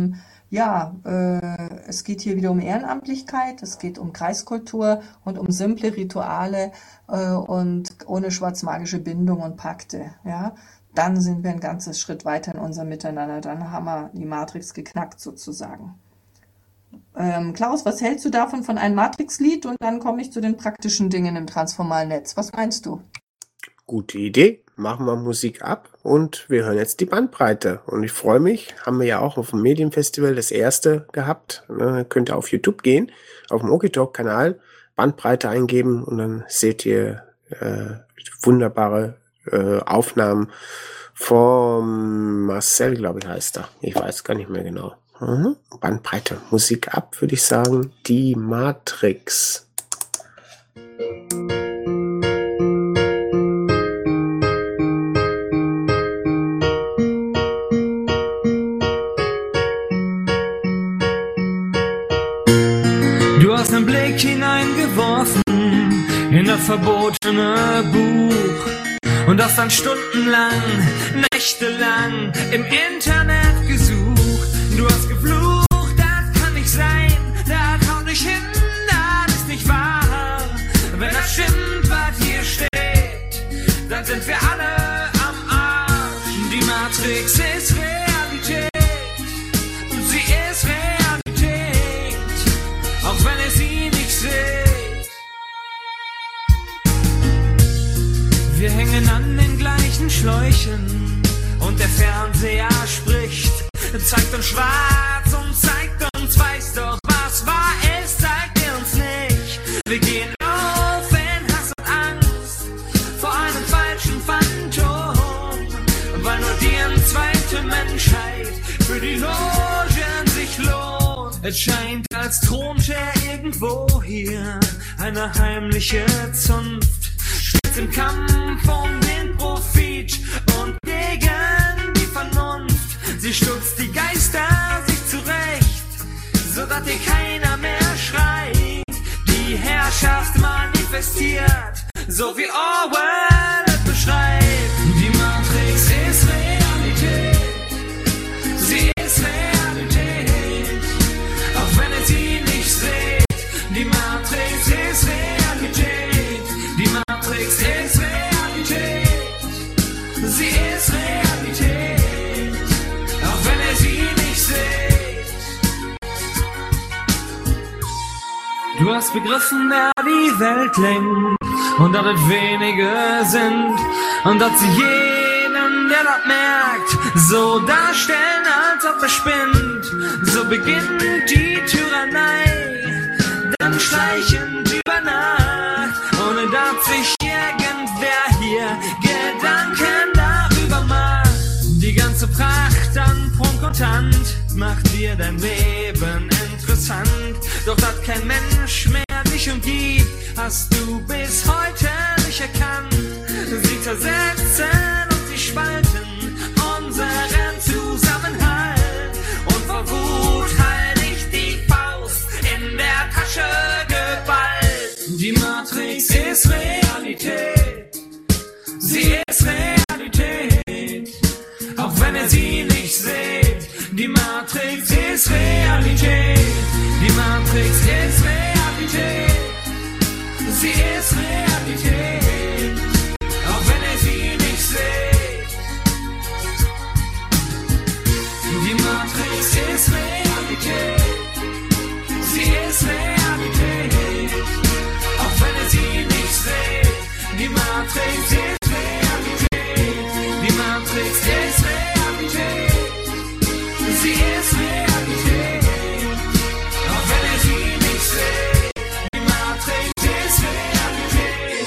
S3: es geht hier wieder um Ehrenamtlichkeit, es geht um Kreiskultur und um simple Rituale und ohne schwarzmagische Bindung und Pakte. Ja, dann sind wir ein ganzes Schritt weiter in unserem Miteinander. Dann haben wir die Matrix geknackt sozusagen. Klaus, was hältst du davon von einem Matrix-Lied? Und dann komme ich zu den praktischen Dingen im Transformalnetz. Was meinst du?
S2: Gute Idee. Machen wir Musik ab und wir hören jetzt die Bandbreite. Und ich freue mich, haben wir ja auch auf dem Medienfestival das erste gehabt. Könnt ihr auf YouTube gehen, auf dem Okitalk-Kanal, Bandbreite eingeben und dann seht ihr wunderbare Aufnahmen von Marcel, glaube ich, heißt er. Ich weiß gar nicht mehr genau. Bandbreite, Musik ab, würde ich sagen. Die Matrix.
S4: Du hast einen Blick hineingeworfen in das verbotene Buch und hast dann stundenlang, nächtelang im Internet gesucht. Du hast geflucht, das kann nicht sein, da haut nicht hin, das ist nicht wahr. Wenn das stimmt, was hier steht, dann sind wir alle am Arsch. Die Matrix ist Realität, sie ist Realität, auch wenn ihr sie nicht seht. Wir hängen an den gleichen Schläuchen und der Fernseher spricht, zeigt uns schwarz und zeigt uns weiß, doch was wahr ist, zeigt er uns nicht. Wir gehen auf in Hass und Angst vor einem falschen Phantom, weil nur die zweite Menschheit für die Logen sich lohnt. Es scheint, als thront irgendwo hier eine heimliche Zunft, stets im Kampf um den Profit und gegen die Vernunft. Sie stutzt die Geister sich zurecht, sodass dir keiner mehr schreit. Die Herrschaft manifestiert, so wie Orwell es beschreibt. Die Matrix ist Realität, sie ist Realität, auch wenn ihr sie nicht seht. Die Matrix ist Realität, die Matrix ist Realität, sie ist Realität, auch wenn ihr als Begriffen, der die Welt lenkt. Und dass es wenige sind und dass sie jeden, der das merkt, so darstellen, als ob er spinnt. So beginnt die Tyrannei, dann schleichend über Nacht, ohne dass sich irgendwer hier Gedanken darüber macht. Die ganze Pracht an Prunk und Tand macht dir dein Leben interessant. Doch dass kein Mensch mehr dich umgibt, hast du bis heute nicht erkannt. Sie zersetzen und sie spalten unseren Zusammenhalt. Und vor Wut halt ich die Faust in der Tasche geballt. Die Matrix ist Realität, sie ist Realität, auch wenn ihr sie nicht seht. Die Matrix ist Realität, die Matrix ist Realität, sie ist Realität, auch wenn ihr sie nicht seht. Die Matrix ist Realität, sie ist Realität, auch wenn ihr sie nicht seht. Die Matrix ist Realität, die Matrix ist Realität, sie ist Realität, auch wenn ihr sie nicht seht. Die Matrix ist Realität.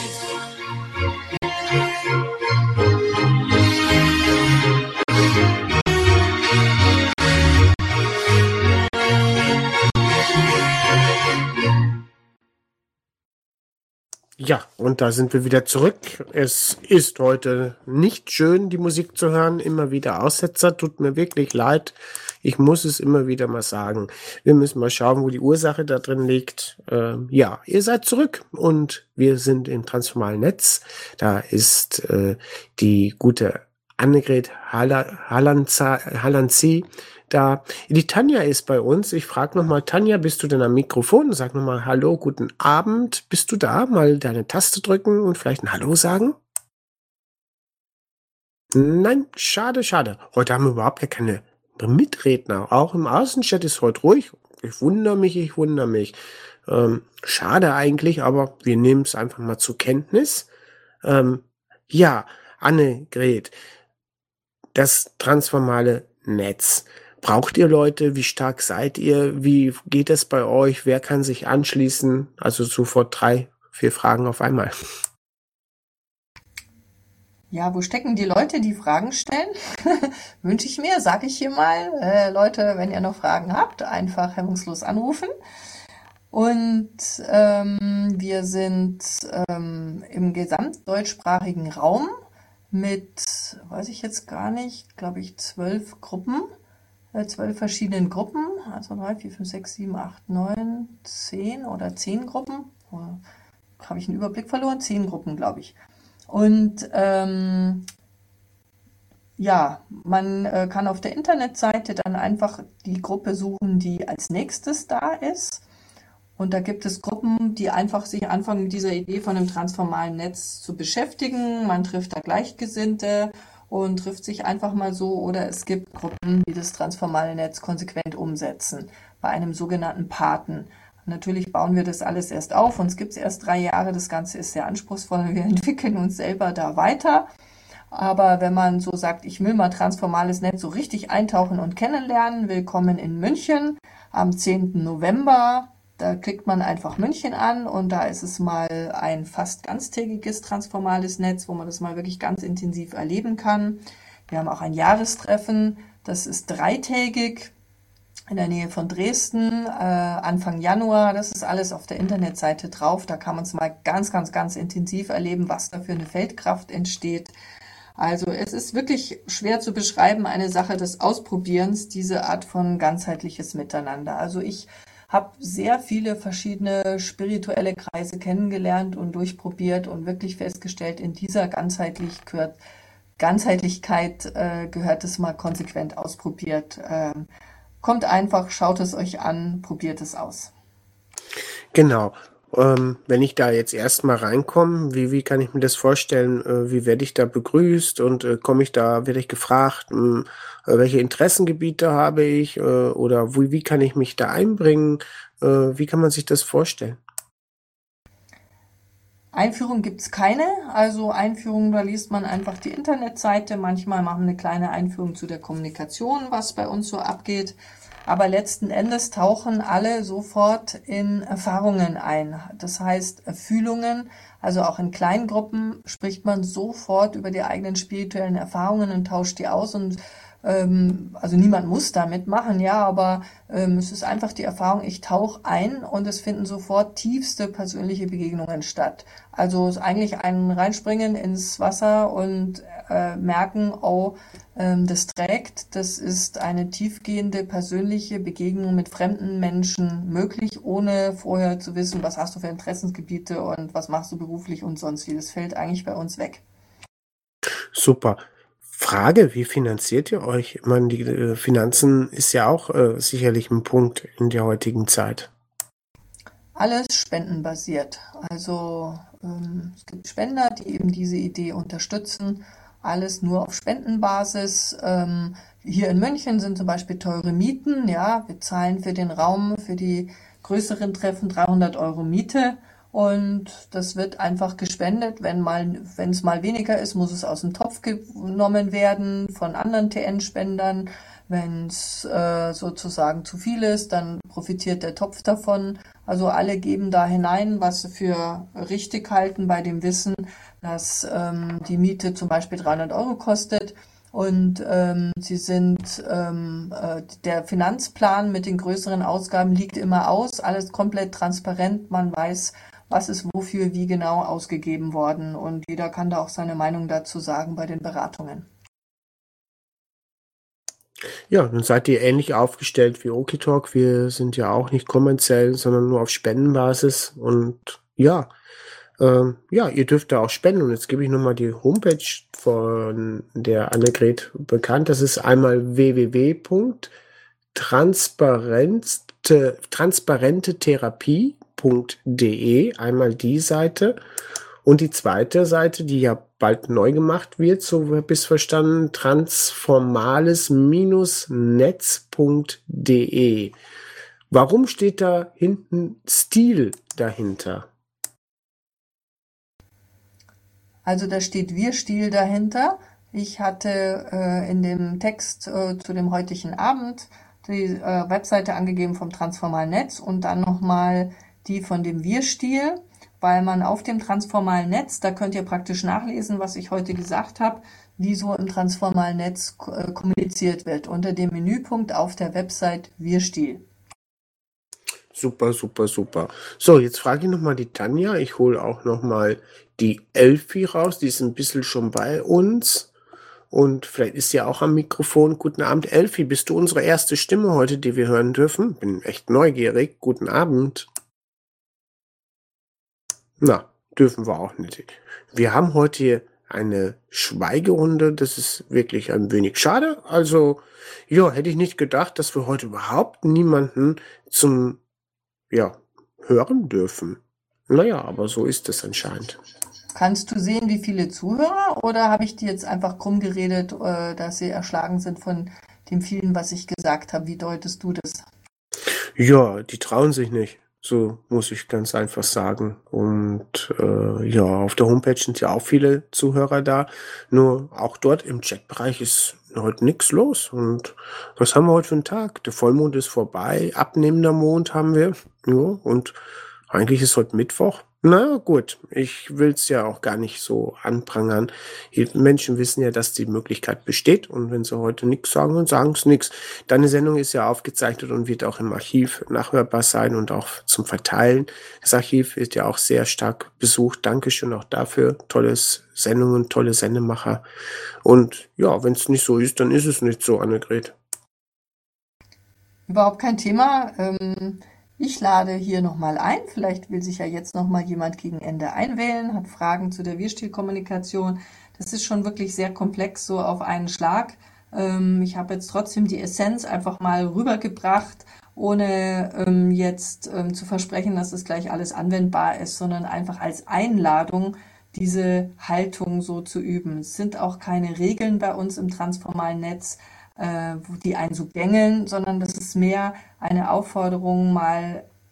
S2: Ja, und da sind wir wieder zurück. Es ist heute nicht schön, die Musik zu hören. Immer wieder Aussetzer. Tut mir wirklich leid. Ich muss es immer wieder mal sagen. Wir müssen mal schauen, wo die Ursache da drin liegt. Ja, ihr seid zurück und wir sind im transformalen Netz. Da ist die gute Annegret Hallanzi da. Die Tanja ist bei uns. Ich frage nochmal, Tanja, bist du denn am Mikrofon? Sag nochmal Hallo, guten Abend. Bist du da? Mal deine Taste drücken und vielleicht ein Hallo sagen? Nein, schade, schade. Heute haben wir überhaupt gar keine Mitredner. Auch im Außenchat ist heute ruhig. Ich wundere mich. Schade eigentlich, aber wir nehmen es einfach mal zur Kenntnis. Ja, Annegret, das transformale Netz. Braucht ihr Leute? Wie stark seid ihr? Wie geht es bei euch? Wer kann sich anschließen? Also sofort 3, 4 Fragen auf einmal.
S3: Ja, wo stecken die Leute, die Fragen stellen? Wünsche ich mir, sage ich hier mal. Leute, wenn ihr noch Fragen habt, einfach hemmungslos anrufen. Und wir sind im gesamtdeutschsprachigen Raum mit, weiß ich jetzt gar nicht, glaube ich 12 Gruppen, 12 verschiedenen Gruppen, also 3, 4, 5, 6, 7, 8, 9, 10 oder 10 Gruppen. Habe ich einen Überblick verloren? 10 Gruppen, glaube ich. Und ja, man kann auf der Internetseite dann einfach die Gruppe suchen, die als nächstes da ist. Und da gibt es Gruppen, die einfach sich anfangen, mit dieser Idee von einem transformalen Netz zu beschäftigen. Man trifft da Gleichgesinnte und trifft sich einfach mal so. Oder es gibt Gruppen, die das transformale Netz konsequent umsetzen, bei einem sogenannten Paten. Natürlich bauen wir das alles erst auf. Uns gibt es erst 3 Jahre. Das Ganze ist sehr anspruchsvoll. Wir entwickeln uns selber da weiter. Aber wenn man so sagt, ich will mal transformales Netz so richtig eintauchen und kennenlernen, willkommen in München am 10. November. Da klickt man einfach München an und da ist es mal ein fast ganztägiges transformales Netz, wo man das mal wirklich ganz intensiv erleben kann. Wir haben auch ein Jahrestreffen, das ist 3-tägig in der Nähe von Dresden, Anfang Januar. Das ist alles auf der Internetseite drauf. Da kann man es mal ganz, ganz, ganz intensiv erleben, was da für eine Feldkraft entsteht. Also es ist wirklich schwer zu beschreiben, eine Sache des Ausprobierens, diese Art von ganzheitliches Miteinander. Also ich habe sehr viele verschiedene spirituelle Kreise kennengelernt und durchprobiert und wirklich festgestellt, in dieser Ganzheitlichkeit gehört es mal konsequent ausprobiert. Kommt einfach, schaut es euch an, probiert es aus.
S2: Genau. Wenn ich da jetzt erstmal reinkomme, wie kann ich mir das vorstellen? Wie werde ich da begrüßt und werde ich gefragt, welche Interessengebiete habe ich oder wie kann ich mich da einbringen? Wie kann man sich das vorstellen?
S3: Einführung gibt's keine. Also Einführung, da liest man einfach die Internetseite. Manchmal machen wir eine kleine Einführung zu der Kommunikation, was bei uns so abgeht. Aber letzten Endes tauchen alle sofort in Erfahrungen ein. Das heißt, Fühlungen, also auch in Kleingruppen spricht man sofort über die eigenen spirituellen Erfahrungen und tauscht die aus. Und also niemand muss damit machen, ja, aber es ist einfach die Erfahrung, ich tauche ein und es finden sofort tiefste persönliche Begegnungen statt. Also es ist eigentlich ein Reinspringen ins Wasser und merken, oh, das trägt, das ist eine tiefgehende persönliche Begegnung mit fremden Menschen möglich, ohne vorher zu wissen, was hast du für Interessensgebiete und was machst du beruflich und sonst wie. Das fällt eigentlich bei uns weg.
S2: Super. Frage, wie finanziert ihr euch? Ich meine, die Finanzen ist ja auch sicherlich ein Punkt in der heutigen Zeit.
S3: Alles spendenbasiert. Also es gibt Spender, die eben diese Idee unterstützen. Alles nur auf Spendenbasis. Hier in München sind zum Beispiel teure Mieten. Ja, wir zahlen für den Raum, für die größeren Treffen 300 Euro Miete. Und das wird einfach gespendet. Wenn es mal weniger ist, muss es aus dem Topf genommen werden von anderen TN-Spendern. Wenn es sozusagen zu viel ist, dann profitiert der Topf davon. Also alle geben da hinein, was sie für richtig halten, bei dem Wissen, dass die Miete zum Beispiel 300 Euro kostet. Und der Finanzplan mit den größeren Ausgaben liegt immer aus. Alles komplett transparent. Man weiß, was ist wofür wie genau ausgegeben worden. Und jeder kann da auch seine Meinung dazu sagen bei den Beratungen.
S2: Ja, dann seid ihr ähnlich aufgestellt wie Okitalk. Wir sind ja auch nicht kommerziell, sondern nur auf Spendenbasis. Und ja, ihr dürft da auch spenden. Und jetzt gebe ich nochmal die Homepage von der Annegret bekannt. Das ist einmal www.transparentetherapie.de, einmal die Seite. Und die zweite Seite, die ja bald neu gemacht wird, so habe ich es verstanden, transformales-netz.de. Warum steht da hinten Stil dahinter?
S3: Also da steht Wir-Stil dahinter. Ich hatte in dem Text zu dem heutigen Abend die Webseite angegeben vom Transformalen Netz und dann nochmal die von dem Wir-Stil, weil man auf dem Transformalen Netz, da könnt ihr praktisch nachlesen, was ich heute gesagt habe, wie so im Transformalen Netz kommuniziert wird, unter dem Menüpunkt auf der Website Wir-Stil.
S2: Super, super, super. So, jetzt frage ich nochmal die Tanja. Ich hole auch nochmal die Elfi raus. Die ist ein bisschen schon bei uns. Und vielleicht ist sie auch am Mikrofon. Guten Abend, Elfi. Bist du unsere erste Stimme heute, die wir hören dürfen? Bin echt neugierig. Guten Abend. Na, dürfen wir auch nicht. Wir haben heute hier eine Schweigerunde. Das ist wirklich ein wenig schade. Also, ja, hätte ich nicht gedacht, dass wir heute überhaupt niemanden zum hören dürfen. Naja, aber so ist es anscheinend.
S3: Kannst du sehen, wie viele Zuhörer, oder habe ich die jetzt einfach krumm geredet, dass sie erschlagen sind von dem vielen, was ich gesagt habe? Wie deutest du das?
S2: Ja, die trauen sich nicht. So muss ich ganz einfach sagen. Und auf der Homepage sind ja auch viele Zuhörer da. Nur auch dort im Chatbereich ist heute nichts los. Und was haben wir heute für einen Tag? Der Vollmond ist vorbei. Abnehmender Mond haben wir. Ja, und eigentlich ist heute Mittwoch. Na gut, ich will es ja auch gar nicht so anprangern. Die Menschen wissen ja, dass die Möglichkeit besteht. Und wenn sie heute nichts sagen, dann sagen sie nichts. Deine Sendung ist ja aufgezeichnet und wird auch im Archiv nachhörbar sein und auch zum Verteilen. Das Archiv wird ja auch sehr stark besucht. Dankeschön auch dafür. Tolle Sendungen, tolle Sendemacher. Und ja, wenn es nicht so ist, dann ist es nicht so, Annegret.
S3: Überhaupt kein Thema. Ich lade hier nochmal ein. Vielleicht will sich ja jetzt nochmal jemand gegen Ende einwählen, hat Fragen zu der Wir-Stil-Kommunikation. Das ist schon wirklich sehr komplex, so auf einen Schlag. Ich habe jetzt trotzdem die Essenz einfach mal rübergebracht, ohne jetzt zu versprechen, dass das gleich alles anwendbar ist, sondern einfach als Einladung, diese Haltung so zu üben. Es sind auch keine Regeln bei uns im Transformalen Netz, die einen so gängeln, sondern das ist mehr eine Aufforderung, mal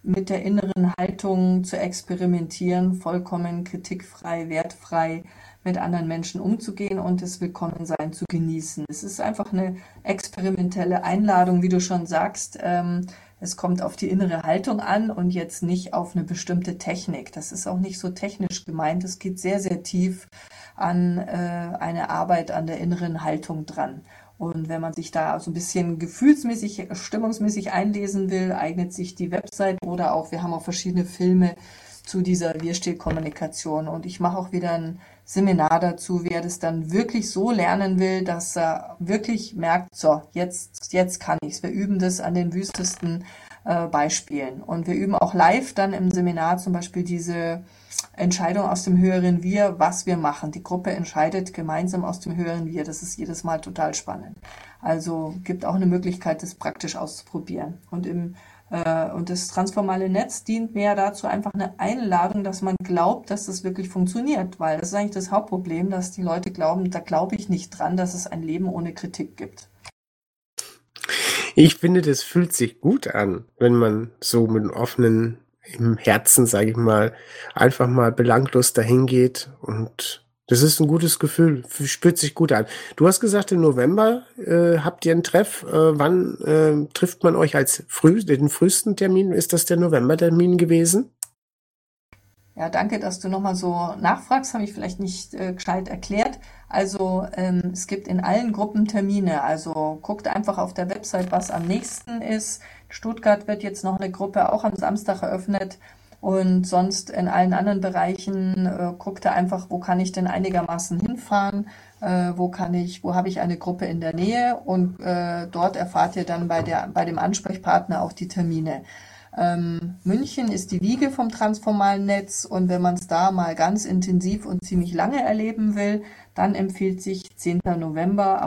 S3: mit der inneren Haltung zu experimentieren, vollkommen kritikfrei, wertfrei mit anderen Menschen umzugehen und das Willkommensein zu genießen. Es ist einfach eine experimentelle Einladung, wie du schon sagst. Es kommt auf die innere Haltung an und jetzt nicht auf eine bestimmte Technik. Das ist auch nicht so technisch gemeint. Es geht sehr, sehr tief an eine Arbeit an der inneren Haltung dran. Und wenn man sich da so ein bisschen gefühlsmäßig, stimmungsmäßig einlesen will, eignet sich die Website oder auch, wir haben auch verschiedene Filme zu dieser Wir-Still-Kommunikation. Und ich mache auch wieder ein Seminar dazu, wer das dann wirklich so lernen will, dass er wirklich merkt, so, jetzt kann ich's. Wir üben das an den wüstesten Beispielen. Und wir üben auch live dann im Seminar zum Beispiel diese Entscheidung aus dem höheren Wir, was wir machen. Die Gruppe entscheidet gemeinsam aus dem höheren Wir. Das ist jedes Mal total spannend. Also gibt auch eine Möglichkeit, das praktisch auszuprobieren. Und das transformale Netz dient mehr dazu, einfach eine Einladung, dass man glaubt, dass das wirklich funktioniert. Weil das ist eigentlich das Hauptproblem, dass die Leute glauben, da glaube ich nicht dran, dass es ein Leben ohne Kritik gibt.
S2: Ich finde, das fühlt sich gut an, wenn man so mit offenen im Herzen, sage ich mal, einfach mal belanglos dahin geht und das ist ein gutes Gefühl, spürt sich gut an. Du hast gesagt, im November habt ihr einen Treff. Wann trifft man euch den frühesten Termin? Ist das der Novembertermin gewesen?
S3: Ja, danke, dass du nochmal so nachfragst, habe ich vielleicht nicht gescheit erklärt. Also es gibt in allen Gruppen Termine, also guckt einfach auf der Website, was am nächsten ist. In Stuttgart wird jetzt noch eine Gruppe auch am Samstag eröffnet und sonst in allen anderen Bereichen guckt ihr einfach, wo kann ich denn einigermaßen hinfahren, wo habe ich eine Gruppe in der Nähe und dort erfahrt ihr dann bei dem Ansprechpartner auch die Termine. München ist die Wiege vom transformalen Netz und wenn man es da mal ganz intensiv und ziemlich lange erleben will, dann empfiehlt sich 10. November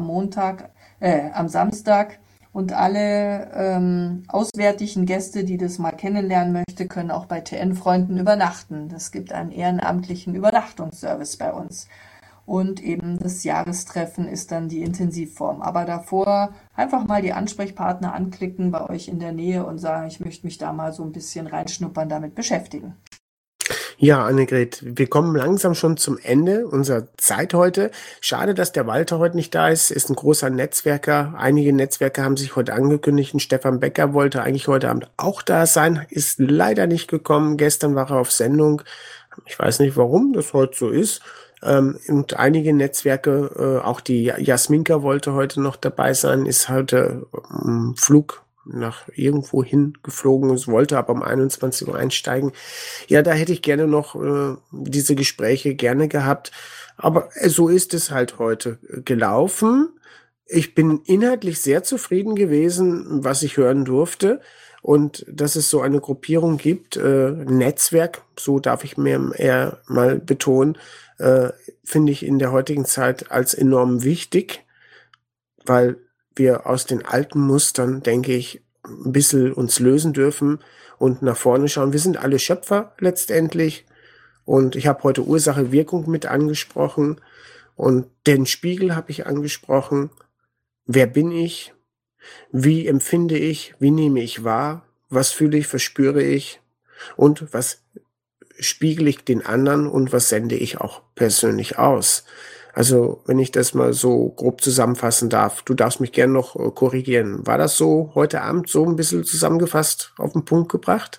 S3: am Samstag und alle auswärtigen Gäste, die das mal kennenlernen möchte, können auch bei TN-Freunden übernachten. Es gibt einen ehrenamtlichen Übernachtungsservice bei uns. Und eben das Jahrestreffen ist dann die Intensivform. Aber davor einfach mal die Ansprechpartner anklicken bei euch in der Nähe und sagen, ich möchte mich da mal so ein bisschen reinschnuppern, damit beschäftigen.
S2: Ja, Annegret, wir kommen langsam schon zum Ende unserer Zeit heute. Schade, dass der Walter heute nicht da ist. Ist ein großer Netzwerker. Einige Netzwerker haben sich heute angekündigt. Und Stefan Becker wollte eigentlich heute Abend auch da sein, ist leider nicht gekommen. Gestern war er auf Sendung. Ich weiß nicht, warum das heute so ist. Und einige Netzwerke, auch die Jasminka wollte heute noch dabei sein, ist heute Flug nach irgendwo hin geflogen, wollte aber um 21 Uhr einsteigen. Ja, da hätte ich gerne noch diese Gespräche gerne gehabt, aber so ist es halt heute gelaufen. Ich bin inhaltlich sehr zufrieden gewesen, was ich hören durfte. Und dass es so eine Gruppierung gibt, Netzwerk, so darf ich mir eher mal betonen, finde ich in der heutigen Zeit als enorm wichtig, weil wir aus den alten Mustern, denke ich, ein bisschen uns lösen dürfen und nach vorne schauen. Wir sind alle Schöpfer letztendlich und ich habe heute Ursache, Wirkung mit angesprochen und den Spiegel habe ich angesprochen. Wer bin ich? Wie empfinde ich? Wie nehme ich wahr? Was fühle ich? Verspüre ich? Und was spiegele ich den anderen und was sende ich auch persönlich aus? Also, wenn ich das mal so grob zusammenfassen darf, du darfst mich gerne noch korrigieren. War das so heute Abend so ein bisschen zusammengefasst auf den Punkt gebracht?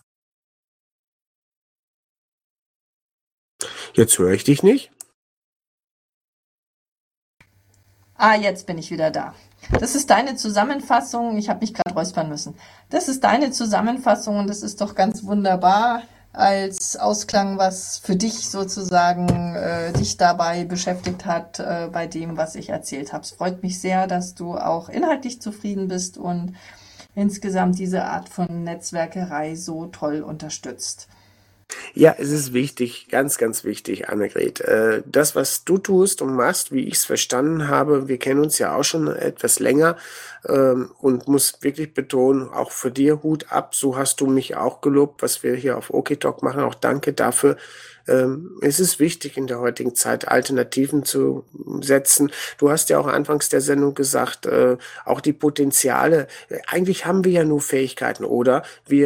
S2: Jetzt höre ich dich nicht.
S3: Jetzt bin ich wieder da. Das ist deine Zusammenfassung. Ich habe mich gerade räuspern müssen. Das ist deine Zusammenfassung und das ist doch ganz wunderbar als Ausklang, was für dich sozusagen dich dabei beschäftigt hat bei dem, was ich erzählt habe. Es freut mich sehr, dass du auch inhaltlich zufrieden bist und insgesamt diese Art von Netzwerkerei so toll unterstützt.
S2: Ja, es ist wichtig, ganz, ganz wichtig, Annegret. Das, was du tust und machst, wie ich es verstanden habe, wir kennen uns ja auch schon etwas länger und muss wirklich betonen, auch für dir Hut ab, so hast du mich auch gelobt, was wir hier auf OKTalk machen, auch danke dafür. Es ist wichtig in der heutigen Zeit, Alternativen zu setzen. Du hast ja auch anfangs der Sendung gesagt, auch die Potenziale, eigentlich haben wir ja nur Fähigkeiten, oder? Wir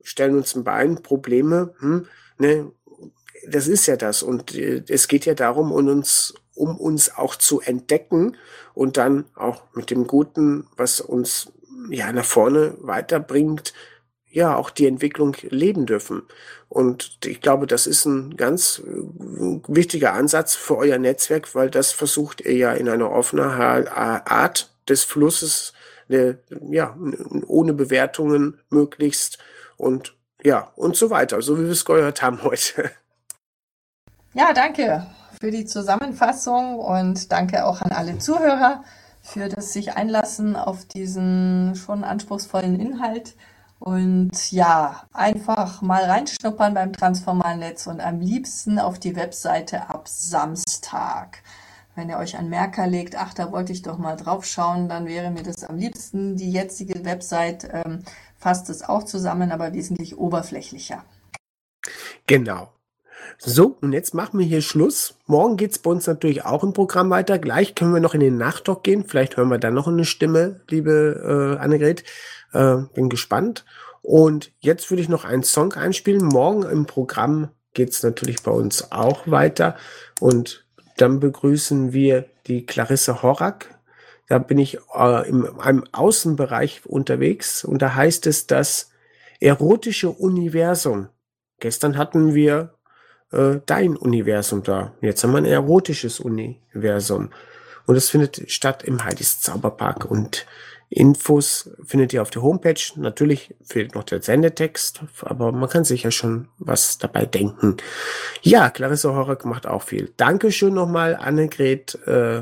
S2: stellen uns ein Bein, Probleme, ne, das ist ja das. Und es geht ja darum, um uns auch zu entdecken und dann auch mit dem Guten, was uns ja nach vorne weiterbringt, ja auch die Entwicklung leben dürfen. Und ich glaube, das ist ein ganz wichtiger Ansatz für euer Netzwerk, weil das versucht ihr ja in einer offenen Art des Flusses, ja, ohne Bewertungen möglichst und ja, und so weiter, so wie wir es gehört haben heute.
S3: Ja, danke für die Zusammenfassung und danke auch an alle Zuhörer für das sich einlassen auf diesen schon anspruchsvollen Inhalt. Und ja, einfach mal reinschnuppern beim Transformalen Netz und am liebsten auf die Webseite ab Samstag. Wenn ihr euch einen Merker legt, ach, da wollte ich doch mal drauf schauen, dann wäre mir das am liebsten. Die jetzige Website fasst es auch zusammen, aber wesentlich oberflächlicher.
S2: Genau. So, und jetzt machen wir hier Schluss. Morgen geht's bei uns natürlich auch im Programm weiter. Gleich können wir noch in den Nachtalk gehen. Vielleicht hören wir dann noch eine Stimme, liebe Annegret. Bin gespannt. Und jetzt würde ich noch einen Song einspielen. Morgen im Programm geht's natürlich bei uns auch weiter. Und dann begrüßen wir die Clarisse Horak. Da bin ich in einem Außenbereich unterwegs. Und da heißt es das erotische Universum. Gestern hatten wir dein Universum da. Jetzt haben wir ein erotisches Universum. Und es findet statt im Heidis Zauberpark. Und Infos findet ihr auf der Homepage. Natürlich fehlt noch der Sendetext, aber man kann sich ja schon was dabei denken. Ja, Clarisse Horak macht auch viel. Dankeschön nochmal, Annegret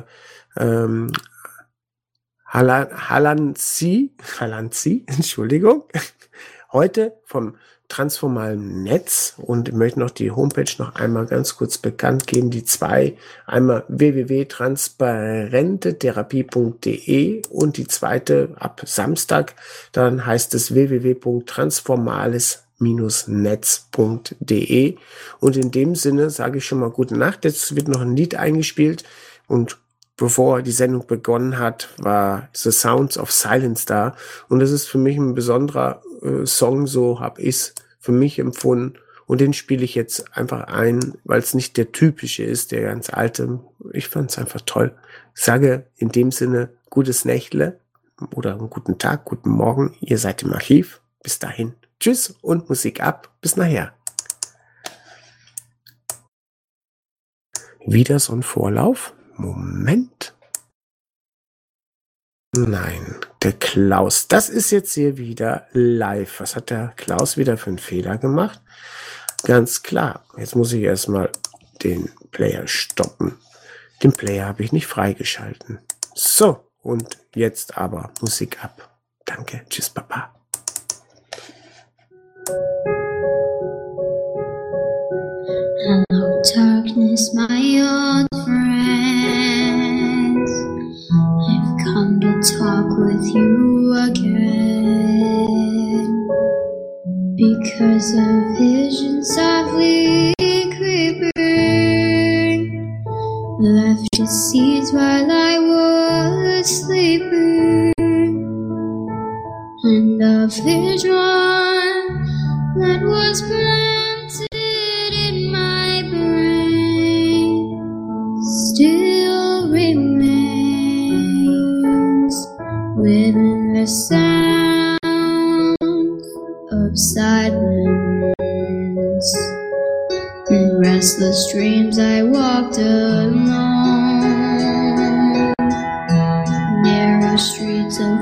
S2: Halanzi, Entschuldigung. Heute vom Transformalen Netz und ich möchte noch die Homepage noch einmal ganz kurz bekannt geben. Die zwei, einmal www.transparentetherapie.de und die zweite ab Samstag, dann heißt es www.transformales-netz.de und in dem Sinne sage ich schon mal gute Nacht. Jetzt wird noch ein Lied eingespielt und bevor die Sendung begonnen hat, war The Sounds of Silence da und das ist für mich ein besonderer Song, so habe ich es für mich empfunden und den spiele ich jetzt einfach ein, weil es nicht der typische ist, der ganz alte. Ich fand es einfach toll. Ich sage in dem Sinne gutes Nächtle oder einen guten Tag, guten Morgen. Ihr seid im Archiv. Bis dahin. Tschüss und Musik ab. Bis nachher. Wieder so ein Vorlauf. Moment. Nein, der Klaus. Das ist jetzt hier wieder live. Was hat der Klaus wieder für einen Fehler gemacht? Ganz klar. Jetzt muss ich erstmal den Player stoppen. Den Player habe ich nicht freigeschalten. So, und jetzt aber Musik ab. Danke. Tschüss, Papa.
S6: Hello, darkness, my old friend. I've come to talk with you again. Because a vision softly creeping left its seeds while I was sleeping. And the vision that was planted in my brain still remains within the sound of silence. In restless dreams I walked alone, narrow streets of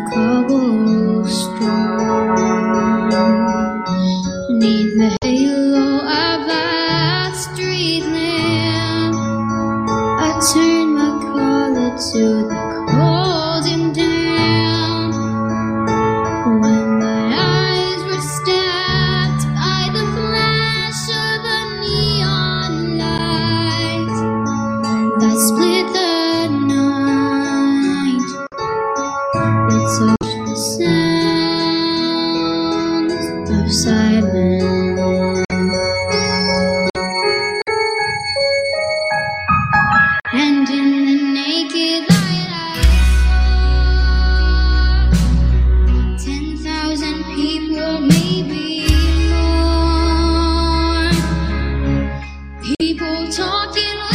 S6: cobblestone, beneath the halo of a street lamp. I turned my collar to the cold and damp. When my eyes were stabbed by the flash of a neon light that split the night, it talking